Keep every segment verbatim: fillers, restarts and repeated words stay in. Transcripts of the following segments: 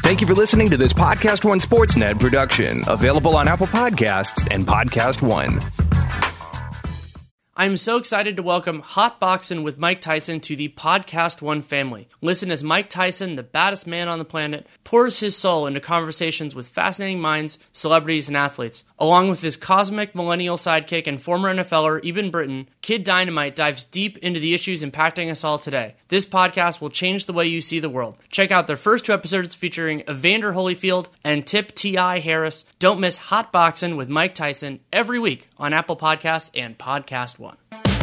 Thank you for listening to this Podcast One Sportsnet production, available on Apple Podcasts and Podcast One. I'm so excited to welcome Hot Boxing with Mike Tyson to the Podcast One family. Listen as Mike Tyson, the baddest man on the planet, pours his soul into conversations with fascinating minds, celebrities, and athletes. Along with his cosmic millennial sidekick and former NFLer, Eben Britton, Kid Dynamite dives deep into the issues impacting us all today. This podcast will change the way you see the world. Check out their first two episodes featuring Evander Holyfield and Tip T I Harris. Don't miss Hot Boxing with Mike Tyson every week on Apple Podcasts and Podcast One.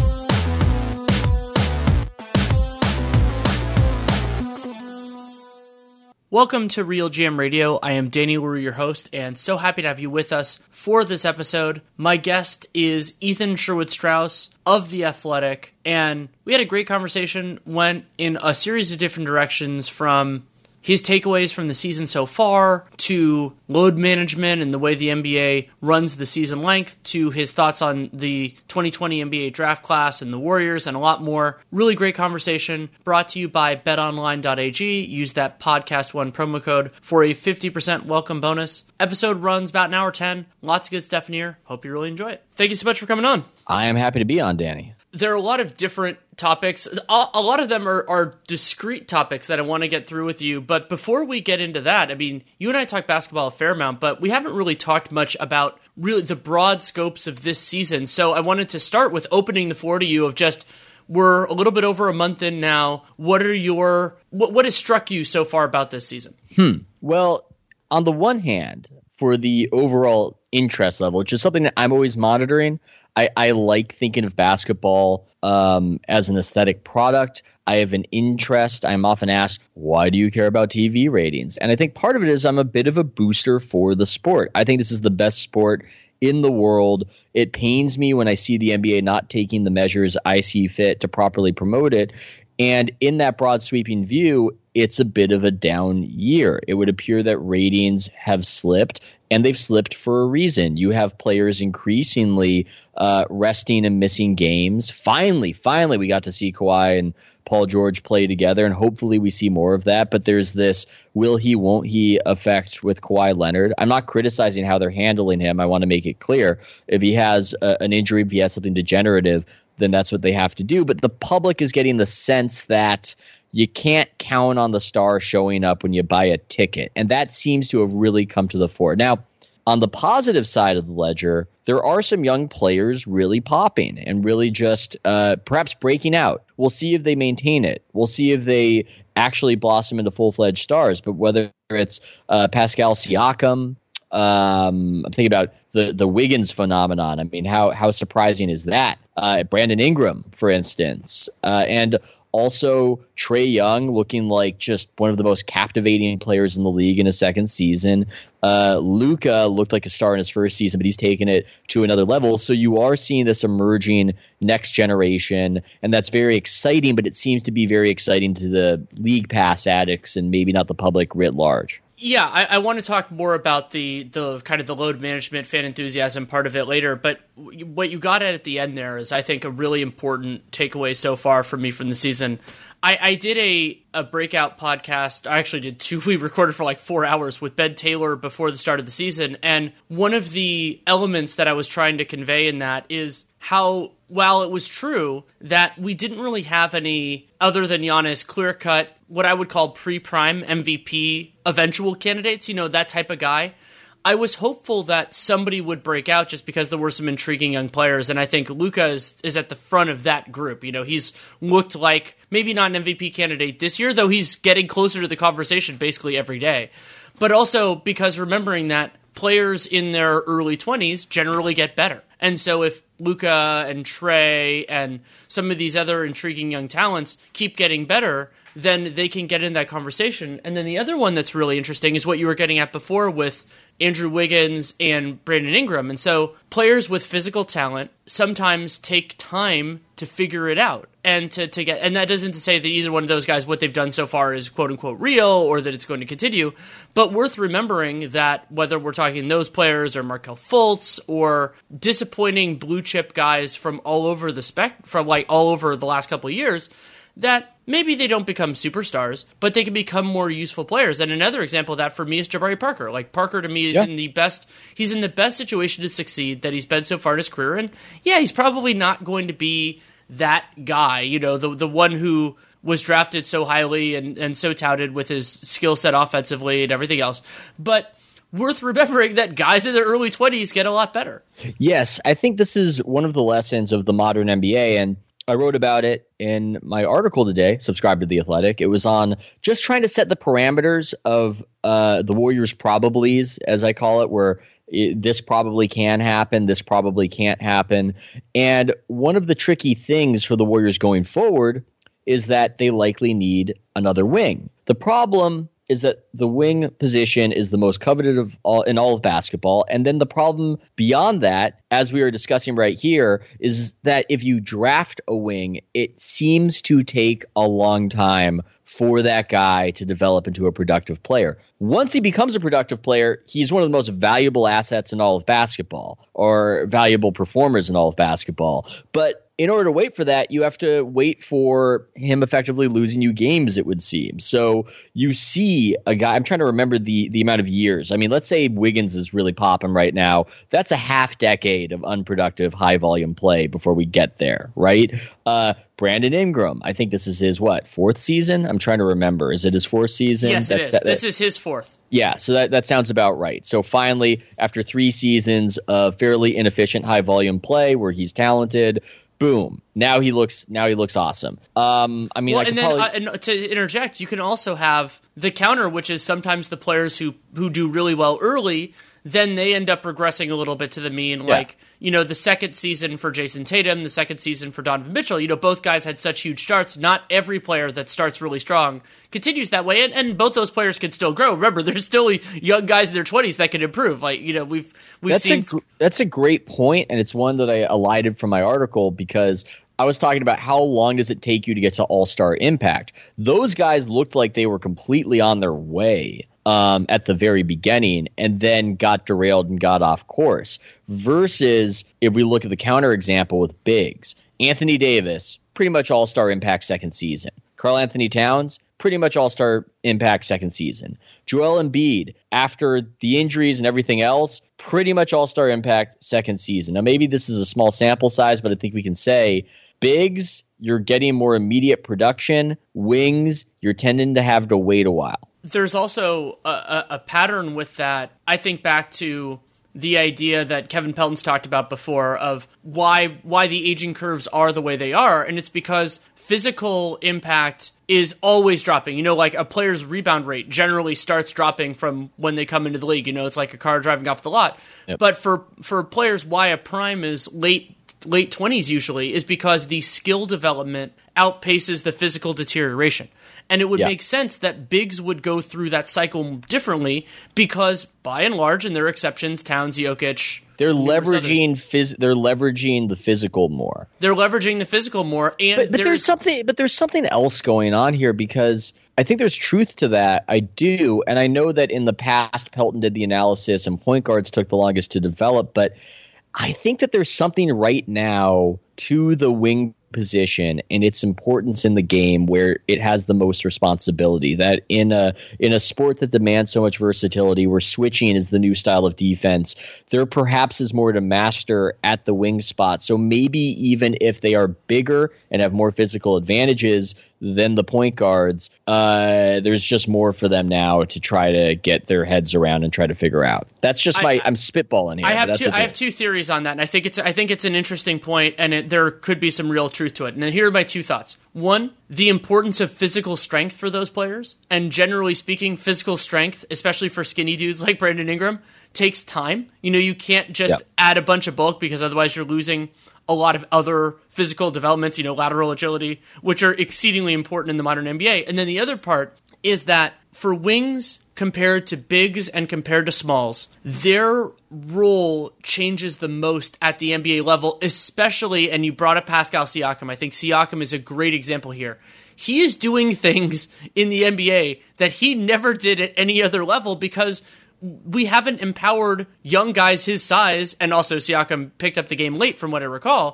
Welcome to Real G M Radio. I am Danny LaRue, your host, and so happy to have you with us for this episode. My guest is Ethan Sherwood-Strauss of The Athletic, and we had a great conversation, went in a series of different directions from his takeaways from the season so far, to load management and the way the N B A runs the season length, to his thoughts on the twenty twenty N B A draft class and the Warriors, and a lot more. Really great conversation brought to you by bet online dot a g. Use that Podcast One promo code for a fifty percent welcome bonus. Episode runs about an hour ten. Lots of good stuff in here. Hope you really enjoy it. Thank you so much for coming on. I am happy to be on, Danny. There are a lot of different topics. A lot of them are, are discrete topics that I want to get through with you. But before we get into that, I mean, you and I talk basketball a fair amount, but we haven't really talked much about really the broad scopes of this season. So I wanted to start with opening the floor to you of just, we're a little bit over a month in now. What are your, what, what has struck you so far about this season? Hmm. Well, on the one hand, for the overall interest level, which is something that I'm always monitoring, I, I like thinking of basketball um, as an aesthetic product. I have an interest. I'm often asked, why do you care about T V ratings? And I think part of it is I'm a bit of a booster for the sport. I think this is the best sport in the world. It pains me when I see the N B A not taking the measures I see fit to properly promote it. And in that broad sweeping view, it's a bit of a down year. It would appear that ratings have slipped, and they've slipped for a reason. You have players increasingly uh, resting and missing games. Finally, finally, we got to see Kawhi and Paul George play together, and hopefully we see more of that. But there's this will he, won't he effect with Kawhi Leonard. I'm not criticizing how they're handling him. I want to make it clear. If he has a, an injury, if he has something degenerative, then that's what they have to do. But the public is getting the sense that you can't count on the star showing up when you buy a ticket. And that seems to have really come to the fore. Now, on the positive side of the ledger, there are some young players really popping and really just uh, perhaps breaking out. We'll see if they maintain it. We'll see if they actually blossom into full-fledged stars. But whether it's uh, Pascal Siakam, um, I'm thinking about the, the Wiggins phenomenon. I mean, how how surprising is that? Uh, Brandon Ingram, for instance, uh, and also Trae Young looking like just one of the most captivating players in the league in his second season. Uh, Luka looked like a star in his first season, but he's taken it to another level. So you are seeing this emerging next generation, and that's very exciting, but it seems to be very exciting to the league pass addicts and maybe not the public writ large. Yeah, I, I want to talk more about the, the kind of the load management, fan enthusiasm part of it later, but what you got at at the end there is, I think, a really important takeaway so far for me from the season. I, I did a, a breakout podcast. I actually did two. We recorded for like four hours with Ben Taylor before the start of the season, and one of the elements that I was trying to convey in that is how, while it was true that we didn't really have any, other than Giannis, clear-cut, what I would call pre-prime M V P eventual candidates, you know, that type of guy, I was hopeful that somebody would break out just because there were some intriguing young players, and I think Luka is, is at the front of that group. You know, he's looked like maybe not an M V P candidate this year, though he's getting closer to the conversation basically every day. But also because remembering that players in their early twenties generally get better. And so if Luka and Trae and some of these other intriguing young talents keep getting better, then they can get in that conversation. And then the other one that's really interesting is what you were getting at before with Andrew Wiggins and Brandon Ingram. And so players with physical talent sometimes take time to figure it out and to, to get, and that doesn't to say that either one of those guys, what they've done so far is quote unquote real or that it's going to continue, but worth remembering that whether we're talking those players or Markelle Fultz or disappointing blue chip guys from all over the spec, from like all over the last couple of years, that maybe they don't become superstars, but they can become more useful players. And another example of that for me is Jabari Parker. Like, Parker to me is yeah. in the best, he's in the best situation to succeed that he's been so far in his career. And yeah, he's probably not going to be that guy, you know, the the one who was drafted so highly and, and so touted with his skill set offensively and everything else. But worth remembering that guys in their early twenties get a lot better. Yes, I think this is one of the lessons of the modern N B A, and I wrote about it in my article today, subscribe to The Athletic. It was on just trying to set the parameters of uh, the Warriors' probablys, as I call it, where it, this probably can happen, this probably can't happen. And one of the tricky things for the Warriors going forward is that they likely need another wing. The problem is that the wing position is the most coveted of all in all of basketball. And then the problem beyond that, as we are discussing right here, is that if you draft a wing, it seems to take a long time for that guy to develop into a productive player. Once he becomes a productive player, he's one of the most valuable assets in all of basketball, or valuable performers in all of basketball. But in order to wait for that, you have to wait for him effectively losing you games, it would seem. So you see a guy, I'm trying to remember the, the amount of years. I mean, let's say Wiggins is really popping right now. That's a half decade of unproductive high volume play before we get there, right? Uh, Brandon Ingram, I think this is his, what, fourth season? I'm trying to remember. Is it his fourth season? Yes, That's, it is. That, this is his fourth. Yeah, so that, that sounds about right. So finally, after three seasons of fairly inefficient high volume play where he's talented, boom! Now he looks. Now he looks awesome. Um, I mean, well, I and then probably... uh, and to interject, you can also have the counter, which is sometimes the players who who do really well early, then they end up regressing a little bit to the mean. Yeah. Like, you know, the second season for Jason Tatum, the second season for Donovan Mitchell. You know, both guys had such huge starts. Not every player that starts really strong continues that way, and, and both those players can still grow. Remember, there's still young guys in their twenties that can improve. Like, you know, we've we've that's seen. A, that's a great point, and it's one that I elided from my article because I was talking about how long does it take you to get to all-star impact. Those guys looked like they were completely on their way um, at the very beginning and then got derailed and got off course. Versus if we look at the counterexample with bigs, Anthony Davis, pretty much all-star impact second season. Karl Anthony Towns, pretty much all-star impact second season. Joel Embiid, after the injuries and everything else, pretty much all-star impact second season. Now, maybe this is a small sample size, but I think we can say bigs, you're getting more immediate production. Wings, you're tending to have to wait a while. There's also a, a, a pattern with that. I think back to the idea that Kevin Pelton's talked about before of why why the aging curves are the way they are, and it's because physical impact is always dropping. You know, like a player's rebound rate generally starts dropping from when they come into the league. You know, it's like a car driving off the lot. Yep. But for for players, why a prime is late late twenties usually is because the skill development outpaces the physical deterioration. And it would yeah. make sense that bigs would go through that cycle differently because, by and large, and there are exceptions, Towns, Jokic, they're leveraging phys- they're leveraging the physical more. They're leveraging the physical more, and but, but there's something. But there's something else going on here because I think there's truth to that. I do, and I know that in the past, Pelton did the analysis, and point guards took the longest to develop. But I think that there's something right now to the wing position and its importance in the game where it has the most responsibility. That in a in a sport that demands so much versatility, where switching is the new style of defense, there perhaps is more to master at the wing spot. So maybe even if they are bigger and have more physical advantages than the point guards, uh, there's just more for them now to try to get their heads around and try to figure out. That's just my I, I'm spitballing here. I have two I have two theories on that, and I think it's I think it's an interesting point, and it, there could be some real truth to it. And here are my two thoughts. One, the importance of physical strength for those players, and generally speaking, physical strength, especially for skinny dudes like Brandon Ingram, takes time. You know, you can't just yep. add a bunch of bulk because otherwise you're losing a lot of other physical developments, you know, lateral agility, which are exceedingly important in the modern N B A. And then the other part is that for wings compared to bigs and compared to smalls, their role changes the most at the N B A level, especially, and you brought up Pascal Siakam. I think Siakam is a great example here. He is doing things in the N B A that he never did at any other level because we haven't empowered young guys his size, and also Siakam picked up the game late from what I recall.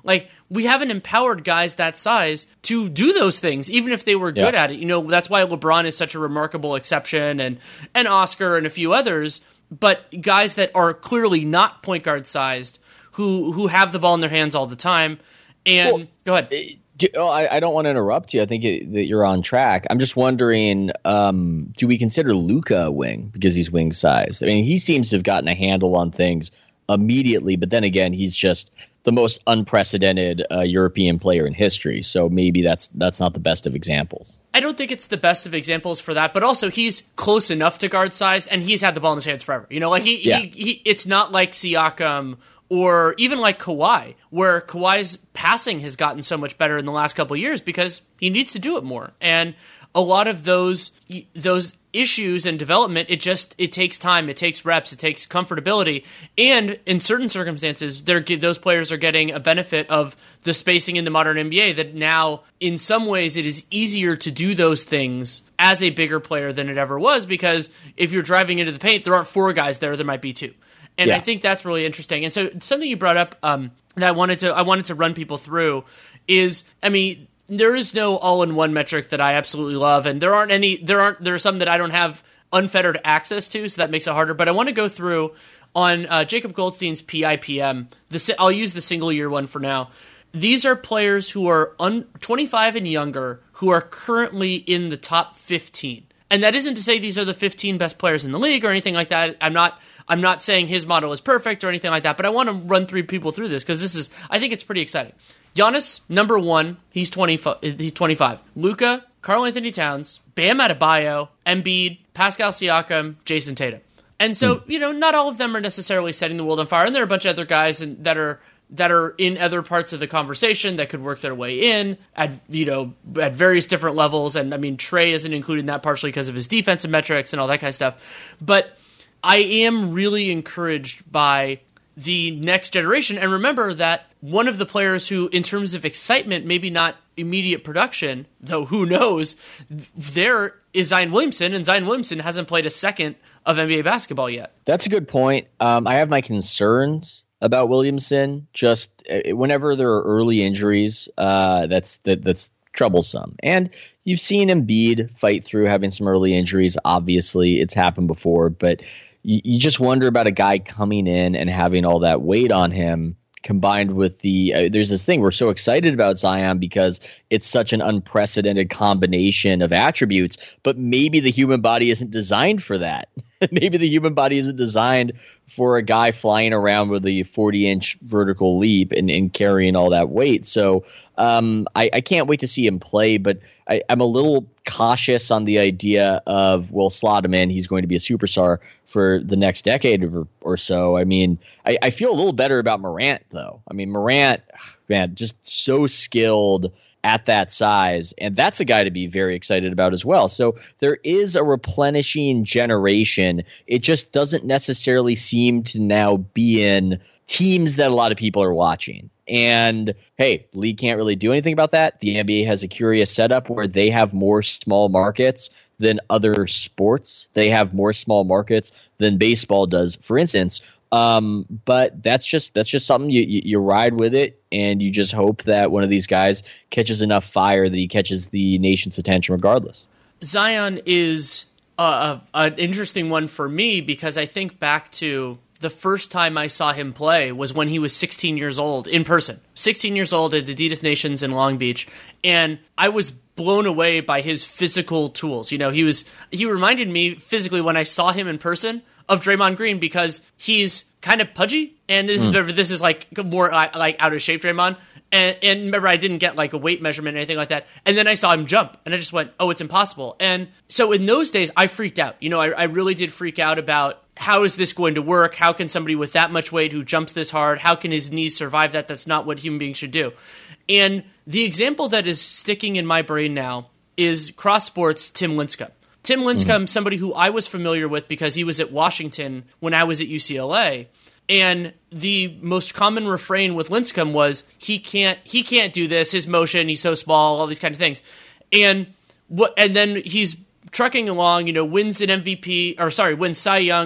Like, we haven't empowered guys that size to do those things, even if they were good yeah. at it. You know, that's why LeBron is such a remarkable exception, and, and Oscar and a few others. But guys that are clearly not point guard sized, who who have the ball in their hands all the time. And well, go ahead. Oh, I, I don't want to interrupt you. I think it, that you're on track. I'm just wondering, um, do we consider Luka a wing because he's wing sized? I mean, he seems to have gotten a handle on things immediately, but then again, he's just the most unprecedented uh, European player in history. So maybe that's that's not the best of examples. I don't think it's the best of examples for that, but also he's close enough to guard size, and he's had the ball in his hands forever. You know, like he, yeah. he, he it's not like Siakam or even like Kawhi, where Kawhi's passing has gotten so much better in the last couple of years because he needs to do it more. And a lot of those those issues and development, it just it takes time, it takes reps, it takes comfortability, and in certain circumstances, they're those players are getting a benefit of the spacing in the modern N B A. That now, in some ways, it is easier to do those things as a bigger player than it ever was, because if you're driving into the paint, there aren't four guys there, there might be two. And yeah. I think that's really interesting. And so something you brought up um, that I wanted to I wanted to run people through is, I mean, there is no all-in-one metric that I absolutely love, and there aren't any. There aren't. There are some that I don't have unfettered access to, so that makes it harder. But I want to go through on uh, Jacob Goldstein's P I P M. The I'll use the single-year one for now. These are players who are un, twenty-five and younger who are currently in the top fifteen, and that isn't to say these are the fifteen best players in the league or anything like that. I'm not. I'm not saying his model is perfect or anything like that, but I want to run three people through this because this is. I think it's pretty exciting. Giannis, number one, he's twenty. He's twenty-five. Luka, Karl Anthony Towns, Bam Adebayo, Embiid, Pascal Siakam, Jason Tatum. And so, you know, not all of them are necessarily setting the world on fire, and there are a bunch of other guys and, that are that are in other parts of the conversation that could work their way in at you know at various different levels. And I mean, Trey isn't included in that partially because of his defensive metrics and all that kind of stuff. But I am really encouraged by the next generation. And remember that one of the players who, in terms of excitement, maybe not immediate production, though who knows, there is Zion Williamson, and Zion Williamson hasn't played a second of N B A basketball yet. That's a good point. Um, I have my concerns about Williamson. Just uh, whenever there are early injuries, uh, that's that, that's troublesome. And you've seen Embiid fight through having some early injuries. Obviously, it's happened before, but you, you just wonder about a guy coming in and having all that weight on him, combined with the uh, there's this thing we're so excited about Zion because it's such an unprecedented combination of attributes, but maybe the human body isn't designed for that. Maybe the human body isn't designed for a guy flying around with a forty inch vertical leap and, and carrying all that weight. So um, I, I can't wait to see him play, but I, I'm a little cautious on the idea of, well, slot him in, he's going to be a superstar for the next decade or, or so. I mean, I, I feel a little better about Morant, though. I mean, Morant, man, just so skilled at that size, and that's a guy to be very excited about as well. So there is a replenishing generation. It just doesn't necessarily seem to now be in teams that a lot of people are watching. And hey, the league can't really do anything about that. The N B A has a curious setup where they have more small markets than other sports. They have more small markets than baseball does, for instance. Um, but that's just that's just something you, you you ride with it, and you just hope that one of these guys catches enough fire that he catches the nation's attention regardless. Zion is a, a, an interesting one for me because I think back to the first time I saw him play was when he was sixteen years old in person. sixteen years old at Adidas Nations in Long Beach, and I was blown away by his physical tools. You know, he was he reminded me physically when I saw him in person of Draymond Green because he's kind of pudgy, and this, mm. this is like more like out of shape Draymond. And, and remember, I didn't get like a weight measurement or anything like that. And then I saw him jump, and I just went, "Oh, it's impossible." And so in those days, I freaked out. You know, I, I really did freak out about how is this going to work? How can somebody with that much weight who jumps this hard, how can his knees survive that? That's not what human beings should do. And the example that is sticking in my brain now is cross sports Tim Lincecum. Tim Lincecum, mm-hmm. somebody who I was familiar with because he was at Washington when I was at U C L A. And the most common refrain with Lincecum was he can't he can't do this, his motion, he's so small, all these kind of things. And what and then he's trucking along, you know, wins an M V P or sorry, wins Cy Young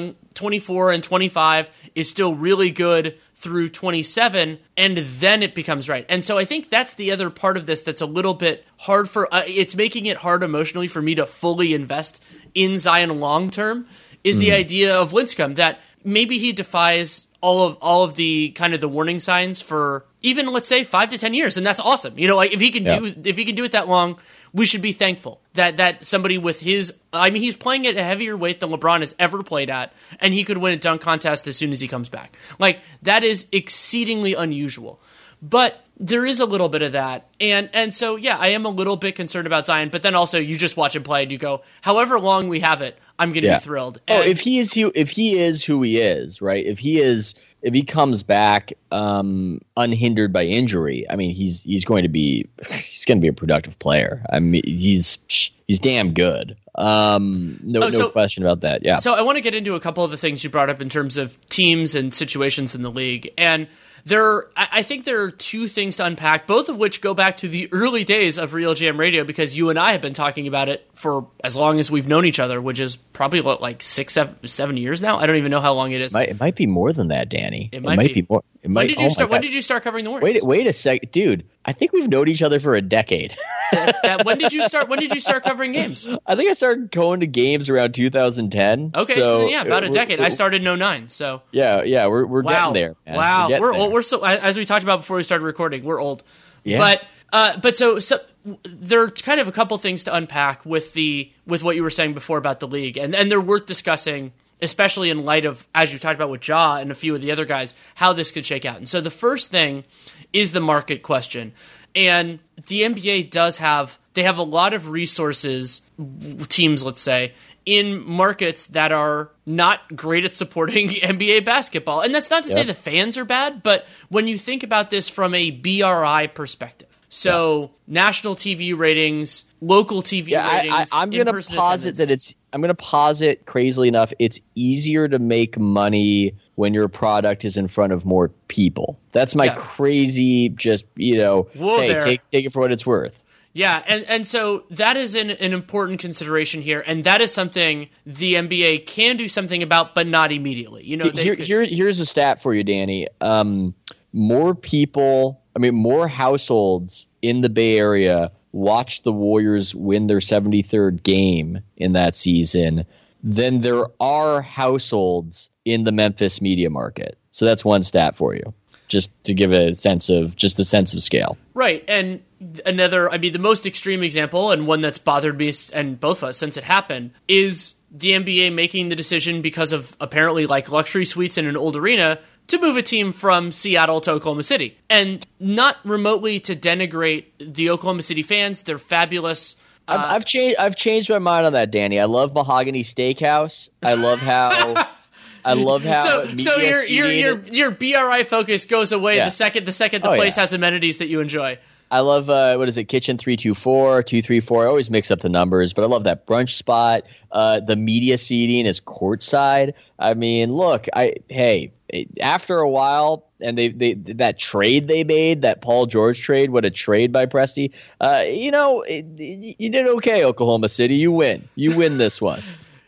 twenty-four and twenty-five is still really good through twenty-seven, and then it becomes right. And so I think that's the other part of this that's a little bit hard for, uh, it's making it hard emotionally for me to fully invest in Zion long term, is mm. the idea of Lincecum, that maybe he defies all of all of the kind of the warning signs for even, let's say, five to ten years, and that's awesome. You know, like if he can yeah. do if he can do it that long, we should be thankful that that somebody with his, I mean, he's playing at a heavier weight than LeBron has ever played at, and he could win a dunk contest as soon as he comes back. Like, that is exceedingly unusual. But there is a little bit of that. And and so, yeah, I am a little bit concerned about Zion, but then also you just watch him play and you go, however long we have it, I'm going to yeah. be thrilled. And oh, if he is who, if he is who he is, right? If he is, if he comes back um, unhindered by injury, I mean, he's he's going to be he's going to be a productive player. I mean, he's he's damn good. Um, no, oh, so, no question about that. Yeah. So I want to get into a couple of the things you brought up in terms of teams and situations in the league, and There, I think there are two things to unpack, both of which go back to the early days of Real Jam Radio, because you and I have been talking about it for as long as we've known each other, which is probably what, like six, seven, seven years now. I don't even know how long it is. It might, it might be more than that, Danny. It might, it might be. be more. It might, when did you oh start? When did you start covering the Warriors? Wait, wait a second, dude. I think we've known each other for a decade. that, that, when did you start? When did you start covering games? I think I started going to games around two thousand ten. Okay, so, so yeah, about a decade. I started in oh nine, so yeah, yeah, we're we're wow. getting there. Man. Wow, we're, getting we're there. old. We're so, as we talked about before we started recording, we're old. Yeah. But uh, but so so there are kind of a couple things to unpack with the with what you were saying before about the league, and and they're worth discussing, especially in light of, as you talked about with Ja and a few of the other guys, how this could shake out. And so the first thing is the market question. And the N B A does have, they have a lot of resources, teams, let's say, in markets that are not great at supporting N B A basketball. And that's not to yep. say the fans are bad, but when you think about this from a B R I perspective, so yeah. national T V ratings, local T V yeah, ratings. I, I, I'm going to posit that it's. I'm going to posit, crazily enough, it's easier to make money when your product is in front of more people. That's my yeah. crazy, just you know, Whoa hey, there. take take it for what it's worth. Yeah, and, and so that is an, an important consideration here, and that is something the N B A can do something about, but not immediately. You know, they here, could, here here's a stat for you, Danny. Um, more people, I mean, more households in the Bay Area watched the Warriors win their seventy-third game in that season than there are households in the Memphis media market. So that's one stat for you, just to give a sense of just a sense of scale. Right, and another, I mean, the most extreme example, and one that's bothered me and both of us since it happened, is the N B A making the decision because of apparently like luxury suites in an old arena to move a team from Seattle to Oklahoma City. And not remotely to denigrate the Oklahoma City fans. They're fabulous. I've, uh, I've changed I've changed my mind on that, Danny. I love Mahogany Steakhouse. I love how I love how So, so your, your your your B R I focus goes away yeah. the second the second the oh, place yeah. has amenities that you enjoy. I love, uh, what is it, Kitchen three two four, two three four. I always mix up the numbers, but I love that brunch spot. Uh, the media seating is courtside. I mean, look, I hey, after a while, and they, they that trade they made, that Paul George trade, what a trade by Presti. Uh, you know, it, you did okay, Oklahoma City. You win. You win this one.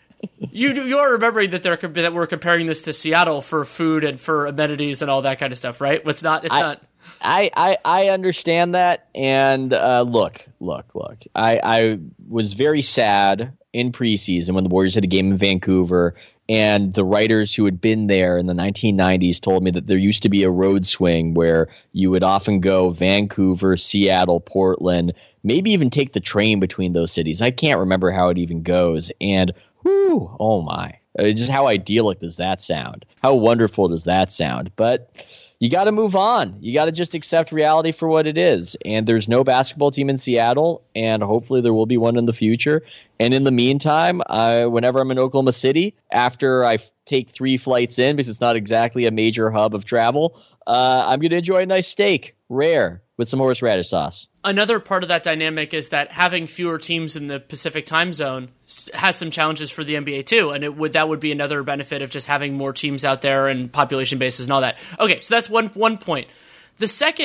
You you are remembering that they're that we're comparing this to Seattle for food and for amenities and all that kind of stuff, right? It's not. It's I, not. I, I, I understand that, and uh, look, look, look. I, I was very sad in preseason when the Warriors had a game in Vancouver, and the writers who had been there in the nineteen nineties told me that there used to be a road swing where you would often go Vancouver, Seattle, Portland, maybe even take the train between those cities. I can't remember how it even goes, and whoo, oh my. Uh, just how idyllic does that sound? How wonderful does that sound? But you got to move on. You got to just accept reality for what it is. And there's no basketball team in Seattle, and hopefully there will be one in the future. And in the meantime, uh, whenever I'm in Oklahoma City, after I f- take three flights in, because it's not exactly a major hub of travel, uh, I'm going to enjoy a nice steak, rare, with some horseradish sauce. Another part of that dynamic is that having fewer teams in the Pacific time zone has some challenges for the N B A too, and it would that would be another benefit of just having more teams out there and population bases and all that. Okay, so that's one one point. The second,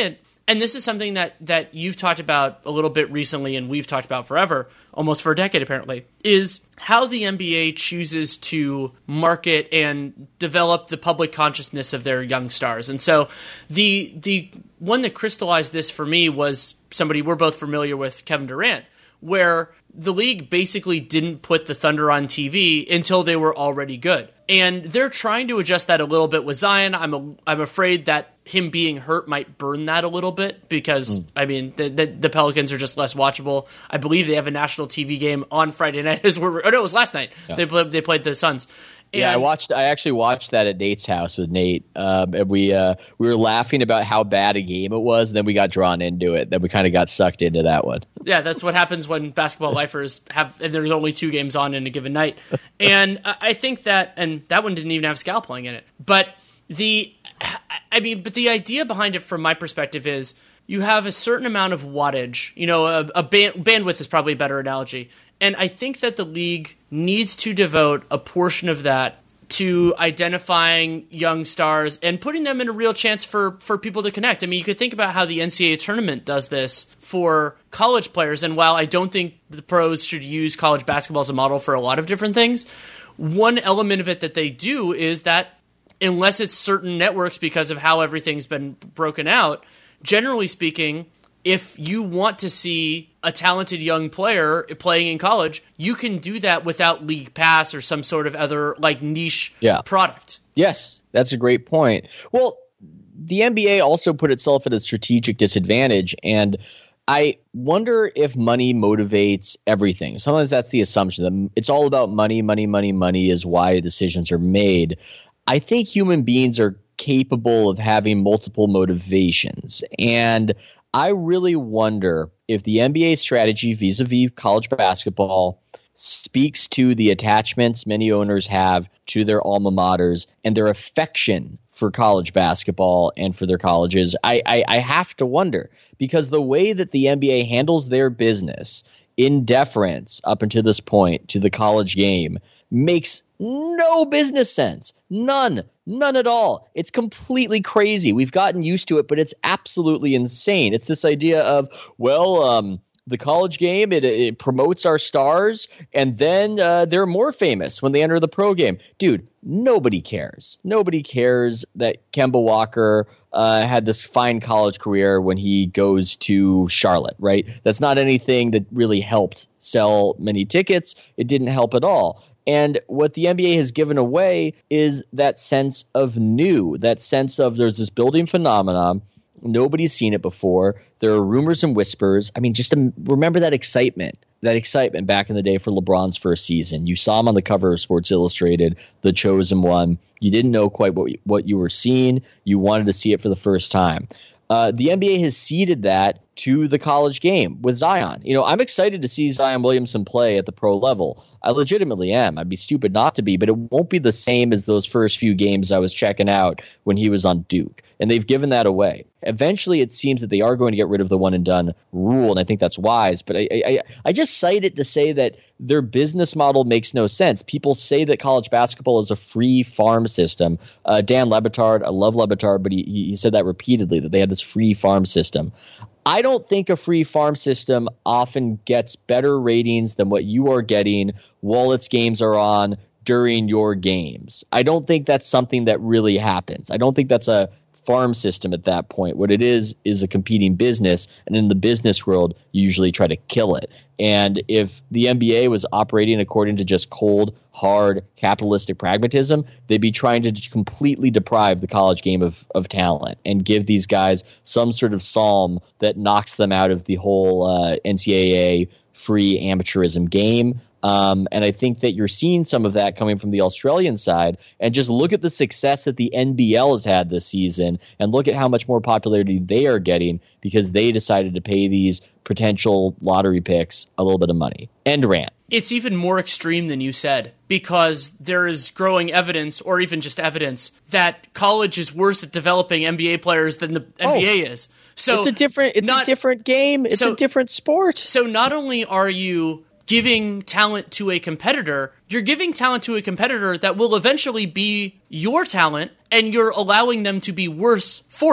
and this is something that, that you've talked about a little bit recently and we've talked about forever, almost for a decade apparently, is how the N B A chooses to market and develop the public consciousness of their young stars. And so the the one that crystallized this for me was somebody we're both familiar with, Kevin Durant, where the league basically didn't put the Thunder on T V until they were already good. And they're trying to adjust that a little bit with Zion. I'm a, I'm afraid that him being hurt might burn that a little bit because, mm. I mean, the, the the Pelicans are just less watchable. I believe they have a national T V game on Friday night. As we're, oh, no, it was last night. Yeah. They, played, they played the Suns. And yeah, I watched. I actually watched that at Nate's house with Nate, um, and we uh, we were laughing about how bad a game it was. And then we got drawn into it. Then we kind of got sucked into that one. Yeah, that's what happens when basketball lifers have. And there's only two games on in a given night, and I think that, and that one didn't even have Scal playing in it. But the, I mean, but the idea behind it, from my perspective, is you have a certain amount of wattage. You know, a, a band, bandwidth is probably a better analogy. And I think that the league needs to devote a portion of that to identifying young stars and putting them in a real chance for, for people to connect. I mean, you could think about how the N C double A tournament does this for college players. And while I don't think the pros should use college basketball as a model for a lot of different things, one element of it that they do is that unless it's certain networks because of how everything's been broken out, generally speaking, if you want to see a talented young player playing in college, you can do that without League Pass or some sort of other like niche yeah. product. Yes, that's a great point. Well, the N B A also put itself at a strategic disadvantage, and I wonder if money motivates everything. Sometimes that's the assumption that it's all about money, money, money, money is why decisions are made. I think human beings are capable of having multiple motivations, and I really wonder if the N B A strategy vis-a-vis college basketball speaks to the attachments many owners have to their alma maters and their affection for college basketball and for their colleges. I, I, I have to wonder, because the way that the N B A handles their business in deference up until this point to the college game makes no business sense. None. None at all. It's completely crazy. We've gotten used to it, but it's absolutely insane. It's this idea of, well, um, the college game, it, it promotes our stars, and then uh, they're more famous when they enter the pro game. Dude, nobody cares. Nobody cares that Kemba Walker uh, had this fine college career when he goes to Charlotte, right? That's not anything that really helped sell many tickets. It didn't help at all. And what the N B A has given away is that sense of new, that sense of there's this building phenomenon. Nobody's seen it before. There are rumors and whispers. I mean, just to remember that excitement, that excitement back in the day for LeBron's first season. You saw him on the cover of Sports Illustrated, the chosen one. You didn't know quite what, what you were seeing. You wanted to see it for the first time. Uh, the N B A has ceded that to the college game with Zion. You know, I'm excited to see Zion Williamson play at the pro level. I legitimately am. I'd be stupid not to be, but it won't be the same as those first few games I was checking out when he was on Duke. And they've given that away. Eventually, it seems that they are going to get rid of the one and done rule, and I think that's wise. But I, I, I just cite it to say that their business model makes no sense. People say that college basketball is a free farm system. Uh, Dan Le Batard, I love Le Batard, but he, he said that repeatedly, that they had this free farm system. I don't think a free farm system often gets better ratings than what you are getting while its games are on during your games. I don't think that's something that really happens. I don't think that's a farm system at that point. What it is is a competing business, and in the business world, you usually try to kill it. And if the N B A was operating according to just cold, hard, capitalistic pragmatism, they'd be trying to completely deprive the college game of, of talent and give these guys some sort of psalm that knocks them out of the whole uh, N C double A free amateurism game. Um, and I think that you're seeing some of that coming from the Australian side. And just look at the success that the N B L has had this season, and look at how much more popularity they are getting because they decided to pay these potential lottery picks a little bit of money. End rant. It's even more extreme than you said, because there is growing evidence, or even just evidence, that college is worse at developing N B A players than the oh. N B A is. So it's a different, it's not, a different game. It's so, a different sport. So not only are you giving talent to a competitor, you're giving talent to a competitor that will eventually be your talent, and you're allowing them to be worse for it.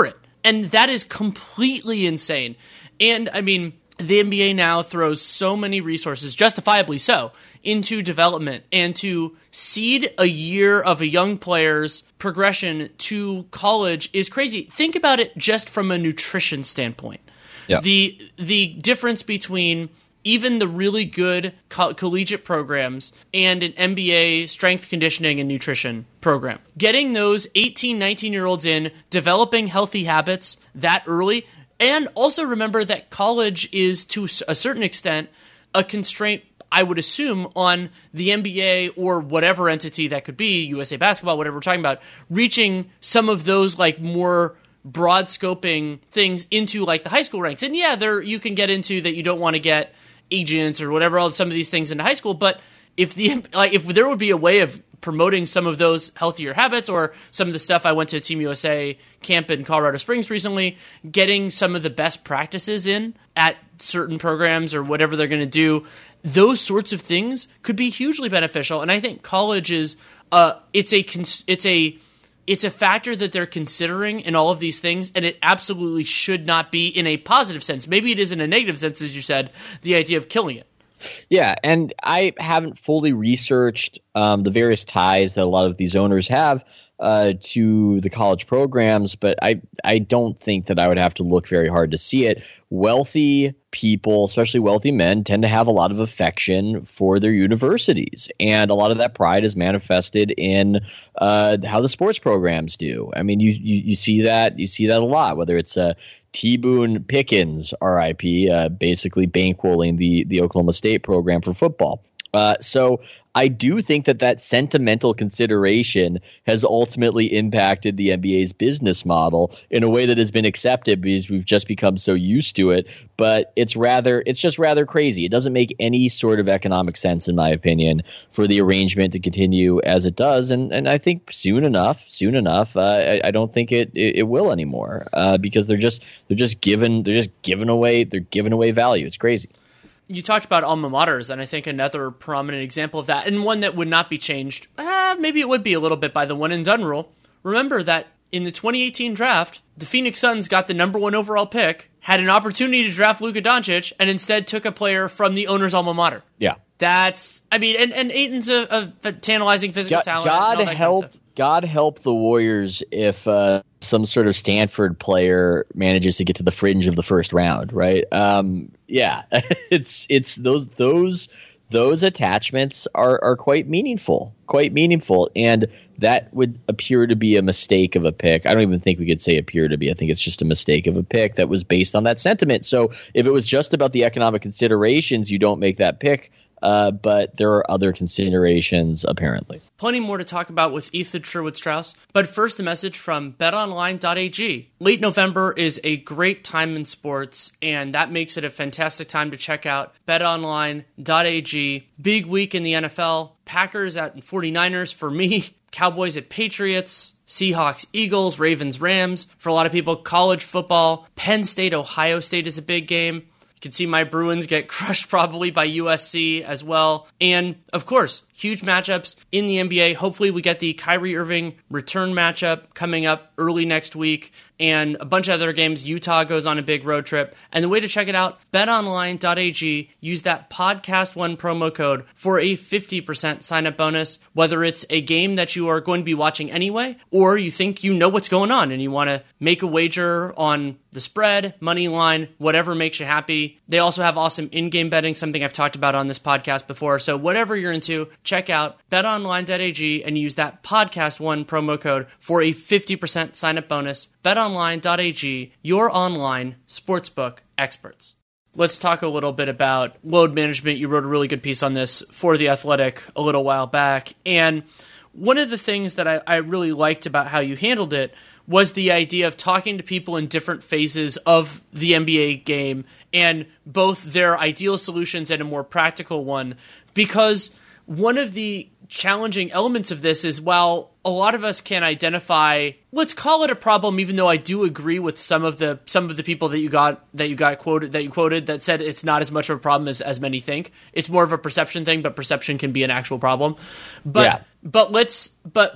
and that is completely insane. And I mean, the N B A now throws so many resources, justifiably so, into development, and to seed a year of a young player's progression to college is crazy. Think about it just from a nutrition standpoint. Yeah. The the difference between even the really good co- collegiate programs and an N B A strength conditioning and nutrition program. Getting those eighteen, nineteen-year-olds in, developing healthy habits that early, and also remember that college is, to a certain extent, a constraint, I would assume, on the N B A or whatever entity that could be, U S A Basketball, whatever we're talking about, reaching some of those like more broad scoping things into like the high school ranks. And yeah, there you can get into that you don't want to get agents or whatever, all some of these things into high school. But if the like if there would be a way of promoting some of those healthier habits, or some of the stuff, I went to Team U S A camp in Colorado Springs recently, getting some of the best practices in at certain programs or whatever they're going to do, those sorts of things could be hugely beneficial. And I think college is uh it's a it's a it's a factor that they're considering in all of these things, and it absolutely should not be in a positive sense. Maybe it is in a negative sense, as you said, the idea of killing it. Yeah, and I haven't fully researched um, the various ties that a lot of these owners have uh, to the college programs, but I, I don't think that I would have to look very hard to see it. Wealthy people, especially wealthy men, tend to have a lot of affection for their universities, and a lot of that pride is manifested in uh, how the sports programs do. I mean, you, you you see that you see that a lot, whether it's a uh, T. Boone Pickens, R I P, uh, basically bankrolling the the Oklahoma State program for football. Uh, so I do think that that sentimental consideration has ultimately impacted the N B A's business model in a way that has been accepted because we've just become so used to it. But it's rather, it's just rather crazy. It doesn't make any sort of economic sense, in my opinion, for the arrangement to continue as it does. And and I think soon enough, soon enough, uh, I, I don't think it it, it will anymore uh, because they're just they're just giving they're just giving away they're giving away value. It's crazy. You talked about alma maters, and I think another prominent example of that, and one that would not be changed, uh, maybe it would be a little bit by the one and done rule. Remember that in the twenty eighteen draft, the Phoenix Suns got the number one overall pick, had an opportunity to draft Luka Doncic, and instead took a player from the owner's alma mater. Yeah. That's, I mean, and, and Ayton's a, a tantalizing physical God, talent. God help, kind of God help the Warriors if uh, some sort of Stanford player manages to get to the fringe of the first round, right? Um, yeah, it's it's those those those attachments are are quite meaningful, quite meaningful, and that would appear to be a mistake of a pick. I don't even think we could say appear to be. I think it's just a mistake of a pick that was based on that sentiment. So if it was just about the economic considerations, you don't make that pick. Uh, but there are other considerations, apparently. Plenty more to talk about with Ethan Sherwood-Strauss, but first a message from bet online dot a g. Late November is a great time in sports, and that makes it a fantastic time to check out bet online dot a g. Big week in the N F L. Packers at forty-niners for me, Cowboys at Patriots, Seahawks, Eagles, Ravens, Rams. For a lot of people, college football, Penn State, Ohio State is a big game. You can see my Bruins get crushed probably by U S C as well. And, of course, huge matchups in the N B A. Hopefully we get the Kyrie Irving return matchup coming up early next week. And a bunch of other games. Utah goes on a big road trip. And the way to check it out, bet online dot a g. Use that podcast one promo code for a fifty percent sign-up bonus. Whether it's a game that you are going to be watching anyway, or you think you know what's going on and you want to make a wager on the spread, money line, whatever makes you happy. They also have awesome in-game betting, something I've talked about on this podcast before. So whatever you're into, check out bet online dot a g and use that podcast one promo code for a fifty percent sign-up bonus. bet online dot a g, your online sportsbook experts. Let's talk a little bit about load management. You wrote a really good piece on this for The Athletic a little while back. And one of the things that I, I really liked about how you handled it was the idea of talking to people in different phases of the N B A game and both their ideal solutions and a more practical one. Because one of the challenging elements of this is, while a lot of us can identify, let's call it a problem, even though I do agree with some of the some of the people that you got that you got quoted that you quoted that said it's not as much of a problem as, as many think. It's more of a perception thing, but perception can be an actual problem. But yeah. but let's but but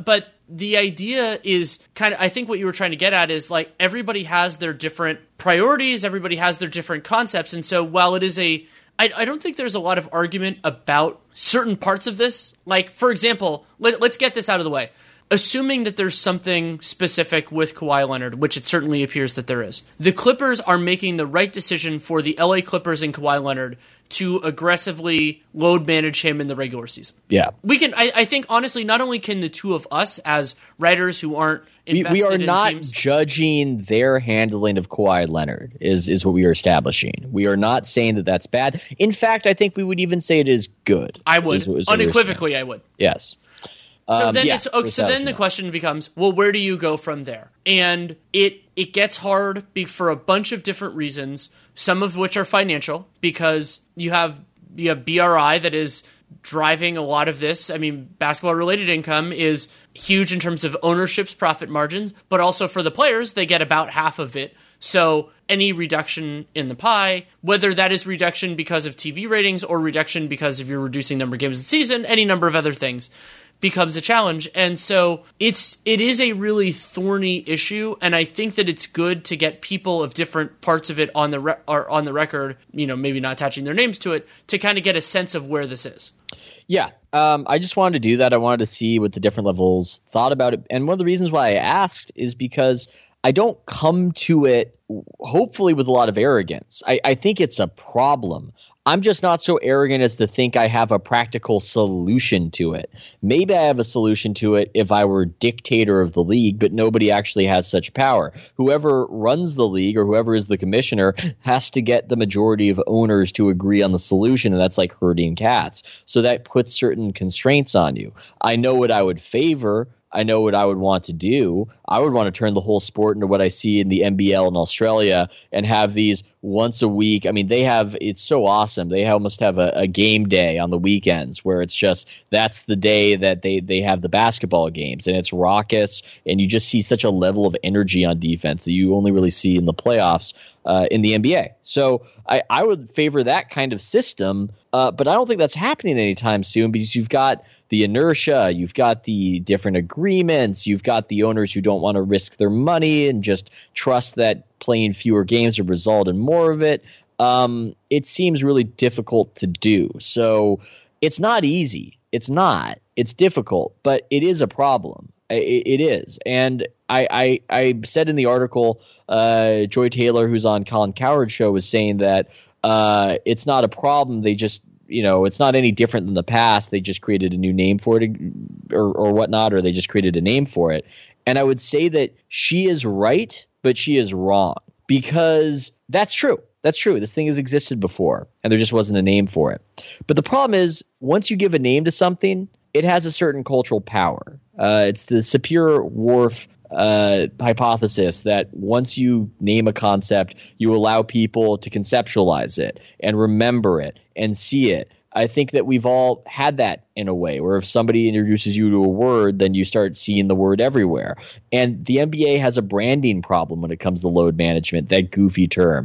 the idea is kind of, I think what you were trying to get at is like everybody has their different priorities, everybody has their different concepts. And so while it is a, I, I don't think there's a lot of argument about certain parts of this. Like, for example, let, let's get this out of the way. Assuming that there's something specific with Kawhi Leonard, which it certainly appears that there is, the Clippers are making the right decision for the L A Clippers and Kawhi Leonard to aggressively load manage him in the regular season. Yeah. We can, I, I think, honestly, not only can the two of us as writers who aren't invested we, we are in not teams, judging their handling of Kawhi Leonard is, is what we are establishing. We are not saying that that's bad. In fact, I think we would even say it is good. I would. Is, is Unequivocally, I would. Yes. So um, then, yeah, it's, okay, so then the question becomes, well, where do you go from there? And it it gets hard be, for a bunch of different reasons, some of which are financial, because you have you have B R I that is driving a lot of this. I mean, basketball-related income is huge in terms of ownership's profit margins, but also for the players, they get about half of it. So any reduction in the pie, whether that is reduction because of T V ratings or reduction because of you're reducing number of games of the season, any number of other things, becomes a challenge. And so it's it is a really thorny issue, and I think that it's good to get people of different parts of it on the re- or on the record, you know, maybe not attaching their names to it, to kind of get a sense of where this is. Yeah, um, I just wanted to do that. I wanted to see what the different levels thought about it. And one of the reasons why I asked is because I don't come to it, hopefully, with a lot of arrogance. I, I think it's a problem. I'm just not so arrogant as to think I have a practical solution to it. Maybe I have a solution to it if I were dictator of the league, but nobody actually has such power. Whoever runs the league or whoever is the commissioner has to get the majority of owners to agree on the solution, and that's like herding cats. So that puts certain constraints on you. I know what I would favor. I know what I would want to do. I would want to turn the whole sport into what I see in the N B L in Australia and have these once a week. I mean, they have – it's so awesome. They almost have a, a game day on the weekends where it's just – that's the day that they, they have the basketball games, and it's raucous, and you just see such a level of energy on defense that you only really see in the playoffs uh, in the N B A. So I, I would favor that kind of system, uh, but I don't think that's happening anytime soon because you've got – the inertia, you've got the different agreements, you've got the owners who don't want to risk their money and just trust that playing fewer games will result in more of it. Um, it seems really difficult to do. So it's not easy. It's not. It's difficult, but it is a problem. It, it is. And I, I, I said in the article, uh, Joy Taylor, who's on Colin Cowherd's show, was saying that uh, it's not a problem. They just You know, it's not any different than the past. They just created a new name for it or, or whatnot, or they just created a name for it. And I would say that she is right, but she is wrong because that's true. That's true. This thing has existed before, and there just wasn't a name for it. But the problem is once you give a name to something, it has a certain cultural power. Uh, it's the Sapir-Whorf Uh, hypothesis that once you name a concept, you allow people to conceptualize it and remember it and see it. I think that we've all had that in a way where if somebody introduces you to a word, then you start seeing the word everywhere. And the N B A has a branding problem when it comes to load management, that goofy term.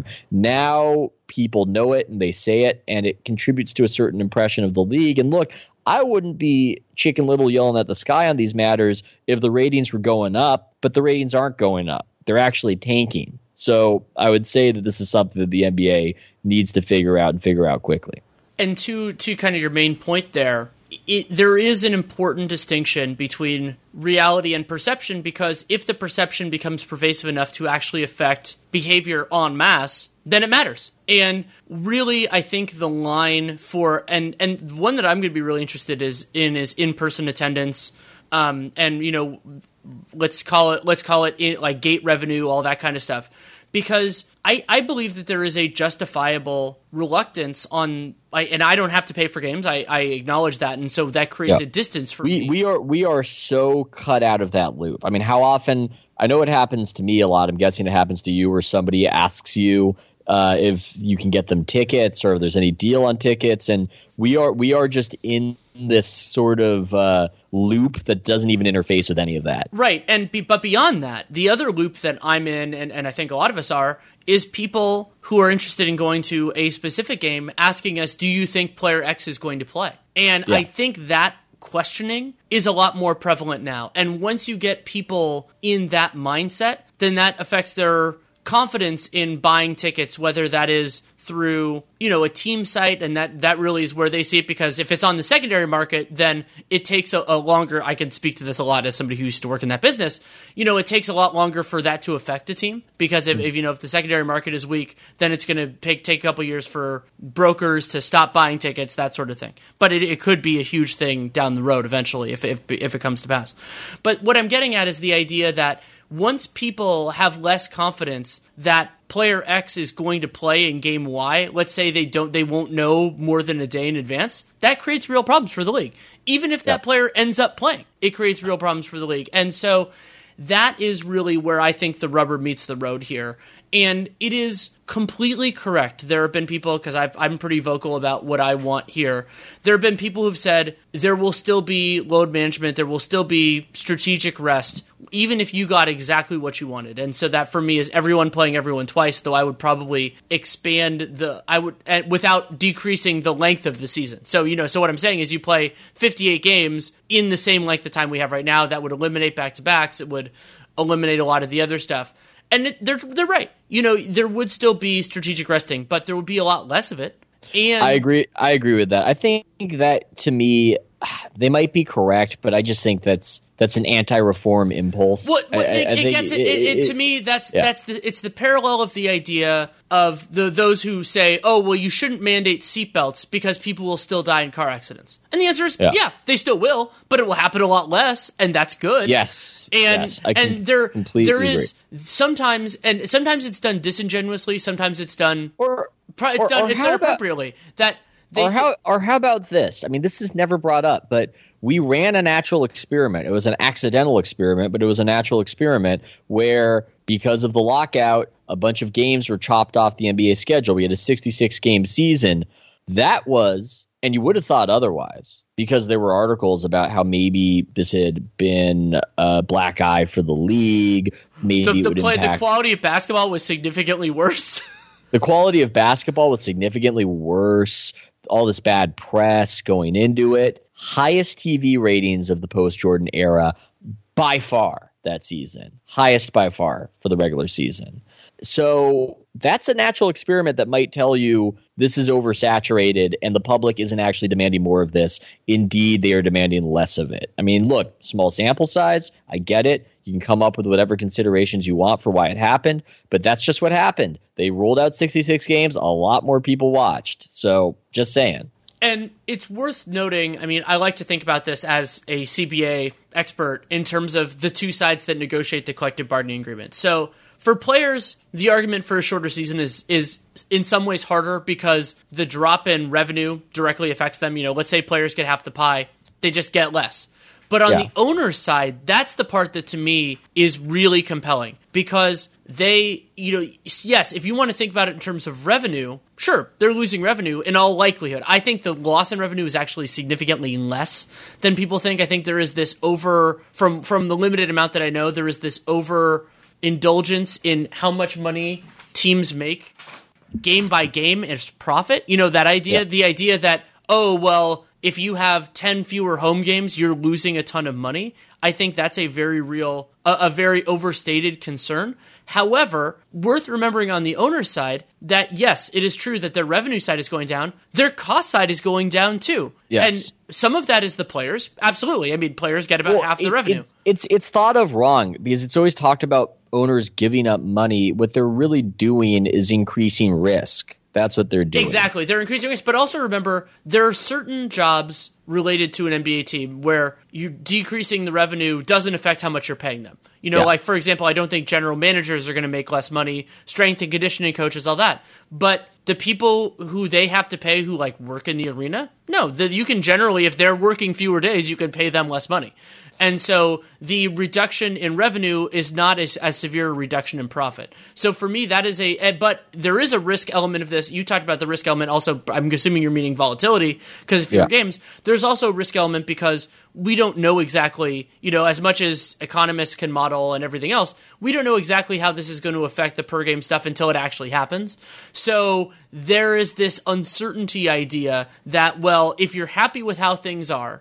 Now people know it and they say it, and it contributes to a certain impression of the league. And look, I wouldn't be Chicken Little yelling at the sky on these matters if the ratings were going up, but the ratings aren't going up. They're actually tanking. So I would say that this is something that the N B A needs to figure out and figure out quickly. And to to kind of your main point there, it, there is an important distinction between reality and perception, because if the perception becomes pervasive enough to actually affect behavior en masse, then it matters. And really, I think the line for and and one that I'm going to be really interested is in is in-person attendance, um, and you know, let's call it let's call it in, like gate revenue, all that kind of stuff. Because I, I believe that there is a justifiable reluctance on, and I don't have to pay for games. I, I acknowledge that, and so that creates yeah. a distance for we, me. We are we are so cut out of that loop. I mean, how often? I know it happens to me a lot. I'm guessing it happens to you, where somebody asks you uh, if you can get them tickets or if there's any deal on tickets, and we are we are just in this sort of uh, loop that doesn't even interface with any of that. Right, and be, but beyond that, the other loop that I'm in, and, and I think a lot of us are, is people who are interested in going to a specific game asking us, do you think player X is going to play? And yeah. I think that questioning is a lot more prevalent now. And once you get people in that mindset, then that affects their confidence in buying tickets, whether that is through, you know, a team site, and that, that really is where they see it, because if it's on the secondary market, then it takes a, a longer, I can speak to this a lot as somebody who used to work in that business, you know, it takes a lot longer for that to affect a team, because if, mm-hmm. if you know, if the secondary market is weak, then it's going to take, take a couple years for brokers to stop buying tickets, that sort of thing. But it, it could be a huge thing down the road eventually if, if, if it comes to pass. But what I'm getting at is the idea that once people have less confidence that player X is going to play in game Y, let's say they don't, they won't know more than a day in advance, that creates real problems for the league. Even if that yep. player ends up playing, it creates real problems for the league. And so that is really where I think the rubber meets the road here. And it is completely correct. There have been people, because I'm pretty vocal about what I want here, there have been people who've said there will still be load management, there will still be strategic rest, even if you got exactly what you wanted. And so that for me is everyone playing everyone twice, though I would probably expand the, I would, without decreasing the length of the season. So, you know, so what I'm saying is you play fifty-eight games in the same length of time we have right now. That would eliminate back-to-backs. It would eliminate a lot of the other stuff. And it, they're they're right. You know, there would still be strategic resting, but there would be a lot less of it. And I agree. I agree with that. I think that, to me, they might be correct, but I just think that's that's an anti-reform impulse. Well, I, it, I it gets it, it, it, to me. That's yeah. that's the, it's the parallel of the idea of the those who say, "Oh, well, you shouldn't mandate seatbelts because people will still die in car accidents." And the answer is, yeah, yeah they still will, but it will happen a lot less, and that's good. Yes, and yes, I and there there is agree. sometimes, and sometimes it's done disingenuously, sometimes it's done or it's or, done or it's how done about, appropriately. That they, or how or how about this? I mean, this is never brought up, but we ran a natural experiment. It was an accidental experiment, but it was a natural experiment where, because of the lockout, a bunch of games were chopped off the N B A schedule. We had a sixty-six game season. That was, and you would have thought otherwise, because there were articles about how maybe this had been a black eye for the league. Maybe the, the, it would play, impact. The quality of basketball was significantly worse. The quality of basketball was significantly worse. All this bad press going into it. Highest T V ratings of the post-Jordan era by far that season. Highest by far for the regular season. So that's a natural experiment that might tell you this is oversaturated and the public isn't actually demanding more of this. Indeed, they are demanding less of it. I mean, look, small sample size. I get it. You can come up with whatever considerations you want for why it happened, but that's just what happened. They rolled out sixty-six games. A lot more people watched. So just saying. And it's worth noting, I mean, I like to think about this as a C B A expert in terms of the two sides that negotiate the collective bargaining agreement. So for players, the argument for a shorter season is is in some ways harder because the drop in revenue directly affects them. You know, let's say players get half the pie, they just get less. But on yeah. the owner's side, that's the part that to me is really compelling because they, you know, yes, if you want to think about it in terms of revenue, sure, they're losing revenue in all likelihood. I think the loss in revenue is actually significantly less than people think. I think there is this over, from, from the limited amount that I know, there is this over indulgence in how much money teams make game by game as profit. You know, that idea, yeah. the idea that, oh, well, if you have ten fewer home games, you're losing a ton of money. I think that's a very real, a, a very overstated concern. However, worth remembering on the owner's side that, yes, it is true that their revenue side is going down. Their cost side is going down too. Yes. And some of that is the players. Absolutely. I mean, players get about well, half the it, revenue. It's, it's, it's thought of wrong because it's always talked about owners giving up money. What they're really doing is increasing risk. That's what they're doing. Exactly. They're increasing risk. But also remember, there are certain jobs related to an N B A team where you decreasing the revenue doesn't affect how much you're paying them. You know, yeah. like, for example, I don't think general managers are going to make less money, strength and conditioning coaches, all that. But the people who they have to pay who, like, work in the arena, no, the, you can generally, if they're working fewer days, you can pay them less money. And so the reduction in revenue is not as, as severe a reduction in profit. So for me, that is a, but there is a risk element of this. You talked about the risk element also, I'm assuming you're meaning volatility because of fewer yeah. games. There's also a risk element because we don't know exactly, you know, as much as economists can model and everything else, we don't know exactly how this is going to affect the per game stuff until it actually happens. So there is this uncertainty idea that, well, if you're happy with how things are,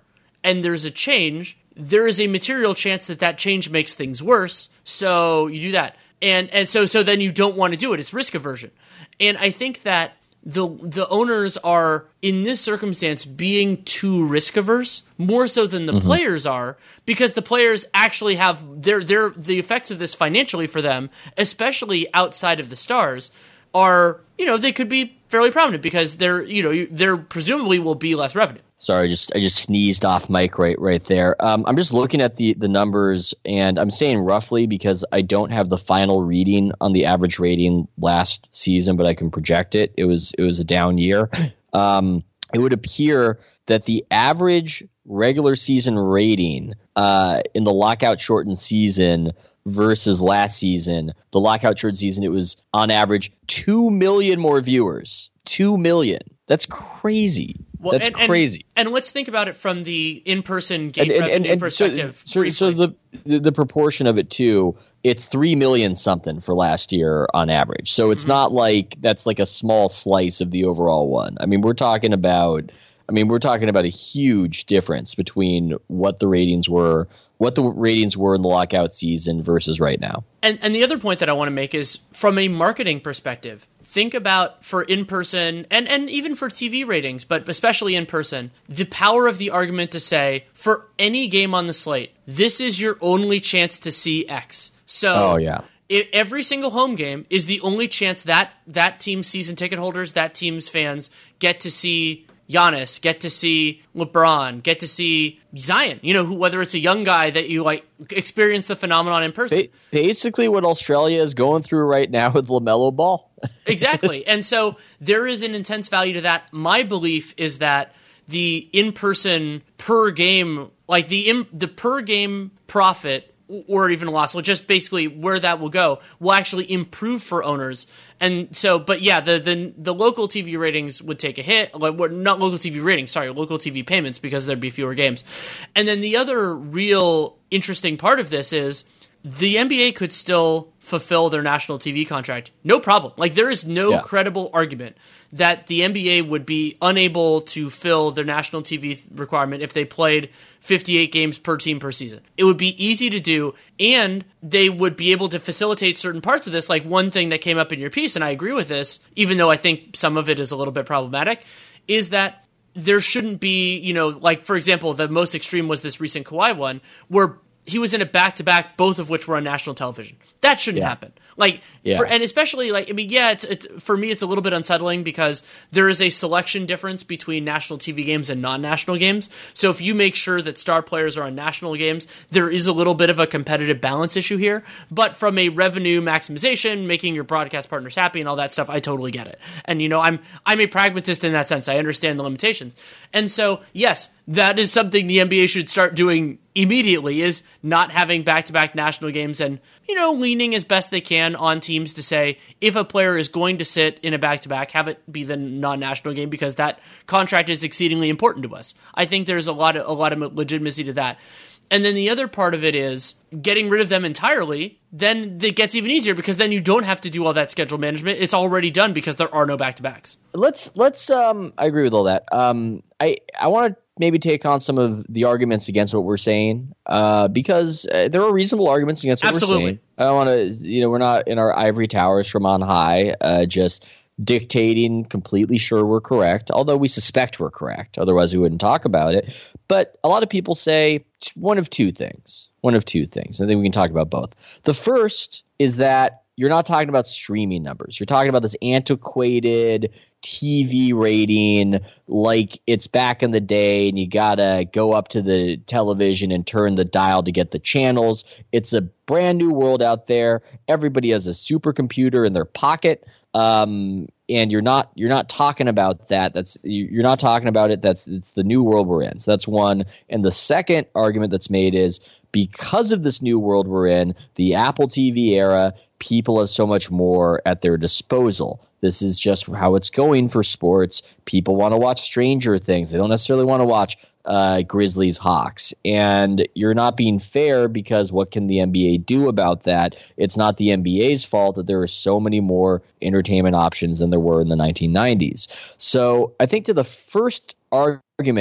and there's a change, there is a material chance that that change makes things worse. So you do that. And and so so then you don't want to do it. It's risk aversion. And I think that the the owners are, in this circumstance, being too risk averse, more so than the mm-hmm. players are, because the players actually have their their the effects of this financially for them, especially outside of the stars, are, you know, they could be fairly prominent because there, you know, there presumably will be less revenue. Sorry, I just I just sneezed off mic right right there. Um, I'm just looking at the the numbers, and I'm saying roughly because I don't have the final reading on the average rating last season, but I can project it. It was it was a down year. Um, it would appear that the average regular season rating uh, in the lockout shortened season versus last season, the lockout shortened season, it was on average two million more viewers. Two million. That's crazy. Well, That's and, crazy. And, and let's think about it from the in-person game and, and, revenue and perspective. So, so, so the, the the proportion of it too, it's three million something for last year on average. So it's mm-hmm. not like that's like a small slice of the overall one. I mean, we're talking about. I mean, we're talking about a huge difference between what the ratings were, what the ratings were in the lockout season versus right now. And and the other point that I want to make is from a marketing perspective. Think about for in-person and, and even for T V ratings, but especially in-person, the power of the argument to say, for any game on the slate, this is your only chance to see X. So oh, yeah. it, every single home game is the only chance that that team's season ticket holders, that team's fans get to see Giannis, get to see LeBron, get to see Zion, you know, who, whether it's a young guy that you like experience the phenomenon in person. Basically what Australia is going through right now with LaMelo Ball. Exactly. And so there is an intense value to that. My belief is that the in-person per game, like the in, the per game profit or even loss, so just basically where that will go, will actually improve for owners. And so, but yeah, the the, the local T V ratings would take a hit. Like, not local T V ratings, sorry, local T V payments, because there'd be fewer games. And then the other real interesting part of this is the N B A could still fulfill their national T V contract. No problem. Like, there is no yeah. credible argument that the N B A would be unable to fill their national T V requirement if they played fifty-eight games per team per season. It would be easy to do, and they would be able to facilitate certain parts of this. Like, one thing that came up in your piece, and I agree with this, even though I think some of it is a little bit problematic, is that there shouldn't be, you know, like, for example, the most extreme was this recent Kawhi one, where he was in a back-to-back, both of which were on national television. That shouldn't yeah. happen. Like, yeah. for, and especially, like, I mean, yeah, it's, it's, for me, it's a little bit unsettling because there is a selection difference between national T V games and non-national games. So if you make sure that star players are on national games, there is a little bit of a competitive balance issue here. But from a revenue maximization, making your broadcast partners happy and all that stuff, I totally get it. And, you know, I'm I'm a pragmatist in that sense. I understand the limitations. And so, yes, that is something the N B A should start doing immediately, is not having back-to-back national games and, you know, leaning as best they can on teams to say, if a player is going to sit in a back-to-back, have it be the non-national game, because that contract is exceedingly important to us. I think there's a lot of a lot of legitimacy to that. And then the other part of it is getting rid of them entirely. Then it gets even easier because then you don't have to do all that schedule management. It's already done because there are no back-to-backs. Let's let's. Um, I agree with all that. Um, I I want to maybe take on some of the arguments against what we're saying, uh, because uh, there are reasonable arguments against what Absolutely. we're saying. I don't want to, you know, we're not in our ivory towers from on high, uh, just dictating, completely sure we're correct, although we suspect we're correct. Otherwise, we wouldn't talk about it. But a lot of people say one of two things. One of two things. I think we can talk about both. The first is that you're not talking about streaming numbers. You're talking about this antiquated T V rating like it's back in the day and you got to go up to the television and turn the dial to get the channels. It's a brand new world out there. Everybody has a supercomputer in their pocket. Um, and you're not you're not talking about that. That's you're not talking about it. That's it's the new world we're in. So that's one. And the second argument that's made is because of this new world we're in, the Apple T V era, people have so much more at their disposal. This is just how it's going for sports. People want to watch Stranger Things. They don't necessarily want to watch uh, Grizzlies Hawks. And you're not being fair because what can the N B A do about that? It's not the N B A's fault that there are so many more entertainment options than there were in the nineteen nineties. So I think to the first argument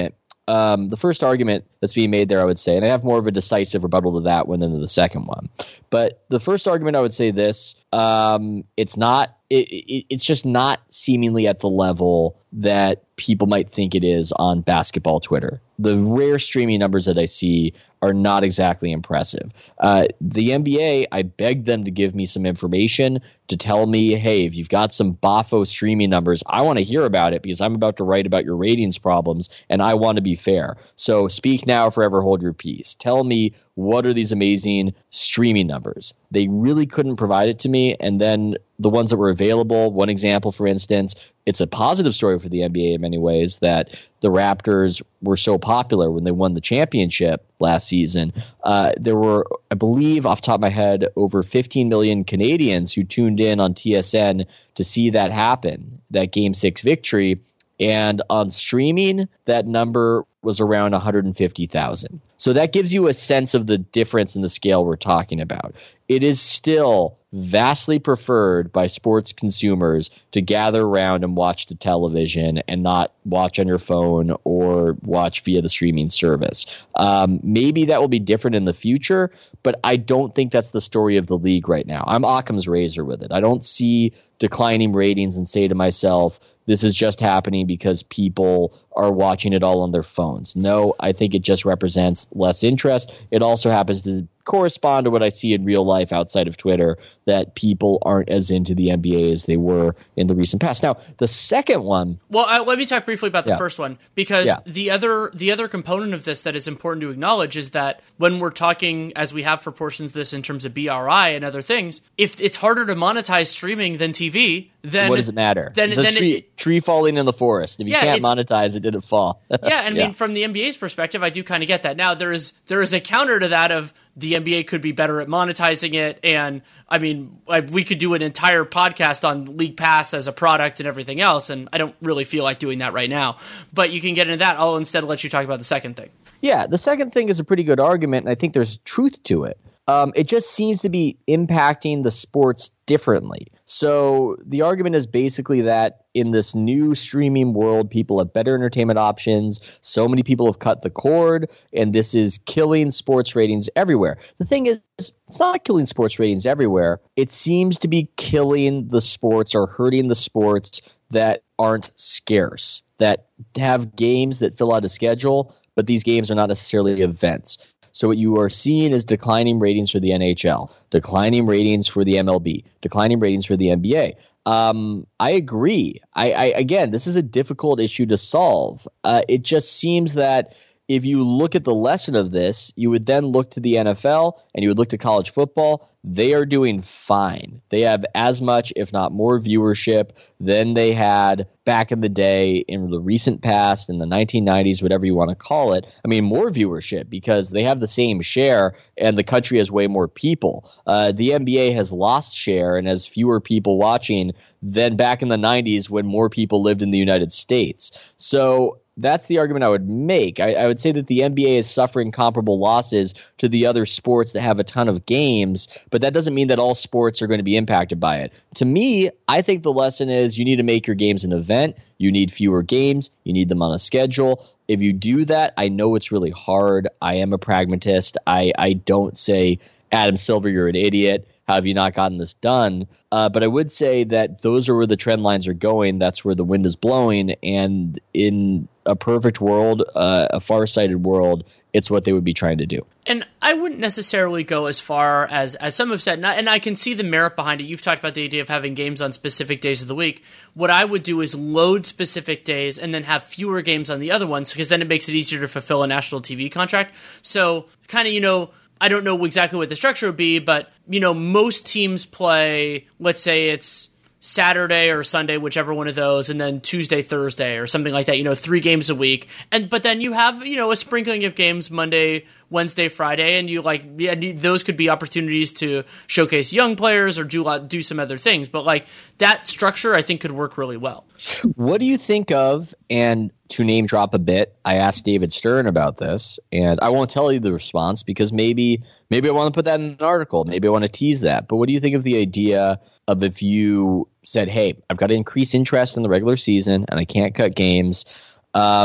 um, the first argument that's being made there, I would say, and I have more of a decisive rebuttal to that one than to the second one. But the first argument, I would say this: um, it's not. It, it, it's just not seemingly at the level that people might think it is on basketball Twitter. The rare streaming numbers that I see are not exactly impressive. Uh, the N B A, I begged them to give me some information to tell me, hey, if you've got some boffo streaming numbers, I want to hear about it because I'm about to write about your ratings problems and I want to be fair. So speak now, forever hold your peace. Tell me, what are these amazing streaming numbers? They really couldn't provide it to me. And then the ones that were available, one example, for instance, it's a positive story for the N B A in many ways that the Raptors were so popular when they won the championship last season. Uh, there were, I believe, off the top of my head, over fifteen million Canadians who tuned in on T S N to see that happen, that Game six victory. And on streaming, that number was around one hundred fifty thousand. So that gives you a sense of the difference in the scale we're talking about. It is still vastly preferred by sports consumers to gather around and watch the television and not watch on your phone or watch via the streaming service. Um, maybe that will be different in the future, but I don't think that's the story of the league right now. I'm Occam's razor with it. I don't see declining ratings and say to myself, this is just happening because people are watching it all on their phones. No, I think it just represents less interest. It also happens to correspond to what I see in real life outside of Twitter, that people aren't as into the N B A as they were in the recent past. Now, the second one... Well, uh, let me talk briefly about the yeah. first one, because yeah. the other the other component of this that is important to acknowledge is that when we're talking, as we have for portions of this in terms of B R I and other things, if it's harder to monetize streaming than T V, then... What does it matter? Then, it's a then tree, it, tree falling in the forest. If you yeah, can't monetize it, did it fall? yeah, and I yeah. mean, from the N B A's perspective, I do kind of get that. Now, there is there is a counter to that of the N B A could be better at monetizing it, and I mean, we could do an entire podcast on League Pass as a product and everything else, and I don't really feel like doing that right now. But you can get into that. I'll instead let you talk about the second thing. Yeah, the second thing is a pretty good argument, and I think there's truth to it. Um, it just seems to be impacting the sports differently. So the argument is basically that in this new streaming world, people have better entertainment options. So many people have cut the cord, and this is killing sports ratings everywhere. The thing is, it's not killing sports ratings everywhere. It seems to be killing the sports or hurting the sports that aren't scarce, that have games that fill out a schedule, but these games are not necessarily events. So what you are seeing is declining ratings for the N H L, declining ratings for the M L B, declining ratings for the N B A. Um, I agree. I, I again, this is a difficult issue to solve. Uh, it just seems that if you look at the lesson of this, you would then look to the N F L and you would look to college football. They are doing fine. They have as much, if not more, viewership than they had back in the day, in the recent past, in the nineteen nineties, whatever you want to call it. I mean, more viewership because they have the same share and the country has way more people. Uh, the N B A has lost share and has fewer people watching than back in the nineties when more people lived in the United States. So that's the argument I would make. I, I would say that the N B A is suffering comparable losses to the other sports that have a ton of games, but that doesn't mean that all sports are going to be impacted by it. To me, I think the lesson is you need to make your games an event. You need fewer games. You need them on a schedule. If you do that, I know it's really hard. I am a pragmatist. I, I don't say, Adam Silver, you're an idiot. How have you not gotten this done? Uh, but I would say that those are where the trend lines are going. That's where the wind is blowing. And in a perfect world, uh, a far-sighted world, it's what they would be trying to do. And I wouldn't necessarily go as far as, as some have said, and I, and I can see the merit behind it. You've talked about the idea of having games on specific days of the week. What I would do is load specific days and then have fewer games on the other ones, because then it makes it easier to fulfill a national T V contract. So kind of, you know, I don't know exactly what the structure would be, but, you know, most teams play, let's say it's Saturday or Sunday, whichever one of those, and then Tuesday, Thursday, or something like that, you know, three games a week. And but then you have, you know, a sprinkling of games Monday, Wednesday, Friday, and you like yeah, those could be opportunities to showcase young players or do do some other things. But like that structure, I think could work really well. What do you think of, and to name drop a bit, I asked David Stern about this, and I won't tell you the response because maybe maybe I want to put that in an article. Maybe I want to tease that. But what do you think of the idea of if you said, hey, I've got to increase interest in the regular season and I can't cut games. Um,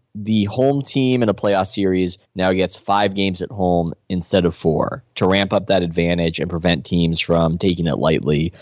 the home team in a playoff series now gets five games at home instead of four to ramp up that advantage and prevent teams from taking it lightly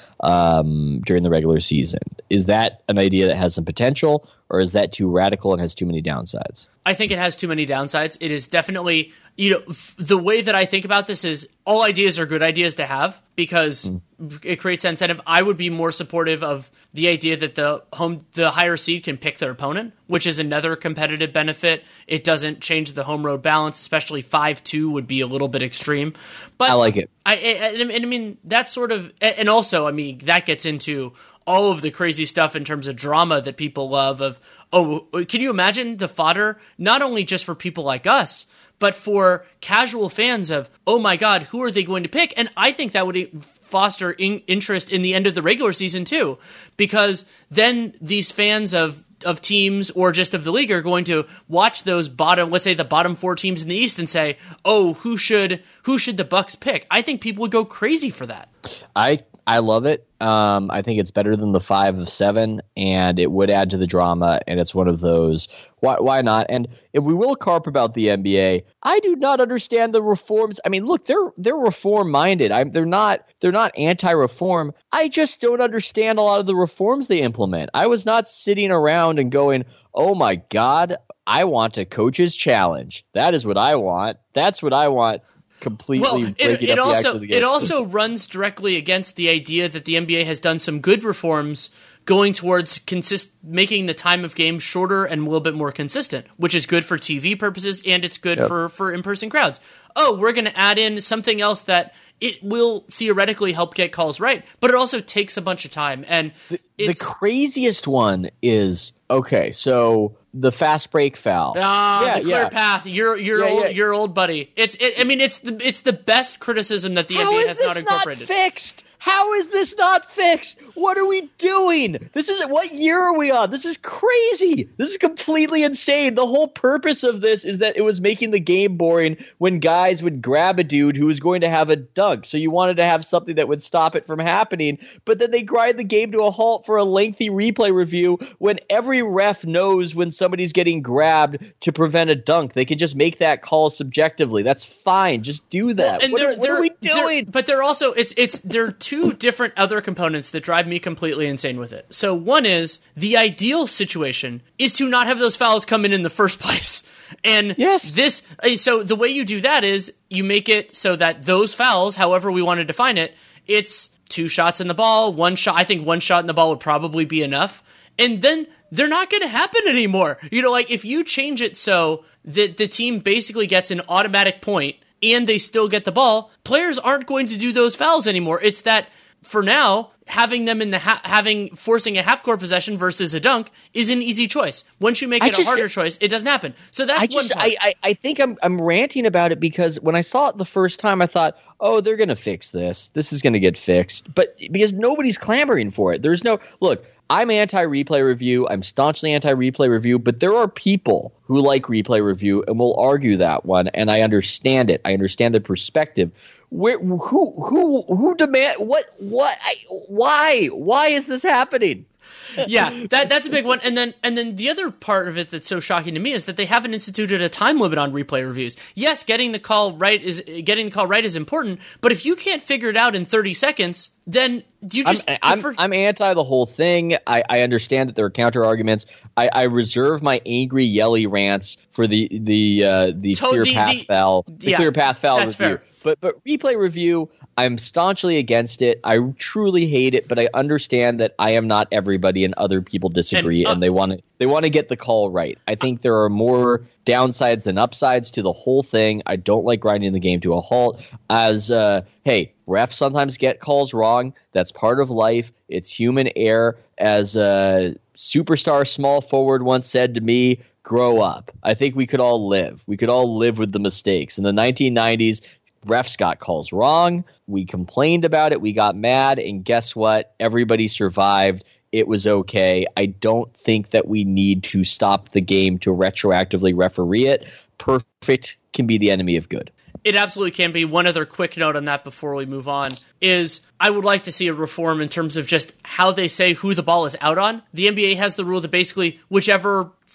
um, during the regular season. Is that an idea that has some potential, or is that too radical and has too many downsides? I think it has too many downsides. It is definitely, you know, f- the way that I think about this is all ideas are good ideas to have because mm. it creates that incentive. I would be more supportive of the idea that the home, the higher seed can pick their opponent, which is another competitive benefit. It doesn't change the home road balance, especially five two would be a little bit extreme. But I like it. I, I, I mean, that's sort of, and also, I mean, that gets into all of the crazy stuff in terms of drama that people love of, oh, can you imagine the fodder, not only just for people like us, but for casual fans of, oh my God, who are they going to pick? And I think that would foster in- interest in the end of the regular season too, because then these fans of of teams or just of the league are going to watch those bottom, let's say the bottom four teams in the East and say, oh, who should who should the Bucks pick? I think people would go crazy for that. I I love it. Um, I think it's better than the five of seven, and it would add to the drama, and it's one of those, why why not? And if we will carp about the N B A, I do not understand the reforms. I mean, look, they're they're reform-minded. I'm, they're not they're not anti-reform. I just don't understand a lot of the reforms they implement. I was not sitting around and going, oh my God, I want a coach's challenge. That is what I want. That's what I want. Completely well, breaking it, it up also the of the game. It also runs directly against the idea that the N B A has done some good reforms going towards consist making the time of game shorter and a little bit more consistent, which is good for T V purposes and it's good yep. for, for in-person crowds. Oh, we're going to add in something else that it will theoretically help get calls right, but it also takes a bunch of time. And the, the craziest one is, okay, so the fast break foul. Ah, yeah, the clear yeah. path. You're you're yeah, old, yeah. your old buddy. It's it, I mean it's the it's the best criticism that the How N B A is has this not incorporated. Not fixed? How is this not fixed? What are we doing? This is what year are we on? This is crazy. This is completely insane. The whole purpose of this is that it was making the game boring when guys would grab a dude who was going to have a dunk. So you wanted to have something that would stop it from happening, but then they grind the game to a halt for a lengthy replay review when every ref knows when somebody's getting grabbed to prevent a dunk. They can just make that call subjectively. That's fine. Just do that. Well, and what, they're, are, what they're, are we doing? But they're also it's it's they're two different other components that drive me completely insane with it. So one is the ideal situation is to not have those fouls come in in the first place. And yes. this so the way you do that is you make it so that those fouls, however we want to define it, it's two shots in the ball, one shot. I think one shot in the ball would probably be enough. And then they're not going to happen anymore. You know, like if you change it so that the team basically gets an automatic point and they still get the ball, players aren't going to do those fouls anymore. It's that for now, having them in the ha- having forcing a half court possession versus a dunk is an easy choice. Once you make it just, a harder choice, it doesn't happen. So that's I one just, part. I, I, I think I'm I'm ranting about it because when I saw it the first time, I thought, oh, they're going to fix this. This is going to get fixed. But because nobody's clamoring for it. There's no – look, I'm anti-replay review. I'm staunchly anti-replay review. But there are people who like replay review and will argue that one, and I understand it. I understand the perspective. Where, who who who demand what what I, why why is this happening? Yeah, that that's a big one. And then and then the other part of it that's so shocking to me is that they haven't instituted a time limit on replay reviews. Yes, getting the call right is getting the call right is important, but if you can't figure it out in thirty seconds, then you just I'm I'm, prefer- I'm anti the whole thing. I, I understand that there are counter arguments. I, I reserve my angry yelly rants for the the uh, the To- clear the- path the- foul the yeah, clear path foul that's review. fair. But but replay review, I'm staunchly against it. I truly hate it, but I understand that I am not everybody, and other people disagree, and, And, uh, and they want to they want to get the call right. I think there are more downsides than upsides to the whole thing. I don't like grinding the game to a halt. As uh, hey, refs sometimes get calls wrong. That's part of life. It's human error. As a superstar small forward once said to me, grow up. I think we could all live. We could all live with the mistakes. In the nineteen nineties, refs got calls wrong. We complained about it. We got mad. And guess what? Everybody survived. It was okay. I don't think that we need to stop the game to retroactively referee it. Perfect can be the enemy of good. It absolutely can be. One other quick note on that before we move on is I would like to see a reform in terms of just how they say who the ball is out on. The N B A has the rule that basically whichever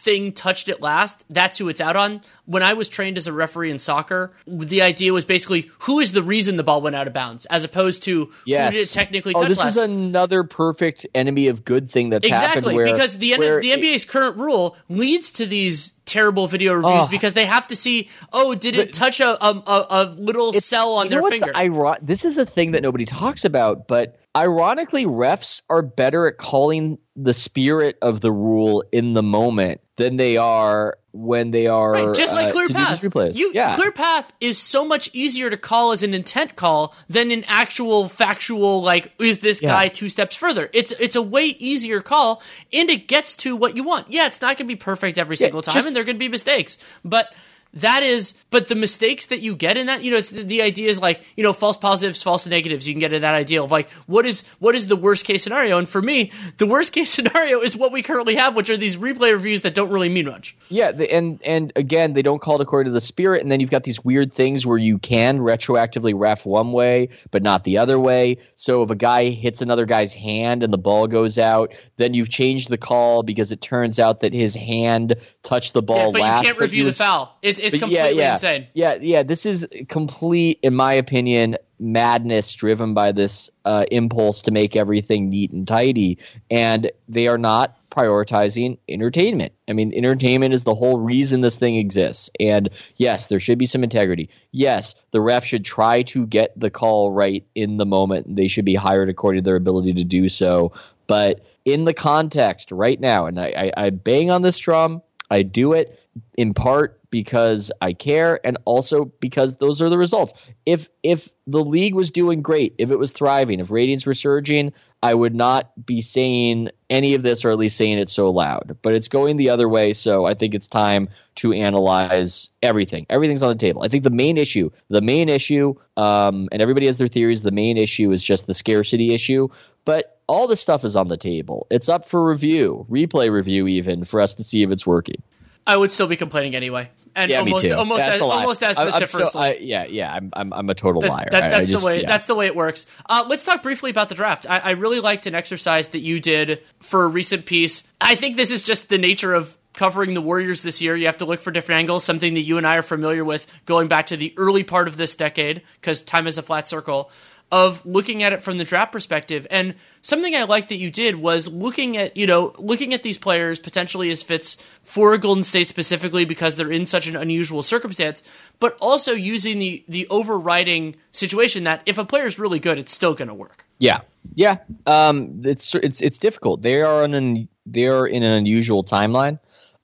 thing touched it last, that's who it's out on. When I was trained as a referee in soccer, the idea was basically who is the reason the ball went out of bounds, as opposed to yes. who did it technically oh, touch this last. is another perfect enemy of good thing that's exactly, happened. Where, because the, where the N B A's current rule leads to these terrible video reviews oh, because they have to see, oh, did it touch a a, a little cell on you know their what's finger? Iro- this is a thing that nobody talks about, but ironically, refs are better at calling the spirit of the rule in the moment than they are when they are right, just like uh, clear to path. do these replays. You, yeah. Clear path is so much easier to call as an intent call than an actual factual, like, is this Yeah. guy two steps further? It's it's a way easier call, and it gets to what you want. Yeah, it's not going to be perfect every Yeah, single time, just- and there are going to be mistakes, but that is, but the mistakes that you get in that, you know, it's, the, the idea is like, you know, false positives, false negatives. You can get to that idea of like, what is what is the worst case scenario? And for me, the worst case scenario is what we currently have, which are these replay reviews that don't really mean much. Yeah, the, and and again, they don't call it according to the spirit, and then you've got these weird things where you can retroactively ref one way, but not the other way. So if a guy hits another guy's hand and the ball goes out, then you've changed the call because it turns out that his hand touched the ball yeah, but last. you can't review was, the foul. It, it's but completely yeah, yeah, insane. Yeah, yeah. This is complete, in my opinion, madness driven by this uh, impulse to make everything neat and tidy, and they are not prioritizing entertainment. I mean, entertainment is the whole reason this thing exists. And yes, there should be some integrity. Yes, the ref should try to get the call right in the moment. They should be hired according to their ability to do so. But in the context right now, and I, I, I bang on this drum, I do it in part because I care and also because those are the results. If if the league was doing great, if it was thriving, if ratings were surging, I would not be saying any of this, or at least saying it so loud. But it's going the other way, so I think it's time to analyze everything. Everything's on the table. I think the main issue, the main issue, um, and everybody has their theories, the main issue is just the scarcity issue. But all this stuff is on the table. It's up for review, replay review even, for us to see if it's working. I would still be complaining anyway. And yeah, almost, me too. almost that's as, a lie. almost as I'm, I'm vociferously. so, I, yeah, yeah, I'm, I'm, I'm a total That, liar. that, that's I, I just, the way. yeah. That's the way it works. Uh, let's talk briefly about the draft. I, I really liked an exercise that you did for a recent piece. I think this is just the nature of covering the Warriors this year. You have to look for different angles, something that you and I are familiar with going back to the early part of this decade, because time is a flat circle, of looking at it from the draft perspective. And something I liked that you did was looking at, you know, looking at these players potentially as fits for Golden State specifically because they're in such an unusual circumstance, but also using the, the overriding situation that if a player is really good, it's still going to work. Yeah, yeah. Um, it's it's it's difficult. They are on an they are in an unusual timeline,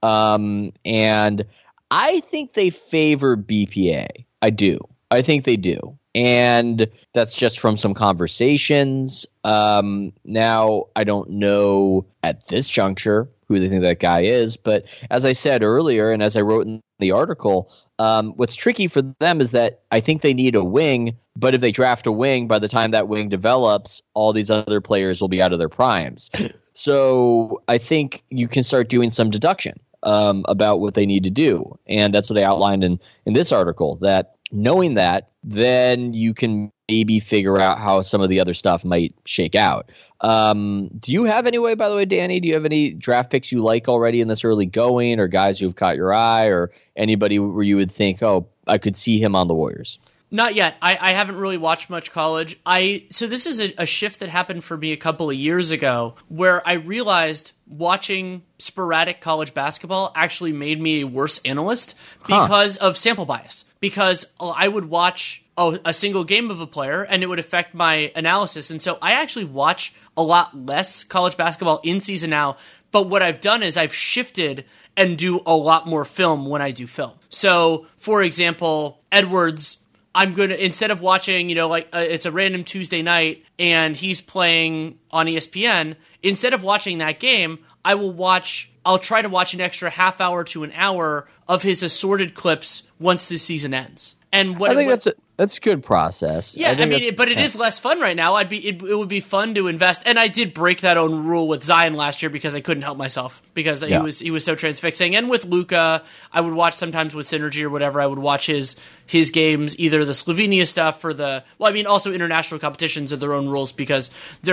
um, and I think they favor B P A. I do. I think they do. And that's just from some conversations. Um, now, I don't know at this juncture who they think that guy is. But as I said earlier, and as I wrote in the article, um, what's tricky for them is that I think they need a wing. But if they draft a wing, by the time that wing develops, all these other players will be out of their primes. So I think you can start doing some deduction um, about what they need to do. And that's what I outlined in, in this article, that knowing that, then you can maybe figure out how some of the other stuff might shake out. Um, do you have any way, by the way, Danny, do you have any draft picks you like already in this early going, or guys who have caught your eye, or anybody where you would think, oh, I could see him on the Warriors? Not yet. I, I haven't really watched much college. I so this is a, a shift that happened for me a couple of years ago where I realized watching sporadic college basketball actually made me a worse analyst because huh. of sample bias. Because I would watch a, a single game of a player and it would affect my analysis. And so I actually watch a lot less college basketball in season now. But what I've done is I've shifted and do a lot more film when I do film. So, for example, Edwards, I'm going to, instead of watching, you know, like uh, it's a random Tuesday night and he's playing on E S P N, instead of watching that game, I will watch, I'll try to watch an extra half hour to an hour of his assorted clips once this season ends. And what I think what, that's a, that's a good process. Yeah, I, I mean, it, but it yeah. is less fun right now. I'd be it, it would be fun to invest, and I did break that own rule with Zion last year because I couldn't help myself because yeah. he was he was so transfixing. And with Luka, I would watch sometimes with Synergy or whatever. I would watch his his games, either the Slovenia stuff or the well, I mean, also international competitions are their own rules because they're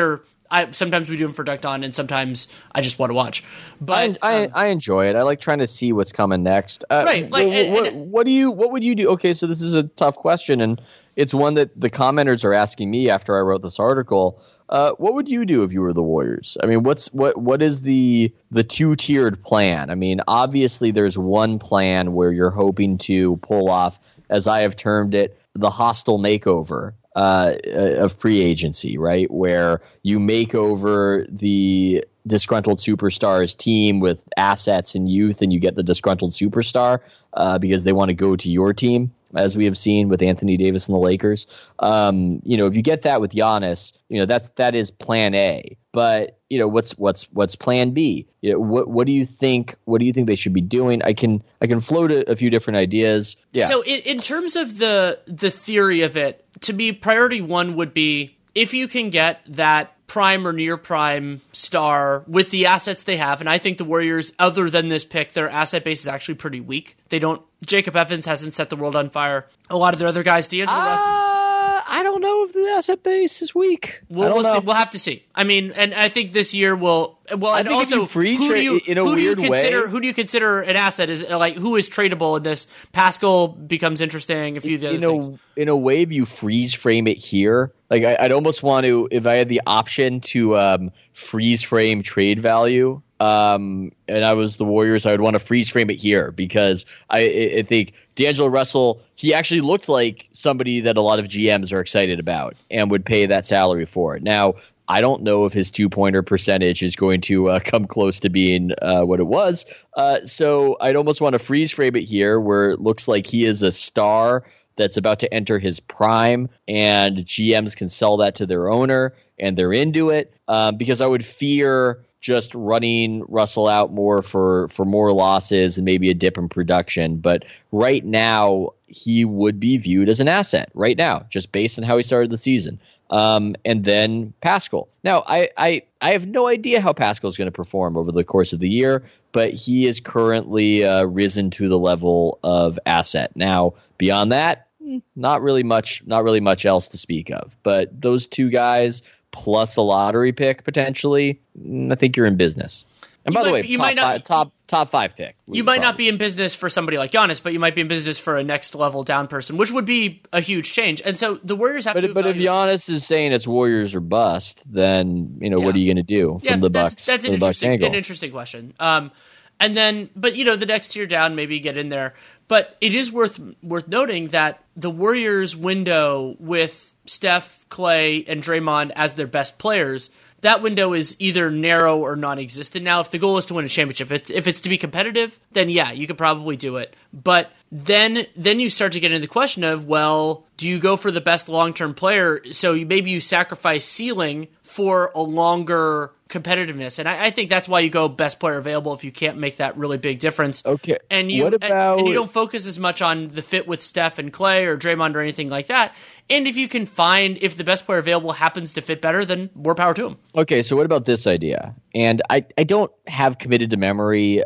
I sometimes we do them for Dunked On, and sometimes I just want to watch. But I, I, um, I enjoy it. I like trying to see what's coming next. Uh, right? Like, what, and, what, and, what do you? What would you do? Okay, so this is a tough question, and it's one that the commenters are asking me after I wrote this article. Uh, what would you do if you were the Warriors? I mean, what's what what is the the two tiered plan? I mean, obviously there's one plan where you're hoping to pull off, as I have termed it, the hostile makeover uh, of free agency, right? Where you make over the disgruntled superstars team with assets and youth, and you get the disgruntled superstar uh, because they want to go to your team, as we have seen with Anthony Davis and the Lakers. Um, you know, if you get that with Giannis, you know, that's that is plan A. But, you know, what's what's what's plan B? You know, what what do you think what do you think they should be doing? I can I can float a, a few different ideas. Yeah. So in, in terms of the the theory of it, to me, priority one would be if you can get that prime or near prime star with the assets they have. And I think the Warriors, other than this pick, their asset base is actually pretty weak. They don't, Jacob Evans hasn't set the world on fire. A lot of their other guys, D'Angelo uh, Russell. I don't know if the asset base is weak. We'll, I don't we'll, know. see. We'll have to see. I mean, and I think this year will. Well, I and think if also, you freeze who do you, in a who do you weird consider, way- Who do you consider an asset? Is like who is tradable in this? Pascal becomes interesting. A few of the other in a, things. in a way, if you freeze frame it here, like I, I'd almost want to, if I had the option to um, freeze frame trade value, um, and I was the Warriors, I would want to freeze frame it here because I, I think D'Angelo Russell, he actually looked like somebody that a lot of G Ms are excited about and would pay that salary for it. Now, I don't know if his two-pointer percentage is going to uh, come close to being uh, what it was. Uh, so I'd almost want to freeze frame it here where it looks like he is a star that's about to enter his prime, and G Ms can sell that to their owner, and they're into it, um, because I would fear just running Russell out more for, for more losses and maybe a dip in production. But right now, he would be viewed as an asset right now, just based on how he started the season. Um, and then Pascal. Now, I, I, I have no idea how Pascal is going to perform over the course of the year, but he is currently uh, risen to the level of asset. Now, beyond that, not really much, not really much else to speak of. But those two guys plus a lottery pick potentially, I think you're in business. And You by the might- way, you top, might not- five, top top five pick. You might not be in business for somebody like Giannis, but you might be in business for a next level down person, which would be a huge change. And so the Warriors have to. But, but if evaluate- Giannis is saying it's Warriors or bust, then you know Yeah. what are you going to do yeah, from the that's, Bucks? that's an from the Bucks interesting, angle? an interesting question. Um, and then, but you know, the next tier down, maybe get in there. But it is worth worth noting that the Warriors' window with Steph, Clay, and Draymond as their best players, that window is either narrow or non-existent. Now, if the goal is to win a championship, if it's, if it's to be competitive, then yeah, you could probably do it. But then then you start to get into the question of, well, do you go for the best long-term player? So you, maybe you sacrifice ceiling for a longer competitiveness. And I, I think that's why you go best player available if you can't make that really big difference. Okay. And you, What and- about- and you don't focus as much on the fit with Steph and Clay or Draymond or anything like that. And if you can find, if the best player available happens to fit better, then more power to him. Okay, so what about this idea? And I, I don't have committed to memory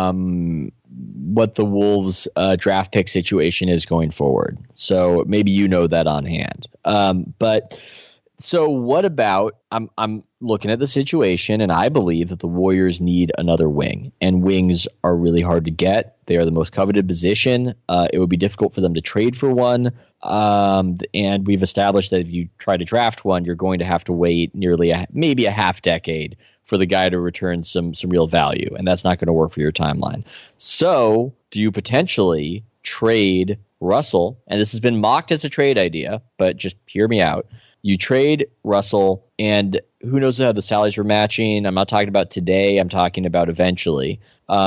um, what the Wolves uh, draft pick situation is going forward. So maybe you know that on hand. Um, but so what about I'm I'm looking at the situation, and I believe that the Warriors need another wing, and wings are really hard to get. They are the most coveted position. Uh, it would be difficult for them to trade for one. Um, and we've established that if you try to draft one, you're going to have to wait nearly a, maybe a half decade for the guy to return some some real value, and that's not going to work for your timeline. So do you potentially trade Russell? And this has been mocked as a trade idea, but just hear me out. You trade Russell, and who knows how the salaries were matching. I'm not talking about today. I'm talking about eventually.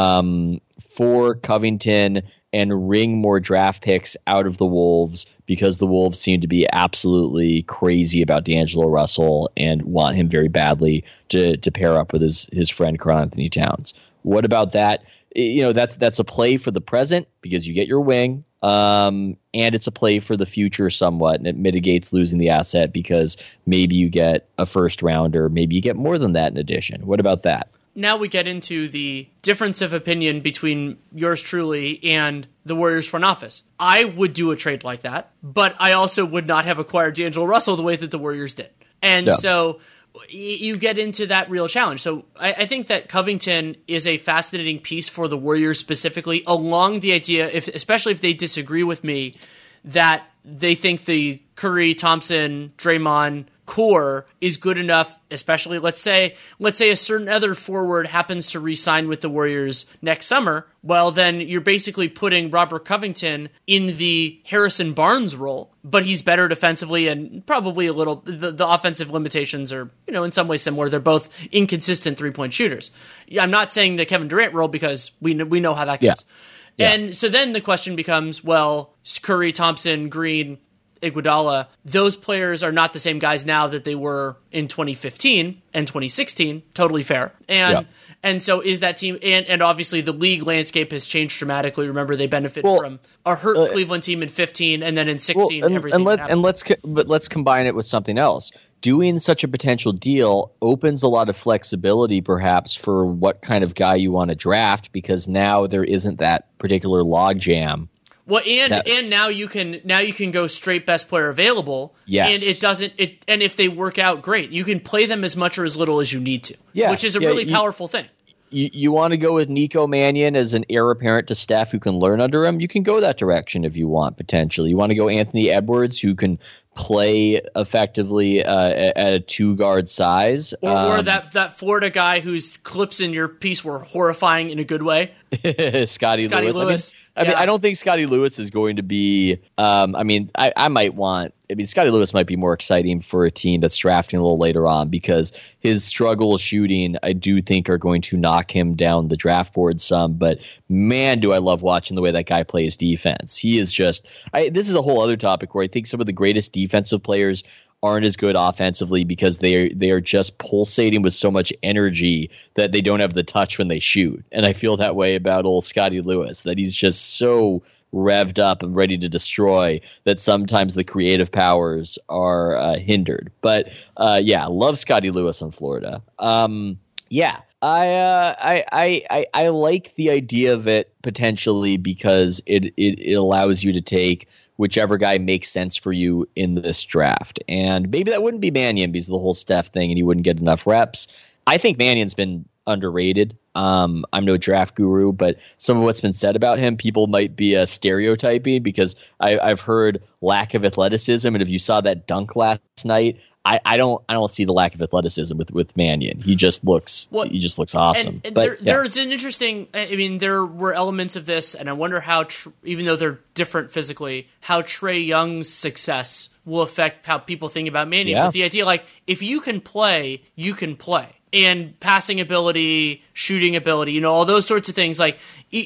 Um, for Covington and wring more draft picks out of the Wolves because the Wolves seem to be absolutely crazy about D'Angelo Russell and want him very badly to to pair up with his his friend Karl Anthony Towns. What about that? You know, that's that's a play for the present because you get your wing. Um, and it's a play for the future somewhat, and it mitigates losing the asset because maybe you get a first rounder, maybe you get more than that in addition. What about that? Now we get into the difference of opinion between yours truly and the Warriors front office. I would do a trade like that, but I also would not have acquired D'Angelo Russell the way that the Warriors did. And Yeah. so you get into that real challenge. So I, I think that Covington is a fascinating piece for the Warriors specifically, along the idea, if, especially if they disagree with me, that they think the Curry, Thompson, Draymond core is good enough, especially let's say let's say a certain other forward happens to re-sign with the Warriors next summer. Well, then you're basically putting Robert Covington in the Harrison Barnes role, but he's better defensively and probably a little the, the offensive limitations are, you know, in some ways similar. They're both inconsistent three-point shooters. I'm not saying the Kevin Durant role because we know, we know how that goes. Yeah. Yeah. And so then the question becomes, well, Curry, Thompson, Green, Iguodala, those players are not the same guys now that they were in twenty fifteen and twenty sixteen. Totally fair. And yeah. and so is that team, and, and obviously the league landscape has changed dramatically. Remember, they benefit well, from a hurt uh, Cleveland team in fifteen, and then in sixteen, well, and, everything and, let, and let's but let's combine it with something else. Doing such a potential deal opens a lot of flexibility, perhaps, for what kind of guy you want to draft, because now there isn't that particular logjam. Well, and that, and now you can now you can go straight best player available. Yes. And it doesn't it and if they work out, great. You can play them as much or as little as you need to. Yeah, which is a yeah, really you, powerful thing. You you want to go with Nico Mannion as an heir apparent to Steph who can learn under him? You can go that direction if you want, potentially. You want to go Anthony Edwards who can play effectively uh, at a two-guard size. Or, um, or that, that Florida guy whose clips in your piece were horrifying in a good way. Scotty, Scotty Lewis. Lewis. I mean, yeah. I mean, I don't think Scotty Lewis is going to be um, – I mean, I, I might want – I mean, Scotty Lewis might be more exciting for a team that's drafting a little later on because his struggle shooting, I do think, are going to knock him down the draft board some. But, man, do I love watching the way that guy plays defense. He is just – this is a whole other topic where I think some of the greatest defensive players – aren't as good offensively because they are, they are just pulsating with so much energy that they don't have the touch when they shoot. And I feel that way about old Scotty Lewis, that he's just so revved up and ready to destroy that sometimes the creative powers are uh, hindered. But uh, yeah, love Scotty Lewis in Florida. Um, yeah. I, uh, I I I I like the idea of it potentially because it, it, it allows you to take whichever guy makes sense for you in this draft. And maybe that wouldn't be Mannion because of the whole Steph thing and he wouldn't get enough reps. I think Mannion's been underrated. Um, I'm no draft guru, but some of what's been said about him, people might be uh, stereotyping because I, I've heard lack of athleticism. And if you saw that dunk last night, I, I don't I don't see the lack of athleticism with, with Mannion. He just looks well, he just looks awesome. And, and but there, yeah. there's an interesting. I mean, there were elements of this, and I wonder how, tr- even though they're different physically, how Trae Young's success will affect how people think about Mannion. Yeah. With the idea, like, if you can play, you can play. And passing ability, shooting ability, you know, all those sorts of things. Like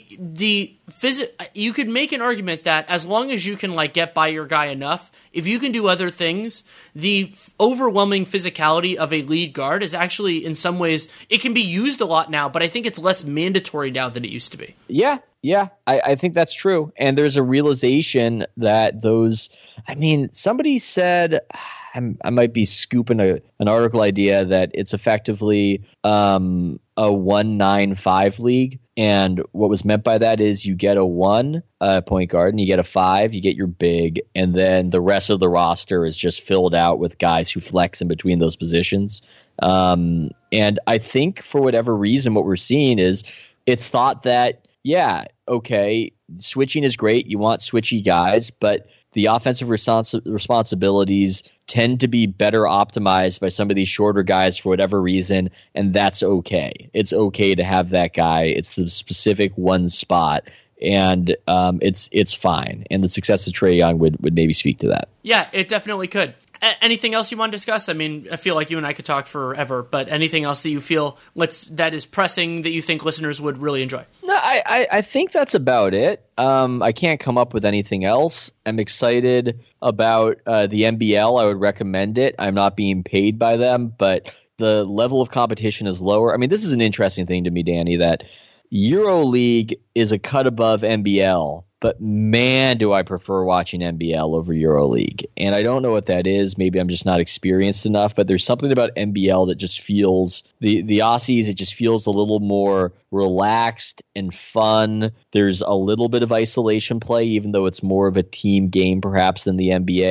the phys- you could make an argument that as long as you can like get by your guy enough, if you can do other things, the overwhelming physicality of a lead guard is actually in some ways it can be used a lot now, but I think it's less mandatory now than it used to be. Yeah, yeah, I, I think that's true. And there's a realization that those. I mean, somebody said. I'm, I might be scooping a, an article idea that it's effectively um, a one nine five league. And what was meant by that is you get a one uh, point guard and you get a five, you get your big, and then the rest of the roster is just filled out with guys who flex in between those positions. Um, and I think for whatever reason, what we're seeing is it's thought that, yeah, okay, switching is great. You want switchy guys, but the offensive respons- responsibilities tend to be better optimized by some of these shorter guys for whatever reason, and that's okay. It's okay to have that guy. It's the specific one spot, and um, it's it's fine. And the success of Trae Young would, would maybe speak to that. Yeah, it definitely could. A- anything else you want to discuss? I mean, I feel like you and I could talk forever, but anything else that you feel let's, that is pressing that you think listeners would really enjoy? No, I, I, I think that's about it. Um, I can't come up with anything else. I'm excited about uh, the N B L. I would recommend it. I'm not being paid by them, but the level of competition is lower. I mean, this is an interesting thing to me, Danny, that EuroLeague is a cut above N B L, but man, do I prefer watching N B L over EuroLeague. And I don't know what that is. Maybe I'm just not experienced enough, but there's something about N B L that just feels, the, the Aussies, it just feels a little more relaxed and fun. There's a little bit of isolation play, even though it's more of a team game perhaps than the N B A.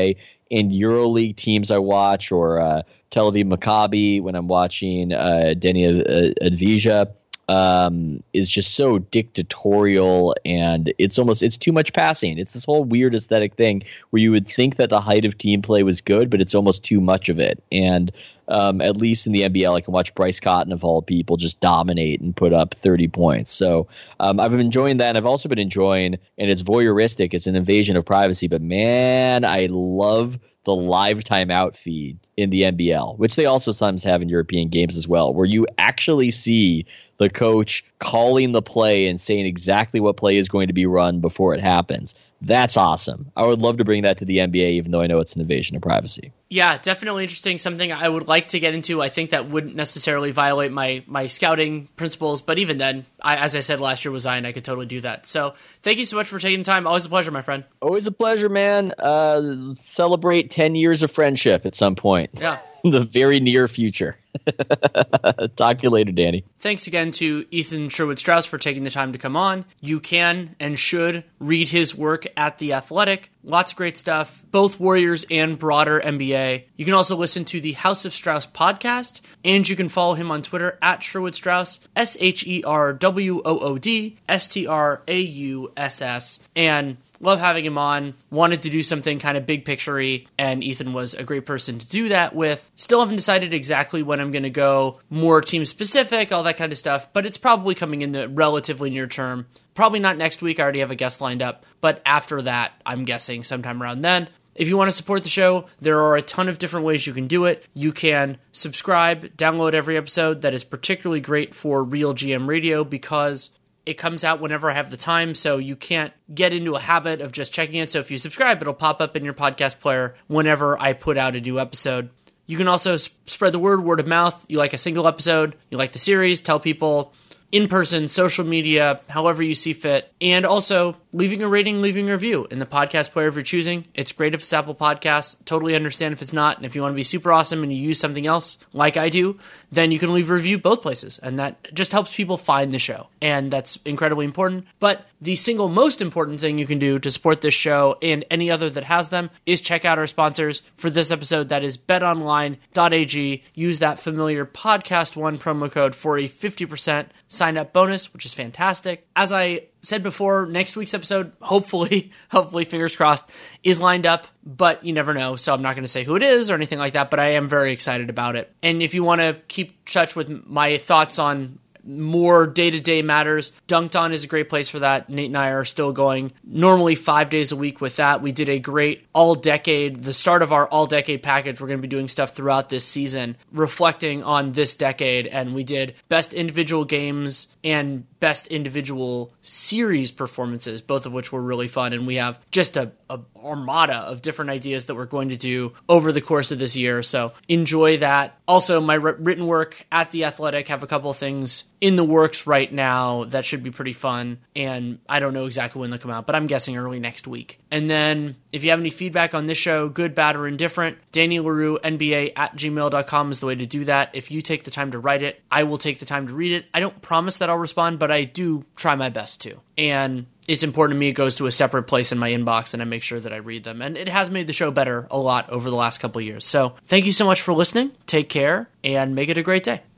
and EuroLeague teams I watch, or uh, Tel Aviv Maccabi when I'm watching uh, Deni Advija, um, is just so dictatorial, and it's almost it's too much passing. It's this whole weird aesthetic thing where you would think that the height of team play was good, but it's almost too much of it. And um, at least in the N B L, I can watch Bryce Cotton of all people just dominate and put up thirty points. So um, I've been enjoying that, and I've also been enjoying, and it's voyeuristic, it's an invasion of privacy, but man, I love the live timeout feed in the N B L, which they also sometimes have in European games as well, where you actually see the coach calling the play and saying exactly what play is going to be run before it happens. That's awesome. I would love to bring that to the N B A, even though I know it's an invasion of privacy. Yeah, definitely interesting. Something I would like to get into. I think that wouldn't necessarily violate my my scouting principles, but even then, I, as I said last year with Zion, I could totally do that. So thank you so much for taking the time. Always a pleasure, my friend. Always a pleasure, man. Uh, celebrate ten years of friendship at some point. Yeah. In the very near future. Talk to you later, Danny. Thanks again to Ethan Sherwood-Strauss for taking the time to come on. You can and should read his work at The Athletic. Lots of great stuff, both Warriors and broader N B A. You can also listen to the House of Strauss podcast, and you can follow him on Twitter at Sherwood Strauss, S H E R W O O D S T R A U S S. And love having him on. Wanted to do something kind of big picture-y, and Ethan was a great person to do that with. Still haven't decided exactly when I'm going to go more team-specific, all that kind of stuff, but it's probably coming in the relatively near term. Probably not next week. I already have a guest lined up, but after that, I'm guessing sometime around then. If you want to support the show, there are a ton of different ways you can do it. You can subscribe, download every episode. That is particularly great for Real G M Radio because it comes out whenever I have the time, so you can't get into a habit of just checking it. So if you subscribe, it'll pop up in your podcast player whenever I put out a new episode. You can also sp- spread the word, word of mouth. You like a single episode, you like the series, tell people in person, social media, however you see fit. And also leaving a rating, leaving a review in the podcast player if you're choosing. It's great if it's Apple Podcasts. Totally understand if it's not. And if you want to be super awesome and you use something else like I do, then you can leave a review both places. And that just helps people find the show. And that's incredibly important. But the single most important thing you can do to support this show and any other that has them is check out our sponsors for this episode. That is bet online dot a g. Use that familiar podcast one promo code for a fifty percent sign up bonus, which is fantastic. As I said before, next week's episode, hopefully, hopefully, fingers crossed, is lined up, but you never know, so I'm not going to say who it is or anything like that, but I am very excited about it. And if you want to keep touch with my thoughts on more day-to-day matters, Dunked On is a great place for that. Nate and I are still going normally five days a week with that. We did a great all-decade, the start of our all-decade package. We're going to be doing stuff throughout this season, reflecting on this decade, and we did best individual games and best individual series performances, both of which were really fun, and we have just a, a armada of different ideas that we're going to do over the course of this year, so enjoy that. Also, my r- written work at The Athletic, have a couple of things in the works right now that should be pretty fun, and I don't know exactly when they'll come out, but I'm guessing early next week. And then, if you have any feedback on this show, good, bad, or indifferent, Danny Leroux, N B A at gmail dot com is the way to do that. If you take the time to write it, I will take the time to read it. I don't promise that I'll respond, but I do try my best to. And it's important to me it goes to a separate place in my inbox, and I make sure that I read them. And it has made the show better a lot over the last couple of years. So thank you so much for listening. Take care, and make it a great day.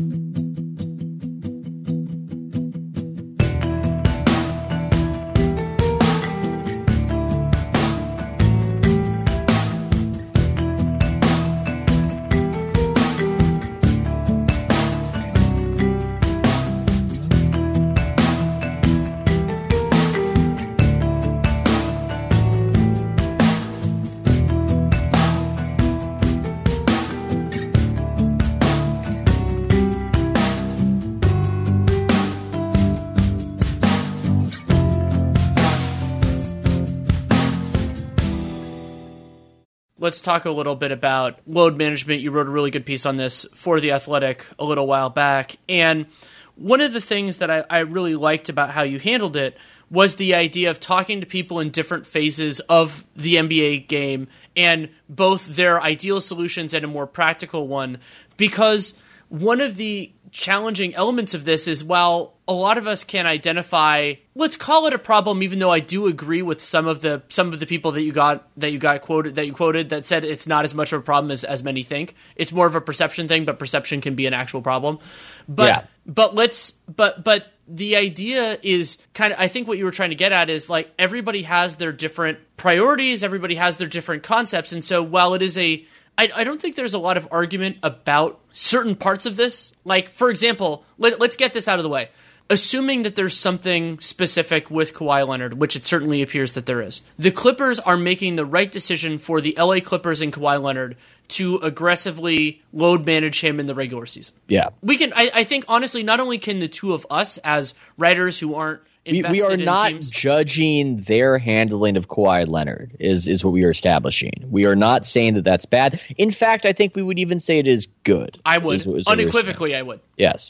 Let's talk a little bit about load management. You wrote a really good piece on this for The Athletic a little while back. And one of the things that I, I really liked about how you handled it was the idea of talking to people in different phases of the N B A game and both their ideal solutions and a more practical one. Because one of the challenging elements of this is, while a lot of us can identify, let's call it a problem, even though I do agree with some of the some of the people that you got that you got quoted that you quoted that said it's not as much of a problem as, as many think. It's more of a perception thing, but perception can be an actual problem. But yeah. but let's but but the idea is kind of, I think what you were trying to get at is like everybody has their different priorities, everybody has their different concepts, and so while it is a I, I don't think there's a lot of argument about certain parts of this. Like, for example, let, let's get this out of the way. Assuming that there's something specific with Kawhi Leonard, which it certainly appears that there is, the Clippers are making the right decision for the L A Clippers and Kawhi Leonard to aggressively load manage him in the regular season. Yeah. We can, I, I think, honestly, not only can the two of us as writers who aren't We, we are not teams. judging their handling of Kawhi Leonard is, is what we are establishing. We are not saying that that's bad. In fact, I think we would even say it is good. I would. Is, is Unequivocally, I would. Yes.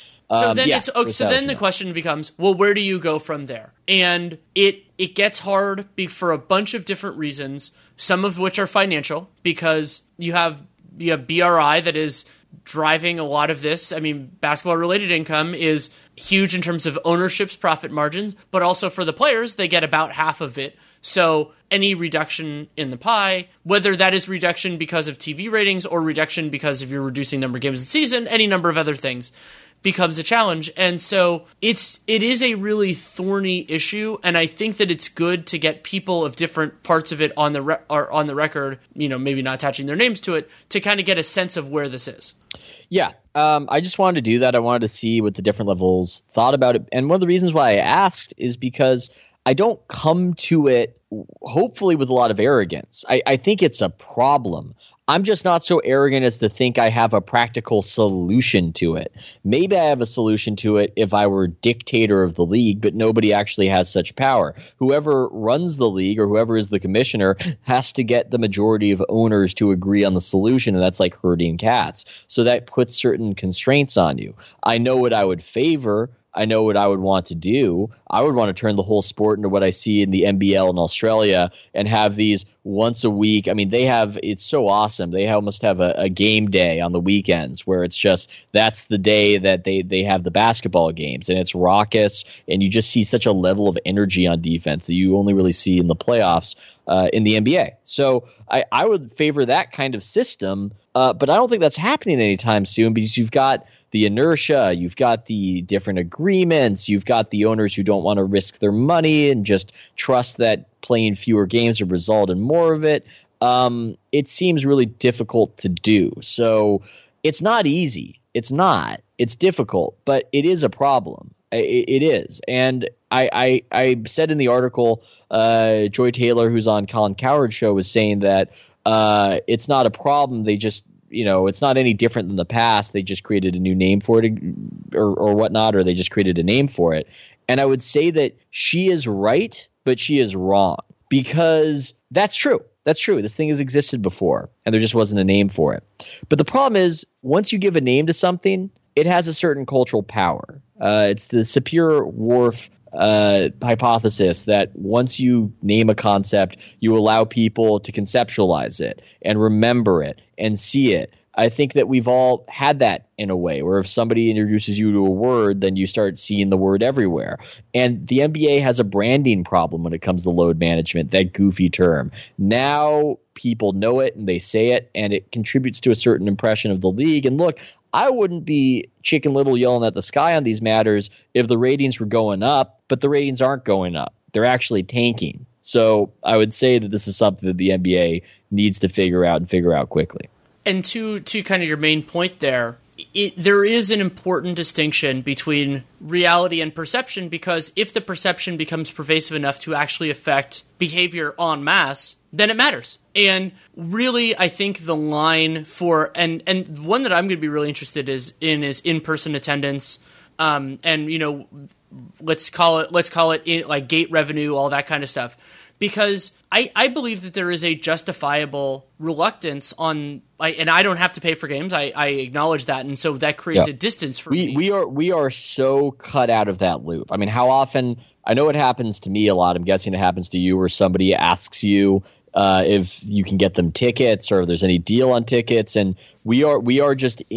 So um, then yeah, it's okay, so then the question becomes, well, where do you go from there? And it it gets hard be, for a bunch of different reasons, some of which are financial, because you have you have B R I that is driving a lot of this. I mean, basketball-related income is huge in terms of ownership's profit margins, but also for the players, they get about half of it. So any reduction in the pie, whether that is reduction because of T V ratings or reduction because of you're reducing number of games in the season, any number of other things, becomes a challenge. And so it's it is a really thorny issue, and I think that it's good to get people of different parts of it on the re- or on the record, you know, maybe not attaching their names to it, to kind of get a sense of where this is. Yeah, um, I just wanted to do that. I wanted to see what the different levels thought about it. And one of the reasons why I asked is because I don't come to it, hopefully, with a lot of arrogance. I, I think it's a problem. I'm just not so arrogant as to think I have a practical solution to it. Maybe I have a solution to it if I were dictator of the league, but nobody actually has such power. Whoever runs the league or whoever is the commissioner has to get the majority of owners to agree on the solution, and that's like herding cats. So that puts certain constraints on you. I know what I would favor. I know what I would want to do. I would want to turn the whole sport into what I see in the N B L in Australia and have these once a week. I mean, they have – it's so awesome. They almost have a, a game day on the weekends where it's just – that's the day that they, they have the basketball games, and it's raucous, and you just see such a level of energy on defense that you only really see in the playoffs uh, in the N B A. So I, I would favor that kind of system, uh, but I don't think that's happening anytime soon because you've got – the inertia, you've got the different agreements, you've got the owners who don't want to risk their money and just trust that playing fewer games will result in more of it. Um, it seems really difficult to do. So it's not easy. It's not. It's difficult, but it is a problem. It, it is. And I, I, I said in the article, uh, Joy Taylor, who's on Colin Cowherd's show, was saying that uh, it's not a problem. They just You know, it's not any different than the past. They just created a new name for it or, or whatnot, or they just created a name for it. And I would say that she is right, but she is wrong because that's true. That's true. This thing has existed before, and there just wasn't a name for it. But the problem is once you give a name to something, it has a certain cultural power. Uh, it's the Sapir-Whorf uh, hypothesis that once you name a concept, you allow people to conceptualize it and remember it and see it. I think that we've all had that in a way where if somebody introduces you to a word, then you start seeing the word everywhere. And the N B A has a branding problem when it comes to load management, that goofy term. Now people know it and they say it, and it contributes to a certain impression of the league. And look, I wouldn't be Chicken Little yelling at the sky on these matters if the ratings were going up, but the ratings aren't going up. They're actually tanking. So I would say that this is something that the N B A needs to figure out and figure out quickly. And to to kind of your main point there, it, there is an important distinction between reality and perception, because if the perception becomes pervasive enough to actually affect behavior en masse, then it matters. And really, I think the line for and and one that I'm going to be really interested is in is in-person attendance, um, and you know, let's call it let's call it in, like gate revenue, all that kind of stuff. Because I, I believe that there is a justifiable reluctance on, I, and I don't have to pay for games. I, I acknowledge that, and so that creates yeah. a distance for we, me. We are we are so cut out of that loop. I mean, how often? I know it happens to me a lot. I'm guessing it happens to you, where somebody asks you uh, if you can get them tickets or if there's any deal on tickets, and we are we are just in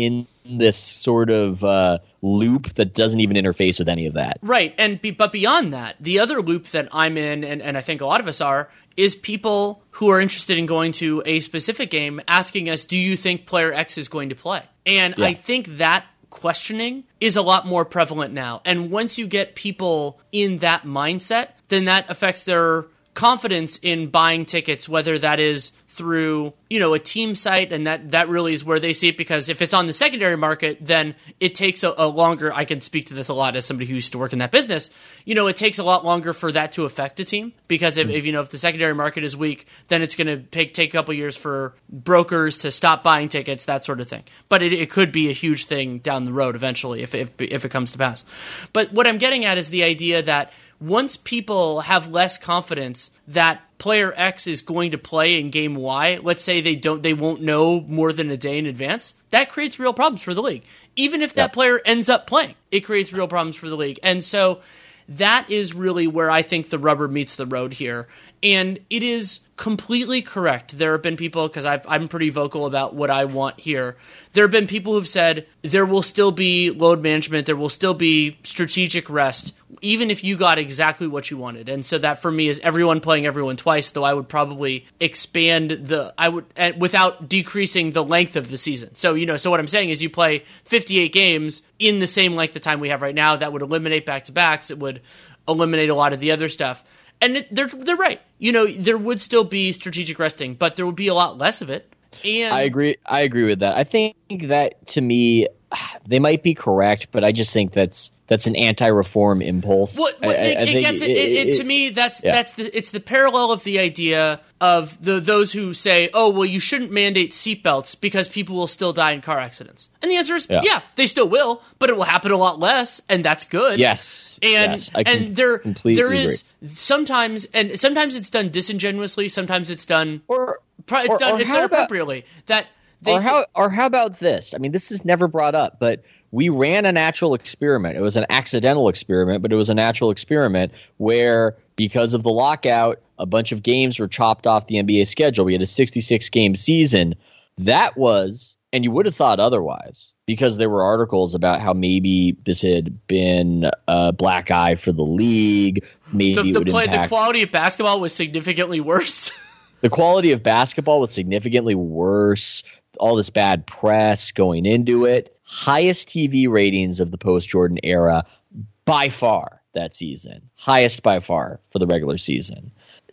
this sort of uh, loop that doesn't even interface with any of that. Right, and be, but beyond that, the other loop that I'm in, and, and I think a lot of us are, is people who are interested in going to a specific game asking us, do you think player X is going to play? And yeah. I think that questioning is a lot more prevalent now. And once you get people in that mindset, then that affects their confidence in buying tickets, whether that is through, you know, a team site, and that, that really is where they see it, because if it's on the secondary market, then it takes a, a longer, I can speak to this a lot as somebody who used to work in that business, you know, it takes a lot longer for that to affect a team, because if, mm-hmm. if you know, if the secondary market is weak, then it's going to take, take a couple years for brokers to stop buying tickets, that sort of thing. But it, it could be a huge thing down the road eventually if, if, if it comes to pass. But what I'm getting at is the idea that once people have less confidence that player X is going to play in game Y, let's say they don't, they won't know more than a day in advance, that creates real problems for the league. Even if that yep. player ends up playing, it creates real problems for the league. And so that is really where I think the rubber meets the road here. And it is completely correct. There have been people, because I'm pretty vocal about what I want here, there have been people who've said there will still be load management, there will still be strategic rest, even if you got exactly what you wanted. And so that for me is everyone playing everyone twice, though I would probably expand the, I would, uh, without decreasing the length of the season. So, you know, so what I'm saying is you play fifty-eight games in the same length of time we have right now. That would eliminate back-to-backs. It would eliminate a lot of the other stuff. And it, they're they're right. You know, there would still be strategic resting, but there would be a lot less of it. And I agree. I agree with that. I think that, to me, they might be correct, but I just think that's that's an anti-reform impulse. Well, I, it, I it gets it, it, it, to me. That's yeah. that's the, it's the parallel of the idea of the those who say, "Oh, well, you shouldn't mandate seatbelts because people will still die in car accidents." And the answer is, yeah, yeah they still will, but it will happen a lot less, and that's good. Yes, and yes, I and there there is agree. sometimes, and sometimes it's done disingenuously, sometimes it's done or it's or, done, or it's done about, appropriately. That they, or how or how about this? I mean, this is never brought up, but we ran a natural experiment. It was an accidental experiment, but it was a natural experiment where, because of the lockout, a bunch of games were chopped off the N B A schedule. We had a sixty-six game season. That was, and you would have thought otherwise, because there were articles about how maybe this had been a black eye for the league. Maybe the, it the, would play, impact. The quality of basketball was significantly worse. The quality of basketball was significantly worse. All this bad press going into it. Highest T V ratings of the post-Jordan era by far that season. Highest by far for the regular season.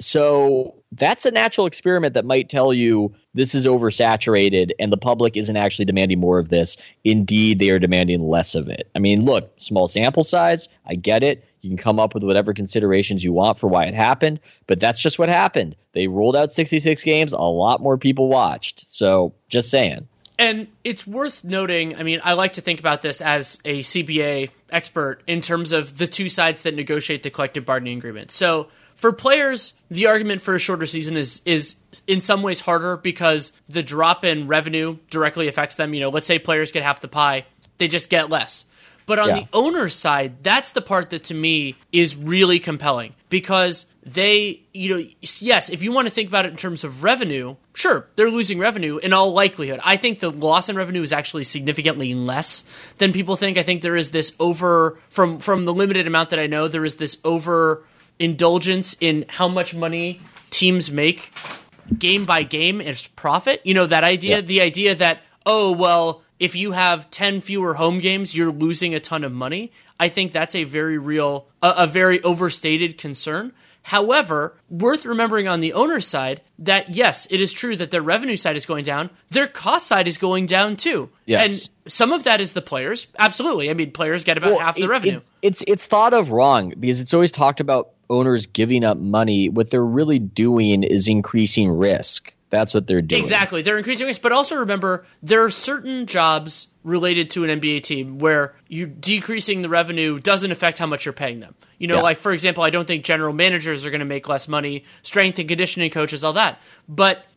So that's a natural experiment that might tell you this is oversaturated and the public isn't actually demanding more of this. Indeed, they are demanding less of it. I mean, look, small sample size. I get it. You can come up with whatever considerations you want for why it happened, but that's just what happened. They rolled out sixty-six games. A lot more people watched. So just saying. And it's worth noting, I mean, I like to think about this as a C B A expert in terms of the two sides that negotiate the collective bargaining agreement. So for players, the argument for a shorter season is is in some ways harder because the drop in revenue directly affects them. You know, let's say players get half the pie, they just get less. But on yeah. the owner's side, that's the part that to me is really compelling because they, you know, yes, if you want to think about it in terms of revenue, sure, they're losing revenue in all likelihood. I think the loss in revenue is actually significantly less than people think. I think there is this over, from, from the limited amount that I know, there is this over indulgence in how much money teams make game by game as profit. You know, that idea, yeah. the idea that, oh, well, if you have ten fewer home games, you're losing a ton of money. I think that's a very real, a, a very overstated concern. However, worth remembering on the owner's side that, yes, it is true that their revenue side is going down. Their cost side is going down, too. Yes. And some of that is the players. Absolutely. I mean, players get about well, half the it, revenue. It's, it's, it's thought of wrong because it's always talked about owners giving up money. What they're really doing is increasing risk. That's what they're doing. Exactly. They're increasing risk. But also remember, there are certain jobs related to an N B A team where you decreasing the revenue doesn't affect how much you're paying them. You know, yeah. like, for example, I don't think general managers are going to make less money, strength and conditioning coaches, all that. But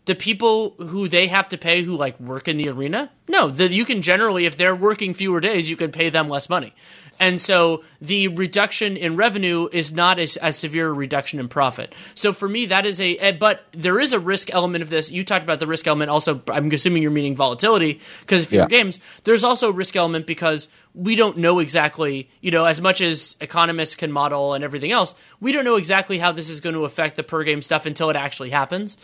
the people who they have to pay who like work in the arena, no, the, you can generally, if they're working fewer days, you can pay them less money. And so the reduction in revenue is not as, as severe a reduction in profit. So for me, that is a, but there is a risk element of this. You talked about the risk element also. I'm assuming you're meaning volatility because fewer yeah. games. There's also a risk element because we don't know exactly, you know, as much as economists can model and everything else, we don't know exactly how this is going to affect the per game stuff until it actually happens.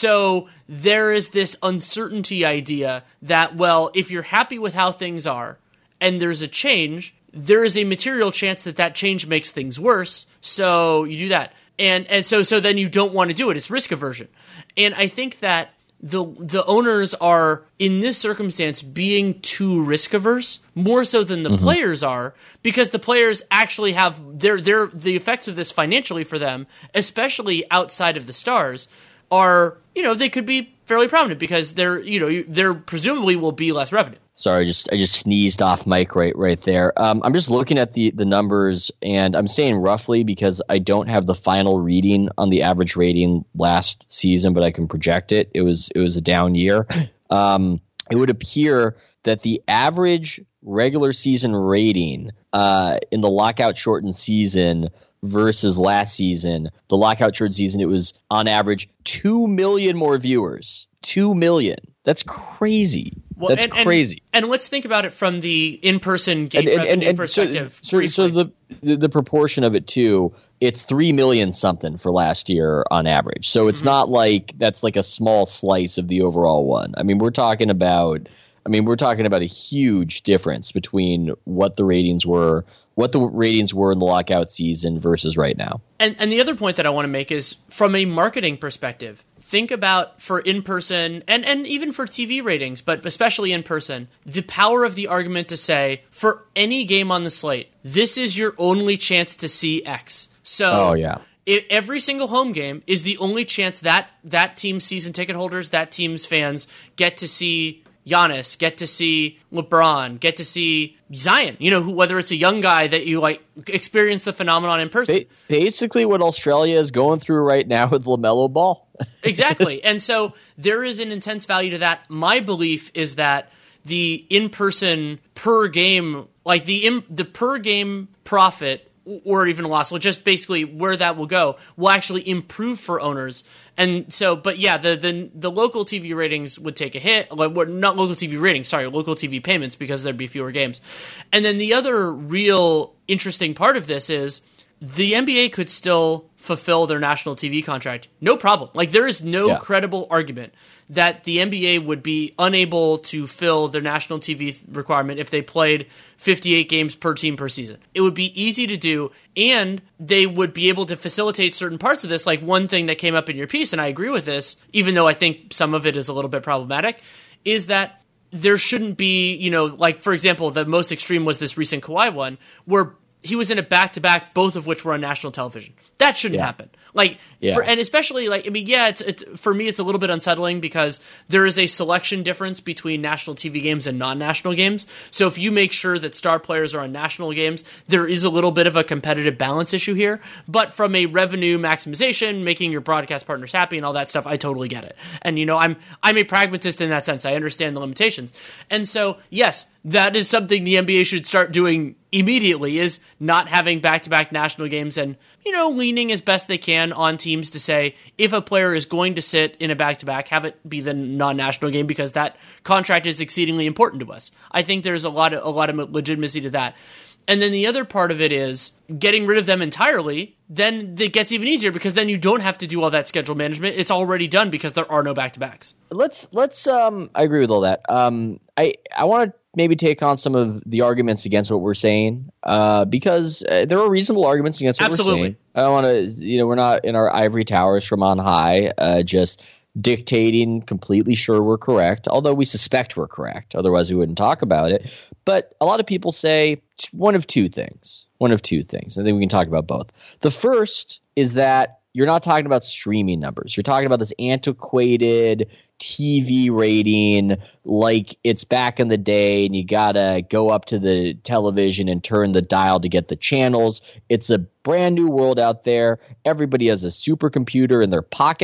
So there is this uncertainty idea that, well, if you're happy with how things are and there's a change, there is a material chance that that change makes things worse. So you do that. And and so so then you don't want to do it. It's risk aversion. And I think that the the owners are, in this circumstance, being too risk averse, more so than the mm-hmm. players are, because the players actually have their their the effects of this financially for them, especially outside of the Stars, are, you know, they could be fairly prominent because there, you know, there presumably will be less revenue. Sorry, I just I just sneezed off mic right right there. Um, I'm just looking at the, the numbers, and I'm saying roughly because I don't have the final reading on the average rating last season, but I can project it. It was it was a down year. Um, it would appear that the average regular season rating uh, in the lockout shortened season versus last season, the lockout shortened season, it was on average two million more viewers. Two million. That's crazy. Well, That's and, crazy. And, and let's think about it from the in-person game and, revenue and, and perspective. So, so, so the, the the proportion of it too, it's three million something for last year on average. So it's mm-hmm. not like that's like a small slice of the overall one. I mean, we're talking about. I mean, we're talking about a huge difference between what the ratings were, what the ratings were in the lockout season versus right now. And and the other point that I want to make is from a marketing perspective. Think about for in-person and, and even for T V ratings, but especially in-person, the power of the argument to say, for any game on the slate, this is your only chance to see X. So oh, yeah. it, every single home game is the only chance that that team's season ticket holders, that team's fans get to see Giannis, get to see LeBron, get to see Zion, you know, who, whether it's a young guy that you like experience the phenomenon in person. Basically what Australia is going through right now with LaMelo Ball. Exactly. And so there is an intense value to that. My belief is that the in-person per game, like the in, the per game profit or even loss, well, just basically where that will go, will actually improve for owners. And so, but yeah, the the, the local T V ratings would take a hit. Like, not local T V ratings, sorry, local T V payments, because there'd be fewer games. And then the other real interesting part of this is the N B A could still fulfill their national T V contract. No problem. Like, there is no yeah. credible argument that the N B A would be unable to fill their national T V requirement if they played fifty-eight games per team per season. It would be easy to do, and they would be able to facilitate certain parts of this. Like, one thing that came up in your piece, and I agree with this, even though I think some of it is a little bit problematic, is that there shouldn't be, you know, like, for example, the most extreme was this recent Kawhi one, where he was in a back-to-back, both of which were on national television. That shouldn't yeah. happen. Like, yeah. for, and especially, like, I mean, yeah, it's, it's for me, it's a little bit unsettling because there is a selection difference between national T V games and non-national games. So if you make sure that star players are on national games, there is a little bit of a competitive balance issue here. But from a revenue maximization, making your broadcast partners happy and all that stuff, I totally get it. And, you know, I'm I'm a pragmatist in that sense. I understand the limitations. And so, yes, that is something the N B A should start doing immediately, is not having back-to-back national games and, you know, leaning as best they can on teams to say, if a player is going to sit in a back-to-back, have it be the non-national game because that contract is exceedingly important to us. I think there's a lot of, a lot of legitimacy to that. And then the other part of it is getting rid of them entirely. Then it gets even easier because then you don't have to do all that schedule management. It's already done because there are no back-to-backs. Let's let's. Um, I agree with all that. Um, I I want to maybe take on some of the arguments against what we're saying, uh, because uh, there are reasonable arguments against what Absolutely. we're saying. I don't want to, you know, we're not in our ivory towers from on high, uh, just dictating, completely sure we're correct, although we suspect we're correct. Otherwise, we wouldn't talk about it. But a lot of people say one of two things. One of two things. I think we can talk about both. The first is that you're not talking about streaming numbers. You're talking about this antiquated T V rating like it's back in the day and you got to go up to the television and turn the dial to get the channels. It's a brand new world out there. Everybody has a supercomputer in their pocket.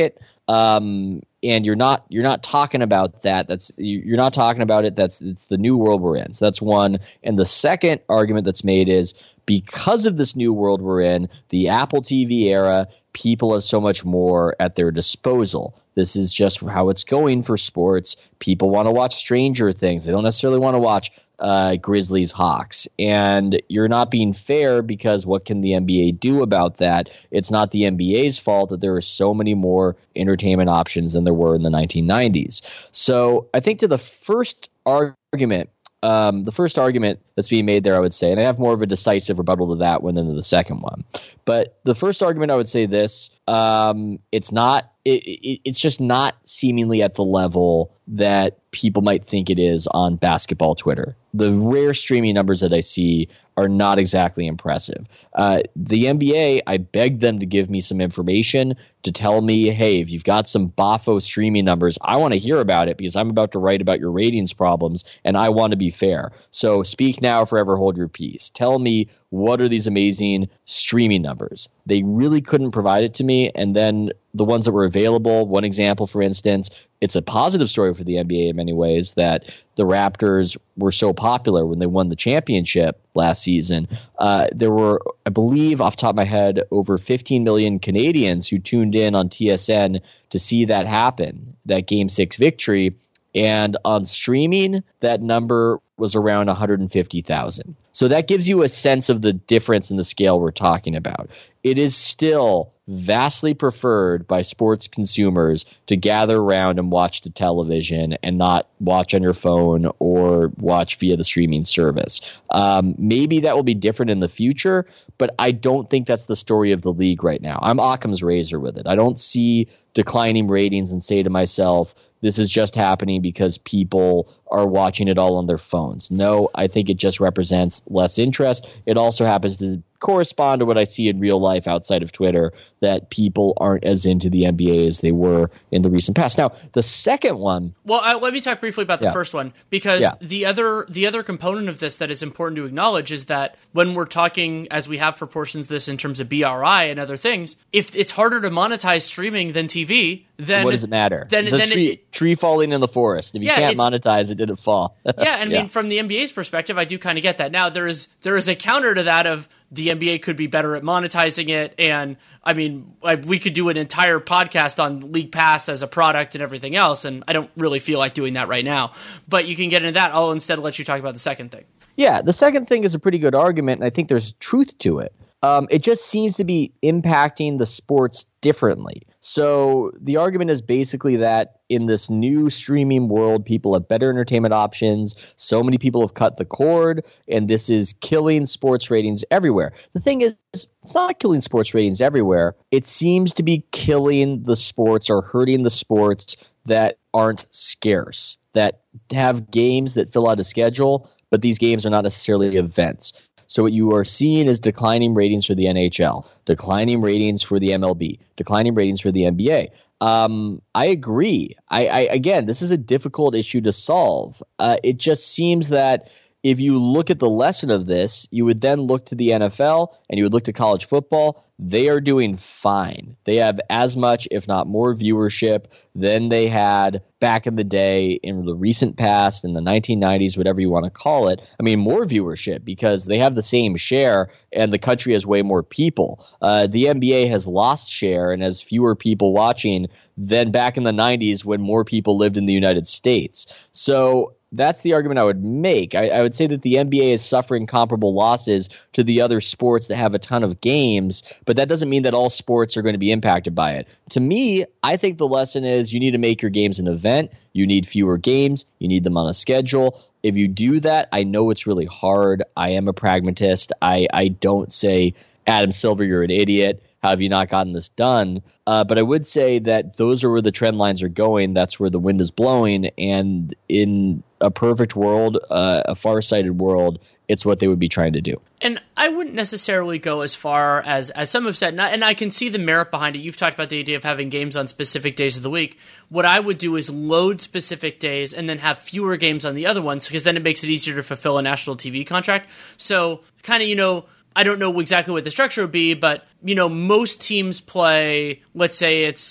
Um, and you're not you're not talking about that. That's you're not talking about it. That's it's the new world we're in. So that's one. And the second argument that's made is because of this new world we're in, the Apple T V era, people have so much more at their disposal. This is just how it's going for sports. People want to watch Stranger Things. They don't necessarily want to watch uh, Grizzlies Hawks. And you're not being fair because what can the N B A do about that? It's not the N B A's fault that there are so many more entertainment options than there were in the nineteen nineties. So I think to the first argument, Um, the first argument that's being made there, I would say, and I have more of a decisive rebuttal to that one than to the second one. But the first argument, I would say this: um, it's not, it, it, it's just not seemingly at the level that people might think it is on basketball Twitter. The rare streaming numbers that I see are not exactly impressive. Uh, the N B A, I begged them to give me some information to tell me, hey, if you've got some boffo streaming numbers, I want to hear about it because I'm about to write about your ratings problems and I want to be fair. So speak now, forever hold your peace. Tell me, what are these amazing streaming numbers? They really couldn't provide it to me. And then the ones that were available, one example, for instance, it's a positive story for the N B A in many ways that the Raptors were so popular when they won the championship last season. Uh, there were, I believe, off the top of my head, over fifteen million Canadians who tuned in on T S N to see that happen, that Game six victory. And on streaming, that number was around one hundred fifty thousand. So that gives you a sense of the difference in the scale we're talking about. It is still vastly preferred by sports consumers to gather around and watch the television and not watch on your phone or watch via the streaming service. Um, maybe that will be different in the future, but I don't think that's the story of the league right now. I'm Occam's razor with it. I don't see declining ratings and say to myself, this is just happening because people are watching it all on their phones. No, I think it just represents less interest. It also happens to correspond to what I see in real life outside of Twitter, that people aren't as into the N B A as they were in the recent past. Now, the second one... Well, uh, let me talk briefly about the yeah. first one, because yeah. the other the other component of this that is important to acknowledge is that when we're talking, as we have for portions of this in terms of B R I and other things, if it's harder to monetize streaming than T V, then... What does it matter? Then, it's a then tree, it, tree falling in the forest. If you yeah, can't monetize it, did it fall? yeah, and I yeah. mean, from the N B A's perspective, I do kind of get that. Now, there is there is a counter to that of the N B A could be better at monetizing it, and I mean, we could do an entire podcast on League Pass as a product and everything else, and I don't really feel like doing that right now. But you can get into that. I'll instead let you talk about the second thing. Yeah, the second thing is a pretty good argument, and I think there's truth to it. Um, it just seems to be impacting the sports differently. So the argument is basically that in this new streaming world, people have better entertainment options. So many people have cut the cord, and this is killing sports ratings everywhere. The thing is, it's not killing sports ratings everywhere. It seems to be killing the sports or hurting the sports that aren't scarce, that have games that fill out a schedule, but these games are not necessarily events. So what you are seeing is declining ratings for the N H L, declining ratings for the M L B, declining ratings for the N B A. Um, I agree. I, I again, this is a difficult issue to solve. Uh, it just seems that if you look at the lesson of this, you would then look to the N F L and you would look to college football. They are doing fine. They have as much, if not more, viewership than they had back in the day, in the recent past, in the nineteen nineties, whatever you want to call it. I mean, more viewership because they have the same share and the country has way more people. Uh, the N B A has lost share and has fewer people watching than back in the nineties when more people lived in the United States. So that's the argument I would make. I, I would say that the N B A is suffering comparable losses to the other sports that have a ton of games, but that doesn't mean that all sports are going to be impacted by it. To me, I think the lesson is you need to make your games an event. You need fewer games. You need them on a schedule. If you do that, I know it's really hard. I am a pragmatist. I, I don't say, Adam Silver, you're an idiot. How have you not gotten this done? Uh, but I would say that those are where the trend lines are going. That's where the wind is blowing. And in a perfect world, uh, a far-sighted world, it's what they would be trying to do. And I wouldn't necessarily go as far as, as some have said, and I, and I can see the merit behind it. You've talked about the idea of having games on specific days of the week. What I would do is load specific days and then have fewer games on the other ones, because then it makes it easier to fulfill a national T V contract. So kind of, you know, I don't know exactly what the structure would be, but, you know, most teams play, let's say it's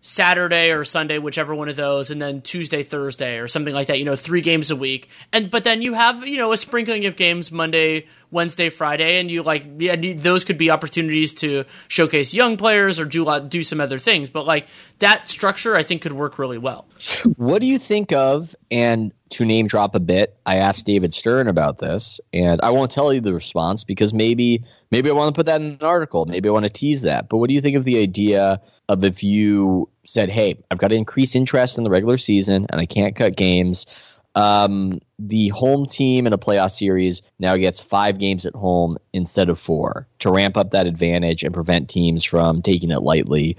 Saturday or Sunday, whichever one of those, and then Tuesday, Thursday, or something like that, you know, three games a week. And but then you have, you know, a sprinkling of games Monday, Wednesday, Friday, and you like yeah, those could be opportunities to showcase young players or do do some other things. But like that structure, I think could work really well. What do you think of, and to name drop a bit, I asked David Stern about this, and I won't tell you the response because maybe maybe I want to put that in an article. Maybe I want to tease that. But what do you think of the idea of if you said, hey, I've got to increase interest in the regular season and I can't cut games. Um, the home team in a playoff series now gets five games at home instead of four to ramp up that advantage and prevent teams from taking it lightly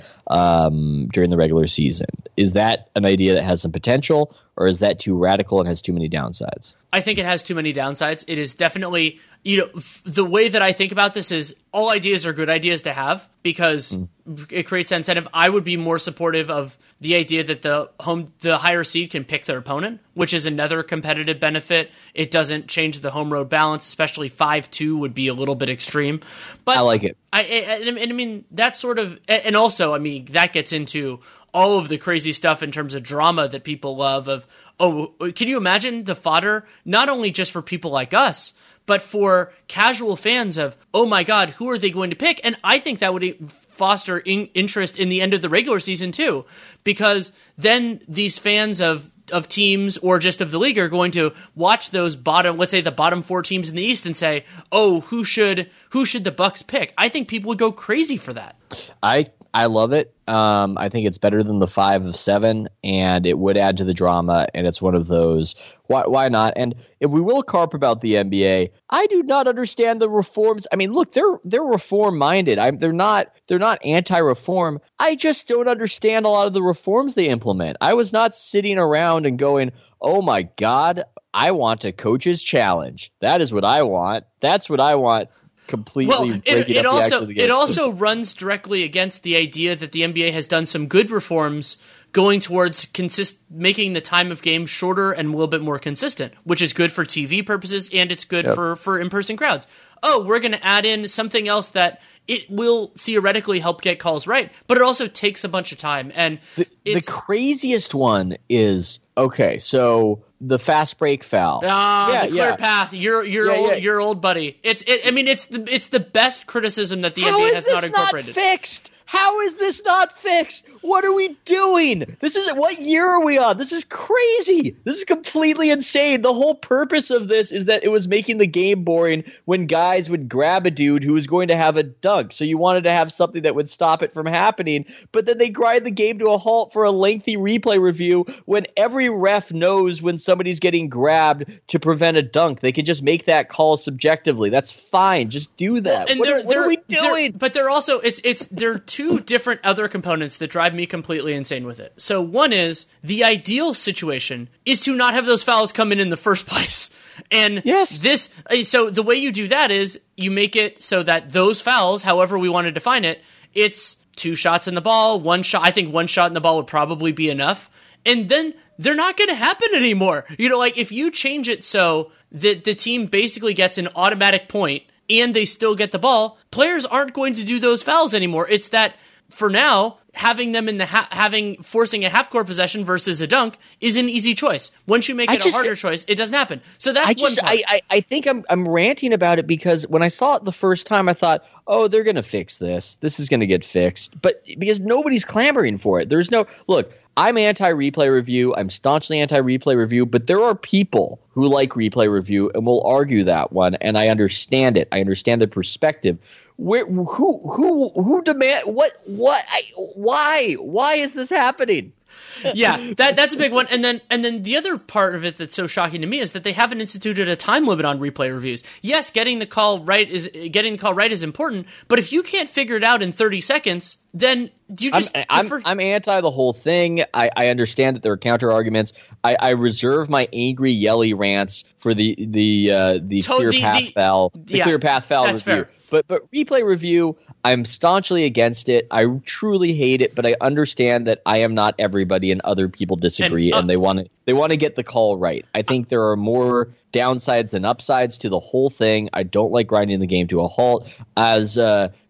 um, during the regular season. Is that an idea that has some potential, or is that too radical and has too many downsides? I think it has too many downsides. It is definitely, you know, f- the way that I think about this is all ideas are good ideas to have because mm. it creates that incentive. I would be more supportive of the idea that the home, the higher seed can pick their opponent, which is another competitive benefit. It doesn't change the home road balance, especially five two would be a little bit extreme. But I like it. I, I, I mean, that sort of, and also, I mean, that gets into all of the crazy stuff in terms of drama that people love of, oh, can you imagine the fodder, not only just for people like us, but for casual fans of, oh my God, who are they going to pick? And I think that would foster in- interest in the end of the regular season too, because then these fans of of teams or just of the league are going to watch those bottom, let's say the bottom four teams in the East and say, oh, who should who should the Bucks pick? I think people would go crazy for that. I I love it. Um, I think it's better than the five of seven, and it would add to the drama, and it's one of those, why why not? And if we will carp about the N B A, I do not understand the reforms. I mean, look, they're they're reform-minded. I'm, they're not they're not anti-reform. I just don't understand a lot of the reforms they implement. I was not sitting around and going, oh my God, I want a coach's challenge. That is what I want. That's what I want. Completely well, it, breaking it up also the of the game. It also runs directly against the idea that the N B A has done some good reforms going towards consist making the time of game shorter and a little bit more consistent, which is good for T V purposes and it's good yep. for, for in-person crowds. Oh, we're going to add in something else that it will theoretically help get calls right, but it also takes a bunch of time. And the, the craziest one is, okay, so the fast break foul. Ah, yeah, the clear yeah. path. Your your yeah, old yeah. your old buddy. It's it. I mean, it's the it's the best criticism that the How N B A is has this not incorporated. Not fixed? How is this not fixed? What are we doing? This is what year are we on? This is crazy. This is completely insane. The whole purpose of this is that it was making the game boring when guys would grab a dude who was going to have a dunk. So you wanted to have something that would stop it from happening, but then they grind the game to a halt for a lengthy replay review when every ref knows when somebody's getting grabbed to prevent a dunk. They can just make that call subjectively. That's fine. Just do that. And what they're, are, what they're, are we doing? They're, but they're also it's it's they're two different other components that drive me completely insane with it. So one is the ideal situation is to not have those fouls come in in the first place. And yes. this so the way you do that is you make it so that those fouls, however we want to define it, it's two shots in the ball, one shot. I think one shot in the ball would probably be enough. And then they're not going to happen anymore. You know, like if you change it so that the team basically gets an automatic point and they still get the ball, players aren't going to do those fouls anymore. It's that for now, having them in the ha- having forcing a half court possession versus a dunk is an easy choice. Once you make it just, a harder choice, it doesn't happen. So that's I just, one part. I, I, I think I'm I'm ranting about it because when I saw it the first time, I thought, oh, they're going to fix this. This is going to get fixed. But because nobody's clamoring for it. There's no look. I'm anti-replay review. I'm staunchly anti-replay review, but there are people who like replay review and will argue that one, and I understand it. I understand the perspective. Where, who, who, who demand what, what, I, why, why is this happening? Yeah, that that's a big one. And then and then the other part of it that's so shocking to me is that they haven't instituted a time limit on replay reviews. Yes, getting the call right is getting the call right is important, but if you can't figure it out in thirty seconds, then you just I'm I'm, defer- I'm anti the whole thing. I, I understand that there are counter arguments. I, I reserve my angry yelly rants for the the uh, the To- clear the- path the- foul the yeah, clear path foul that's review. fair. But but replay review, I'm staunchly against it. I truly hate it, but I understand that I am not everybody, and other people disagree, and, uh, and they want to they want to get the call right. I think there are more downsides than upsides to the whole thing. I don't like grinding the game to a halt. As uh, hey,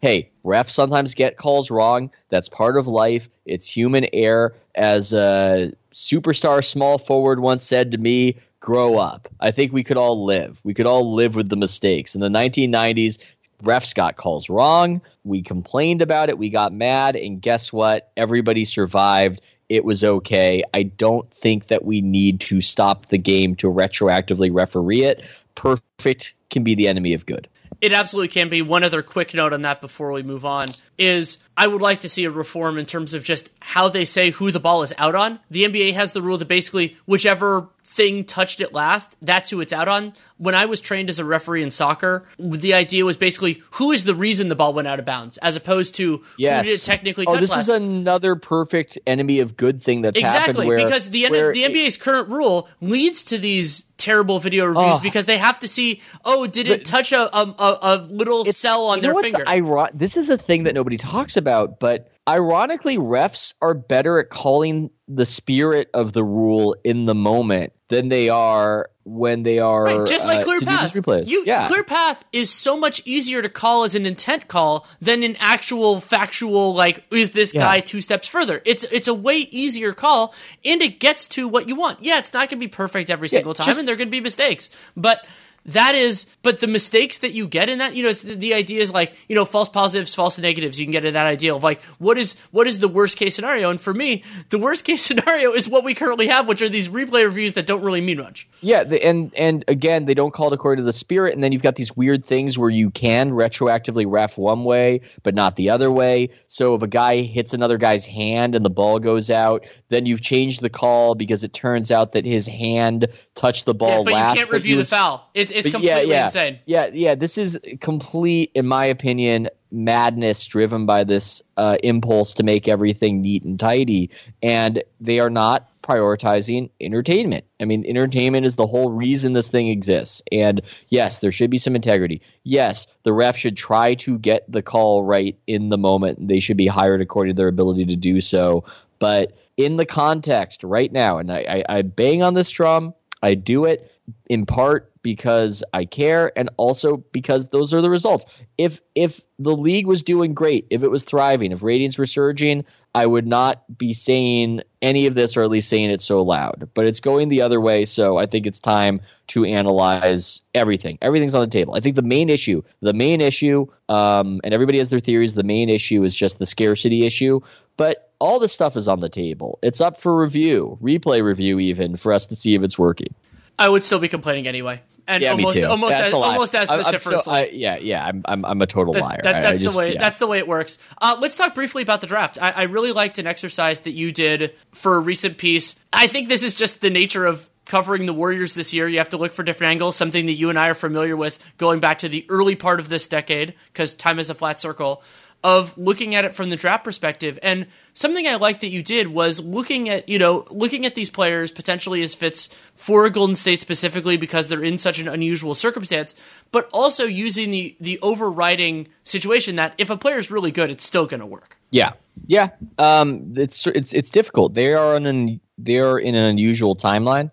Refs sometimes get calls wrong. That's part of life. It's human error. As a superstar small forward once said to me, grow up. I think we could all live. We could all live with the mistakes. In the nineteen nineties, refs got calls wrong. We complained about it. We got mad. And guess what? Everybody survived. It was okay. I don't think that we need to stop the game to retroactively referee it. Perfect can be the enemy of good. It absolutely can be. One other quick note on that before we move on is I would like to see a reform in terms of just how they say who the ball is out on. The N B A has the rule that basically whichever thing touched it last, that's who it's out on. When I was trained as a referee in soccer, the idea was basically who is the reason the ball went out of bounds, as opposed to yes. who did it technically oh, touch this last. is another perfect enemy of good thing that's exactly, happened. Where, because the, where the N B A's current rule leads to these terrible video reviews oh, because they have to see, oh, did it touch a, a, a little cell on you their know what's finger? Iro- this is a thing that nobody talks about, but ironically, refs are better at calling the spirit of the rule in the moment than they are when they are right, just like uh, Clear to Path. do these replays. You, yeah. Clear Path is so much easier to call as an intent call than an actual factual, like, is this Yeah. guy two steps further? It's it's a way easier call, and it gets to what you want. Yeah, it's not going to be perfect every Yeah, single time, just- and there are going to be mistakes, but that is, but the mistakes that you get in that, you know, it's, the, the idea is like, you know, false positives, false negatives. You can get to that idea of like, what is what is the worst case scenario? And for me, the worst case scenario is what we currently have, which are these replay reviews that don't really mean much. Yeah, the, and and again, they don't call it according to the spirit, and then you've got these weird things where you can retroactively ref one way, but not the other way. So if a guy hits another guy's hand and the ball goes out, then you've changed the call because it turns out that his hand touched the ball Yeah, but last. you can't review was, the foul. It's it's But completely yeah, yeah, insane. Yeah, yeah. This is complete, in my opinion, madness driven by this uh, impulse to make everything neat and tidy, and they are not prioritizing entertainment. I mean, entertainment is the whole reason this thing exists. And yes, there should be some integrity. Yes, the ref should try to get the call right in the moment. They should be hired according to their ability to do so. But in the context right now, and I, I, I bang on this drum, I do it in part because I care and also because those are the results. If if the league was doing great, if it was thriving, if ratings were surging, I would not be saying any of this, or at least saying it so loud. But it's going the other way, so I think it's time to analyze everything. Everything's on the table. I think the main issue, the main issue, um, and everybody has their theories, the main issue is just the scarcity issue. But all this stuff is on the table. It's up for review, replay review even, for us to see if it's working. I would still be complaining anyway. And yeah, almost, me too. almost that's as, a lie. almost as I'm- I'm vociferously. so- I, yeah, yeah, I'm, I'm, I'm a total That- liar. that- I- that's I just, the way. yeah. That's the way it works. Uh, let's talk briefly about the draft. I, I really liked an exercise that you did for a recent piece. I think this is just the nature of covering the Warriors this year. You have to look for different angles, something that you and I are familiar with going back to the early part of this decade, because time is a flat circle, of looking at it from the draft perspective. And something I liked that you did was looking at, you know, looking at these players potentially as fits for Golden State specifically because they're in such an unusual circumstance, but also using the, the overriding situation that if a player is really good, it's still going to work. Yeah, yeah. Um, it's it's it's difficult. They are on an they are in an unusual timeline,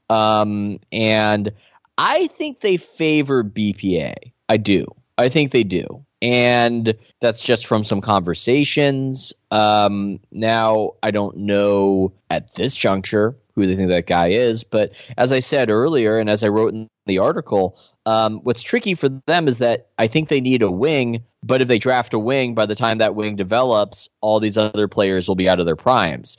um, and I think they favor B P A. I do. I think they do. And that's just from some conversations. Um, now, I don't know at this juncture who they think that guy is. But as I said earlier, and as I wrote in the article, um, what's tricky for them is that I think they need a wing. But if they draft a wing, by the time that wing develops, all these other players will be out of their primes.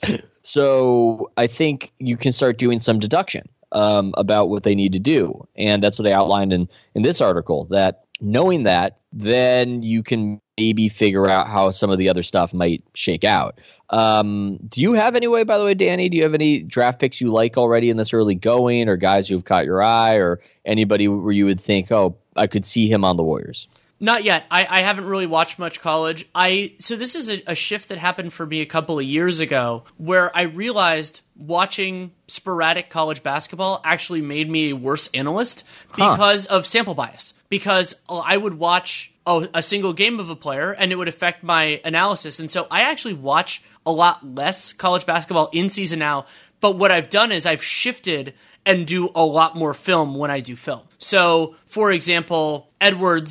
So I think you can start doing some deduction um, about what they need to do. And that's what I outlined in, in this article, that knowing that, then you can maybe figure out how some of the other stuff might shake out. Um, do you have any way, by the way, Danny, do you have any draft picks you like already in this early going, or guys who've caught your eye, or anybody where you would think, oh, I could see him on the Warriors? Not yet. I, I haven't really watched much college. I so this is a, a shift that happened for me a couple of years ago where I realized watching sporadic college basketball actually made me a worse analyst because huh. of sample bias. Because I would watch oh, a single game of a player and it would affect my analysis. And so I actually watch a lot less college basketball in season now. But what I've done is I've shifted and do a lot more film when I do film. So, for example, Edwards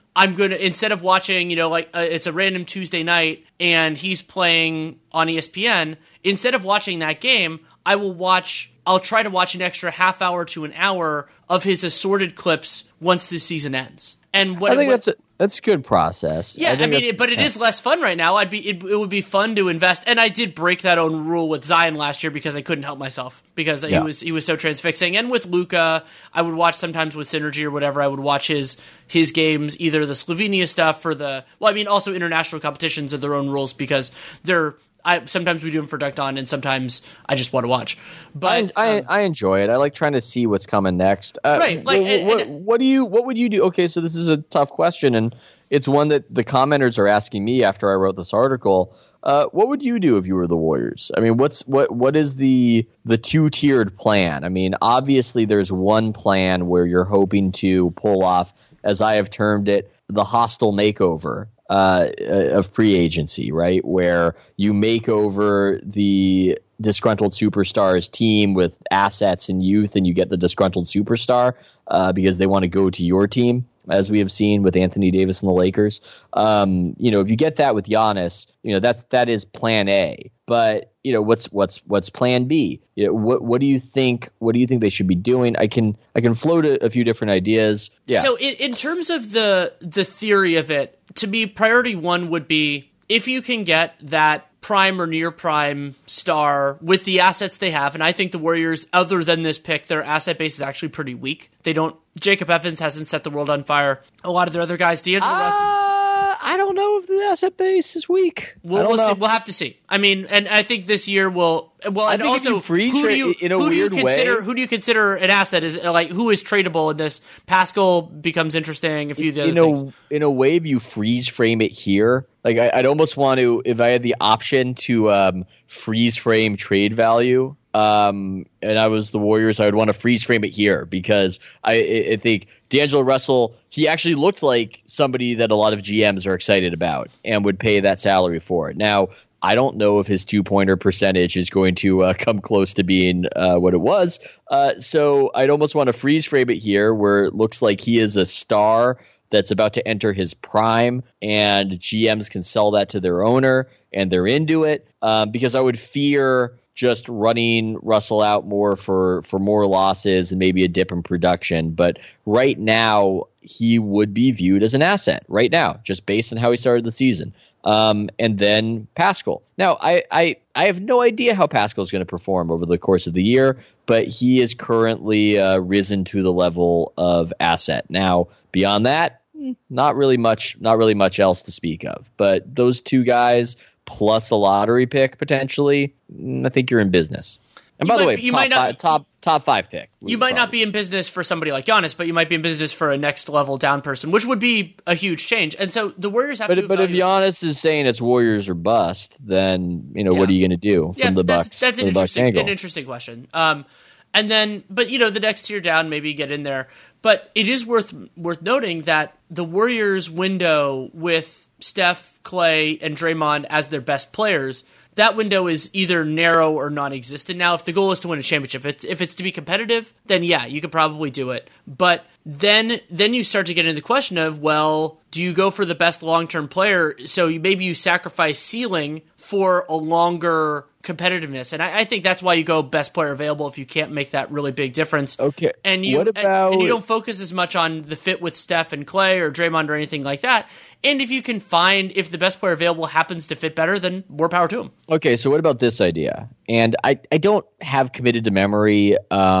I'm going to, instead of watching, you know, like uh, it's a random Tuesday night and he's playing on E S P N, instead of watching that game, I will watch, I'll try to watch an extra half hour to an hour of his assorted clips once the season ends. And what I think what, that's a, that's a good process. Yeah, I, I, mean, it, but it yeah. is less fun right now. I'd be it, it would be fun to invest, and I did break that own rule with Zion last year because I couldn't help myself because yeah. he was he was so transfixing. And with Luka, I would watch sometimes with Synergy or whatever. I would watch his his games, either the Slovenia stuff or the well, I mean, also international competitions are their own rules because they're. I, sometimes we do them for Dunked On, and sometimes I just want to watch. But I, I, um, I enjoy it. I like trying to see what's coming next. Uh, right? Like, what, and, what, and, what do you? What would you do? Okay, so this is a tough question, and it's one that the commenters are asking me after I wrote this article. Uh, what would you do if you were the Warriors? I mean, what's what what is the the two tiered plan? I mean, obviously there's one plan where you're hoping to pull off, as I have termed it, the hostile makeover. Uh, of pre-agency, right, where you make over the disgruntled superstars team with assets and youth, and you get the disgruntled superstar uh, because they want to go to your team, as we have seen with Anthony Davis and the Lakers. Um, you know, if you get that with Giannis, you know that's that is Plan A. But you know, what's what's what's Plan B? You know, what what do you think? What do you think they should be doing? I can I can float a, a few different ideas. Yeah. So in, in terms of the the theory of it. To me, priority one would be if you can get that prime or near prime star with the assets they have, and I think the Warriors, other than this pick, their asset base is actually pretty weak. They don't. Jacob Evans hasn't set the world on fire. A lot of their other guys, D'Angelo uh, Russell. I don't know if the asset base is weak. We'll, I don't we'll, know. see. We'll have to see. I mean, and I think this year will. Well, I and think if also, you freeze who do you, in a who do you weird consider, way- Who do you consider an asset? Is like who is tradable in this? Pascal becomes interesting. A few of the other in things. a in a way, if you freeze frame it here, like I, I'd almost want to, if I had the option to um, freeze frame trade value, um, and I was the Warriors, I would want to freeze frame it here because I, I think D'Angelo Russell, he actually looked like somebody that a lot of G Ms are excited about and would pay that salary for it. Now, I don't know if his two-pointer percentage is going to uh, come close to being uh, what it was. Uh, so I'd almost want to freeze frame it here where it looks like he is a star that's about to enter his prime, and G Ms can sell that to their owner, and they're into it, um, because I would fear just running Russell out more for, for more losses and maybe a dip in production. But right now, he would be viewed as an asset right now, just based on how he started the season. Um, and then Pascal. Now, I, I, I have no idea how Pascal is going to perform over the course of the year, but he is currently uh, risen to the level of asset. Now, beyond that, not really much, not really much else to speak of. But those two guys plus a lottery pick potentially, I think you're in business. And You by the might- way, you top, might not- five, top top five pick. You might not be in business for somebody like Giannis, but you might be in business for a next level down person, which would be a huge change. And so the Warriors have But to. but if evaluate- Giannis is saying it's Warriors or bust, then you know Yeah. what are you going to do yeah, from the that's, Bucks? that's an from the Bucks interesting, angle? an interesting question. Um, and then, but you know, the next tier down, maybe get in there. But it is worth worth noting that the Warriors' window with Steph, Clay, and Draymond as their best players. That window is either narrow or non-existent now. If the goal is to win a championship, if it's, if it's to be competitive, then yeah, you could probably do it. But then then you start to get into the question of, well, do you go for the best long-term player? So you, maybe you sacrifice ceiling for a longer competitiveness. And I, I think that's why you go best player available if you can't make that really big difference. Okay. And you, What and- about- and you don't focus as much on the fit with Steph and Clay or Draymond or anything like that. And if you can find, if the best player available happens to fit better, then more power to him. Okay, so what about this idea? And I, I don't have committed to memory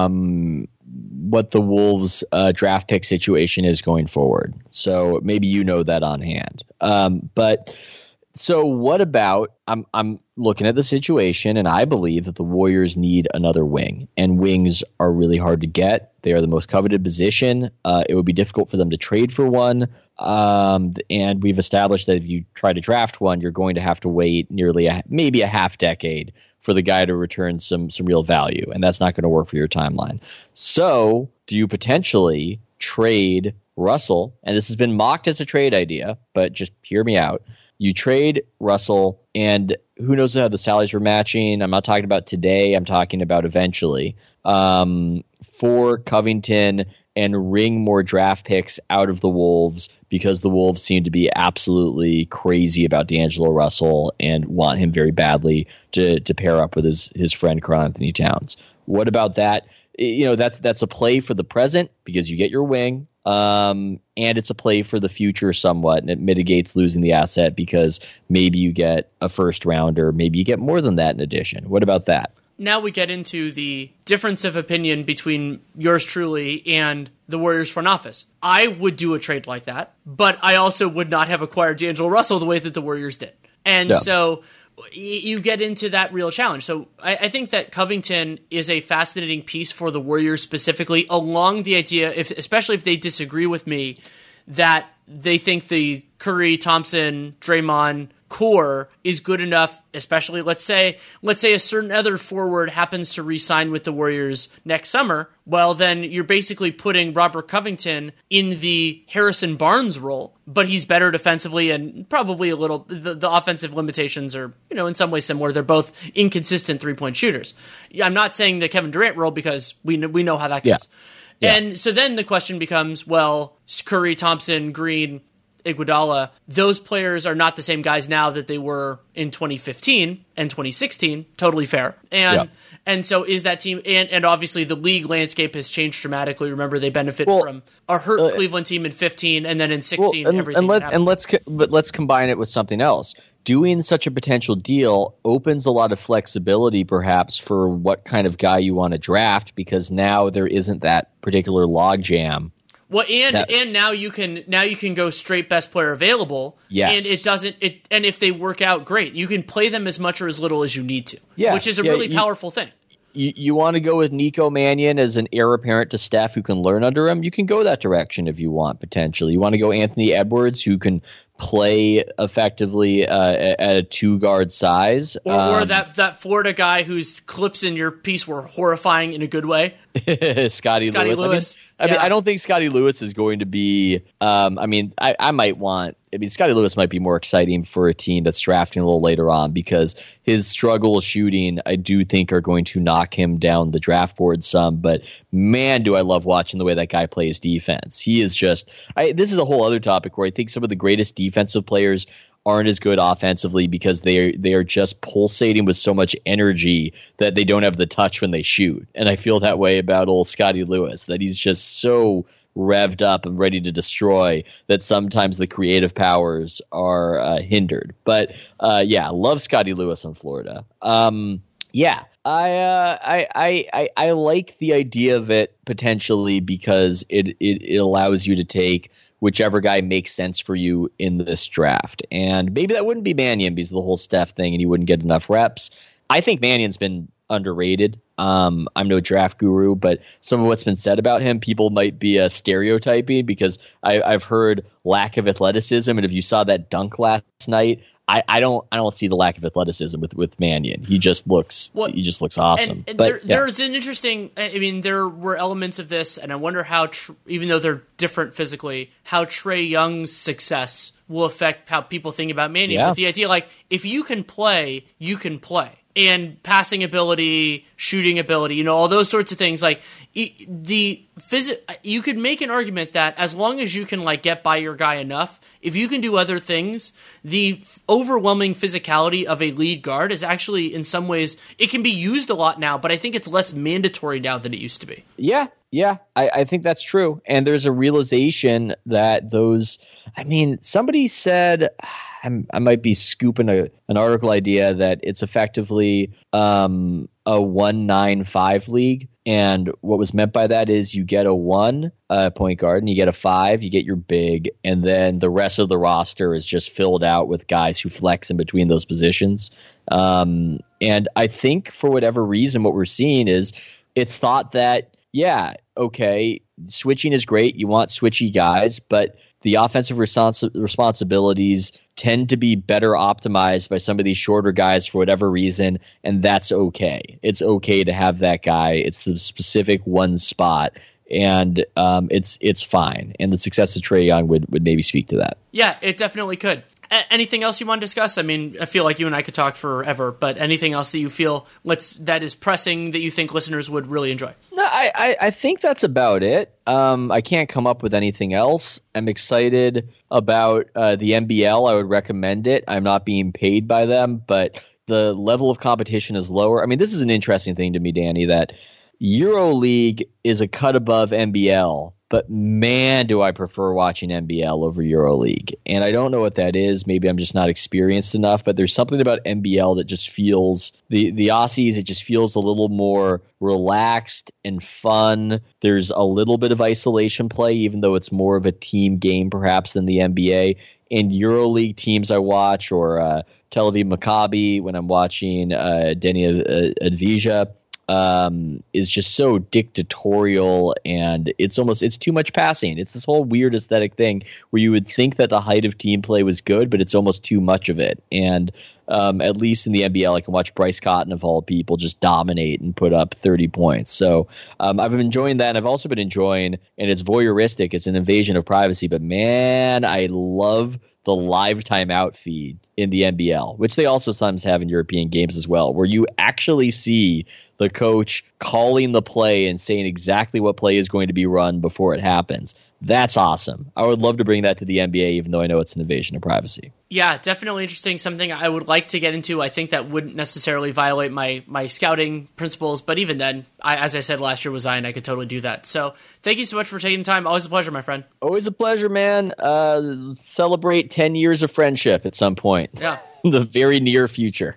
um, what the Wolves uh, draft pick situation is going forward. So maybe you know that on hand. Um, but so what about, I'm I'm looking at the situation, and I believe that the Warriors need another wing, and wings are really hard to get. They are the most coveted position. Uh, it would be difficult for them to trade for one. Um, and we've established that if you try to draft one, you're going to have to wait nearly a, maybe a half decade for the guy to return some some real value, and that's not going to work for your timeline. So do you potentially trade Russell? And this has been mocked as a trade idea, but just hear me out. You trade Russell, and who knows how the salaries were matching. I'm not talking about today. I'm talking about eventually. um, for Covington and wring more draft picks out of the Wolves, because the Wolves seem to be absolutely crazy about D'Angelo Russell and want him very badly to to pair up with his his friend Karl-Anthony Towns. What about that? You know, that's that's a play for the present because you get your wing, um, and it's a play for the future somewhat, and it mitigates losing the asset because maybe you get a first rounder, maybe you get more than that in addition. What about that? Now we get into the difference of opinion between yours truly and the Warriors front office. I would do a trade like that, but I also would not have acquired D'Angelo Russell the way that the Warriors did. And yeah. so you get into that real challenge. So I, I think that Covington is a fascinating piece for the Warriors specifically, along the idea, if, especially if they disagree with me, that they think the Curry, Thompson, Draymond core is good enough, especially let's say let's say a certain other forward happens to re-sign with the Warriors next summer. Well, then you're basically putting Robert Covington in the Harrison Barnes role, but he's better defensively and probably a little the, the offensive limitations are, you know, in some ways similar. They're both inconsistent three-point shooters. I'm not saying the Kevin Durant role because we know, we know how that goes. Yeah. Yeah. And so then the question becomes, well, Curry, Thompson, Green, Iguodala, those players are not the same guys now that they were in twenty fifteen and twenty sixteen. Totally fair. And yeah. and so is that team, and, and obviously the league landscape has changed dramatically. Remember, they benefit well, from a hurt uh, Cleveland team in fifteen, and then in sixteen, well, and, everything and, let, and let's but let's combine it with something else. Doing such a potential deal opens a lot of flexibility, perhaps, for what kind of guy you want to draft, because now there isn't that particular logjam. Well, and that, and now you can now you can go straight best player available. Yes. And it doesn't it and if they work out, great. You can play them as much or as little as you need to. Yeah, which is a yeah, really you, powerful thing. You you want to go with Nico Mannion as an heir apparent to Steph who can learn under him? You can go that direction if you want, potentially. You want to go Anthony Edwards, who can play effectively uh, at a two-guard size. Or, um, or that, that Florida guy whose clips in your piece were horrifying in a good way. Scotty, Scotty Lewis. Lewis. I mean, yeah. I mean, I don't think Scotty Lewis is going to be um, – I mean, I, I might want – I mean, Scotty Lewis might be more exciting for a team that's drafting a little later on because his struggle shooting, I do think, are going to knock him down the draft board some. But, man, do I love watching the way that guy plays defense. He is just – this is a whole other topic where I think some of the greatest defensive players aren't as good offensively because they are, they are just pulsating with so much energy that they don't have the touch when they shoot. And I feel that way about old Scotty Lewis, that he's just so revved up and ready to destroy that sometimes the creative powers are uh, hindered. But uh, yeah, love Scotty Lewis in Florida. Um, yeah, I, uh, I, I, I, I like the idea of it potentially because it, it, it allows you to take whichever guy makes sense for you in this draft. And maybe that wouldn't be Mannion because of the whole Steph thing and he wouldn't get enough reps. I think Mannion's been underrated. Um, I'm no draft guru, but some of what's been said about him, people might be uh, stereotyping because I, I've heard lack of athleticism. And if you saw that dunk last night, I, I don't I don't see the lack of athleticism with, with Mannion. He just looks well, he just looks awesome. And, and but there, yeah. there's an interesting. I mean, there were elements of this, and I wonder how, tr- even though they're different physically, how Trae Young's success will affect how people think about Mannion. Yeah. But the idea, like, if you can play, you can play. And passing ability, shooting ability, you know, all those sorts of things. Like the phys- you could make an argument that as long as you can like get by your guy enough, if you can do other things, the overwhelming physicality of a lead guard is actually in some ways it can be used a lot now, but I think it's less mandatory now than it used to be. Yeah, yeah, I, I think that's true. And there's a realization that those. I mean, somebody said. I'm, I might be scooping a, an article idea that it's effectively um, a one nine five league. And what was meant by that is you get a one uh, point guard and you get a five, you get your big, and then the rest of the roster is just filled out with guys who flex in between those positions. Um, and I think for whatever reason, what we're seeing is it's thought that, yeah, okay, switching is great. You want switchy guys, but the offensive respons- responsibilities tend to be better optimized by some of these shorter guys for whatever reason, and that's okay. It's okay to have that guy. It's the specific one spot, and um, it's it's fine. And the success of Trae Young would, would maybe speak to that. Yeah, it definitely could. A- anything else you want to discuss? I mean, I feel like you and I could talk forever, but anything else that you feel let's, that is pressing that you think listeners would really enjoy? No, I, I, I think that's about it. Um, I can't come up with anything else. I'm excited about uh, the N B L. I would recommend it. I'm not being paid by them, but the level of competition is lower. I mean, this is an interesting thing to me, Danny, that EuroLeague is a cut above N B L, but man, do I prefer watching N B L over EuroLeague. And I don't know what that is. Maybe I'm just not experienced enough, but there's something about N B L that just feels, the, the Aussies, it just feels a little more relaxed and fun. There's a little bit of isolation play, even though it's more of a team game perhaps than the N B A. And EuroLeague teams I watch, or uh, Tel Aviv Maccabi when I'm watching uh, Deni Advija, um, is just so dictatorial, and it's almost it's too much passing. It's this whole weird aesthetic thing where you would think that the height of team play was good, but it's almost too much of it. And um, at least in the N B L, I can watch Bryce Cotton of all people just dominate and put up thirty points. So um, I've been enjoying that, and I've also been enjoying, and it's voyeuristic, it's an invasion of privacy, but man, I love the live timeout feed in the N B L, which they also sometimes have in European games as well, where you actually see the coach calling the play and saying exactly what play is going to be run before it happens. That's awesome. I would love to bring that to the N B A, even though I know it's an invasion of privacy. Yeah, definitely interesting. Something I would like to get into. I think that wouldn't necessarily violate my my scouting principles, but even then, I, as I said last year with Zion, I could totally do that. So thank you so much for taking the time. Always a pleasure, my friend. Always a pleasure, man. Uh, celebrate ten years of friendship at some point. Yeah. In the very near future.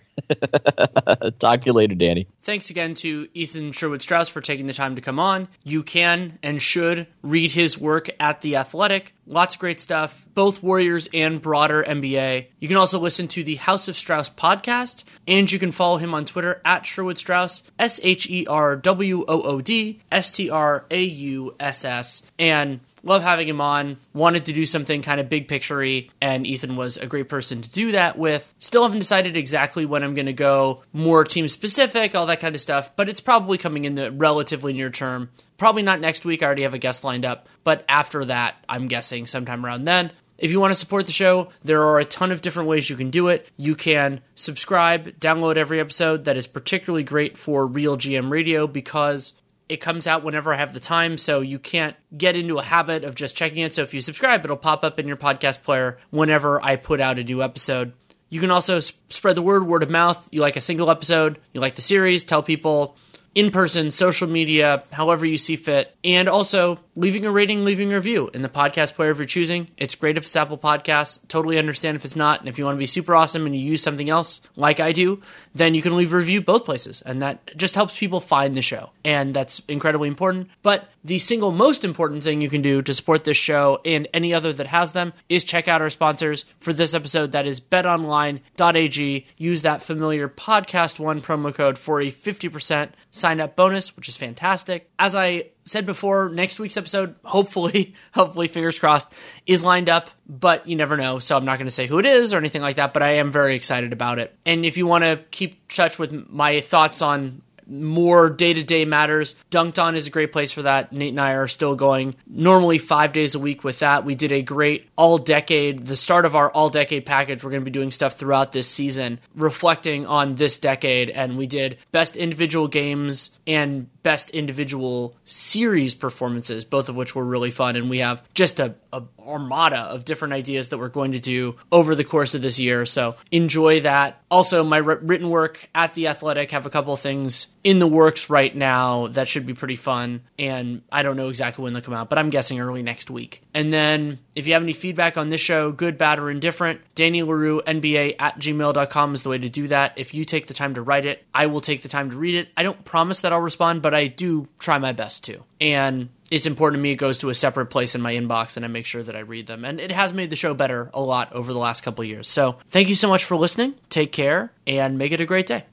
Talk to you later, Danny. Thanks again to Ethan Sherwood-Strauss for taking the time to come on. You can and should read his work at The Athletic. Lots of great stuff, both Warriors and broader N B A. You can also listen to the House of Strauss podcast, and you can follow him on Twitter at Sherwood Strauss, S H E R W O O D S T R A U S S. And love having him on. Wanted to do something kind of big picture-y, and Ethan was a great person to do that with. Still haven't decided exactly when I'm going to go more team-specific, all that kind of stuff, but it's probably coming in the relatively near term. Probably not next week. I already have a guest lined up, but after that, I'm guessing sometime around then. If you want to support the show, there are a ton of different ways you can do it. You can subscribe, download every episode. That is particularly great for Real G M Radio because it comes out whenever I have the time, so you can't get into a habit of just checking it. So if you subscribe, it'll pop up in your podcast player whenever I put out a new episode. You can also sp- spread the word, word of mouth. You like a single episode, you like the series, tell people in person, social media, however you see fit. And also leaving a rating, leaving a review in the podcast player of your choosing. It's great if it's Apple Podcasts. Totally understand if it's not. And if you want to be super awesome and you use something else like I do, then you can leave a review both places. And that just helps people find the show. And that's incredibly important. But the single most important thing you can do to support this show and any other that has them is check out our sponsors for this episode. That is bet online dot a g. Use that familiar podcast one promo code for a fifty percent sign up bonus, which is fantastic. As I said before, next week's episode, hopefully, hopefully, fingers crossed, is lined up, but you never know, so I'm not going to say who it is or anything like that, but I am very excited about it. And if you want to keep touch with my thoughts on more day-to-day matters, Dunked On is a great place for that. Nate and I are still going normally five days a week with that. We did a great all-decade, the start of our all-decade package. We're going to be doing stuff throughout this season, reflecting on this decade, and we did best individual games and best individual series performances, both of which were really fun, and we have just a, a armada of different ideas that we're going to do over the course of this year, so enjoy that. Also, my r- written work at The Athletic, have a couple of things in the works right now that should be pretty fun, and I don't know exactly when they'll come out, but I'm guessing early next week. And then, if you have any feedback on this show, good, bad, or indifferent, Danny Leroux, N B A at gmail dot com is the way to do that. If you take the time to write it, I will take the time to read it. I don't promise that I'll respond, but I do try my best to. And it's important to me it goes to a separate place in my inbox, and I make sure that I read them. And it has made the show better a lot over the last couple of years. So thank you so much for listening. Take care, and make it a great day.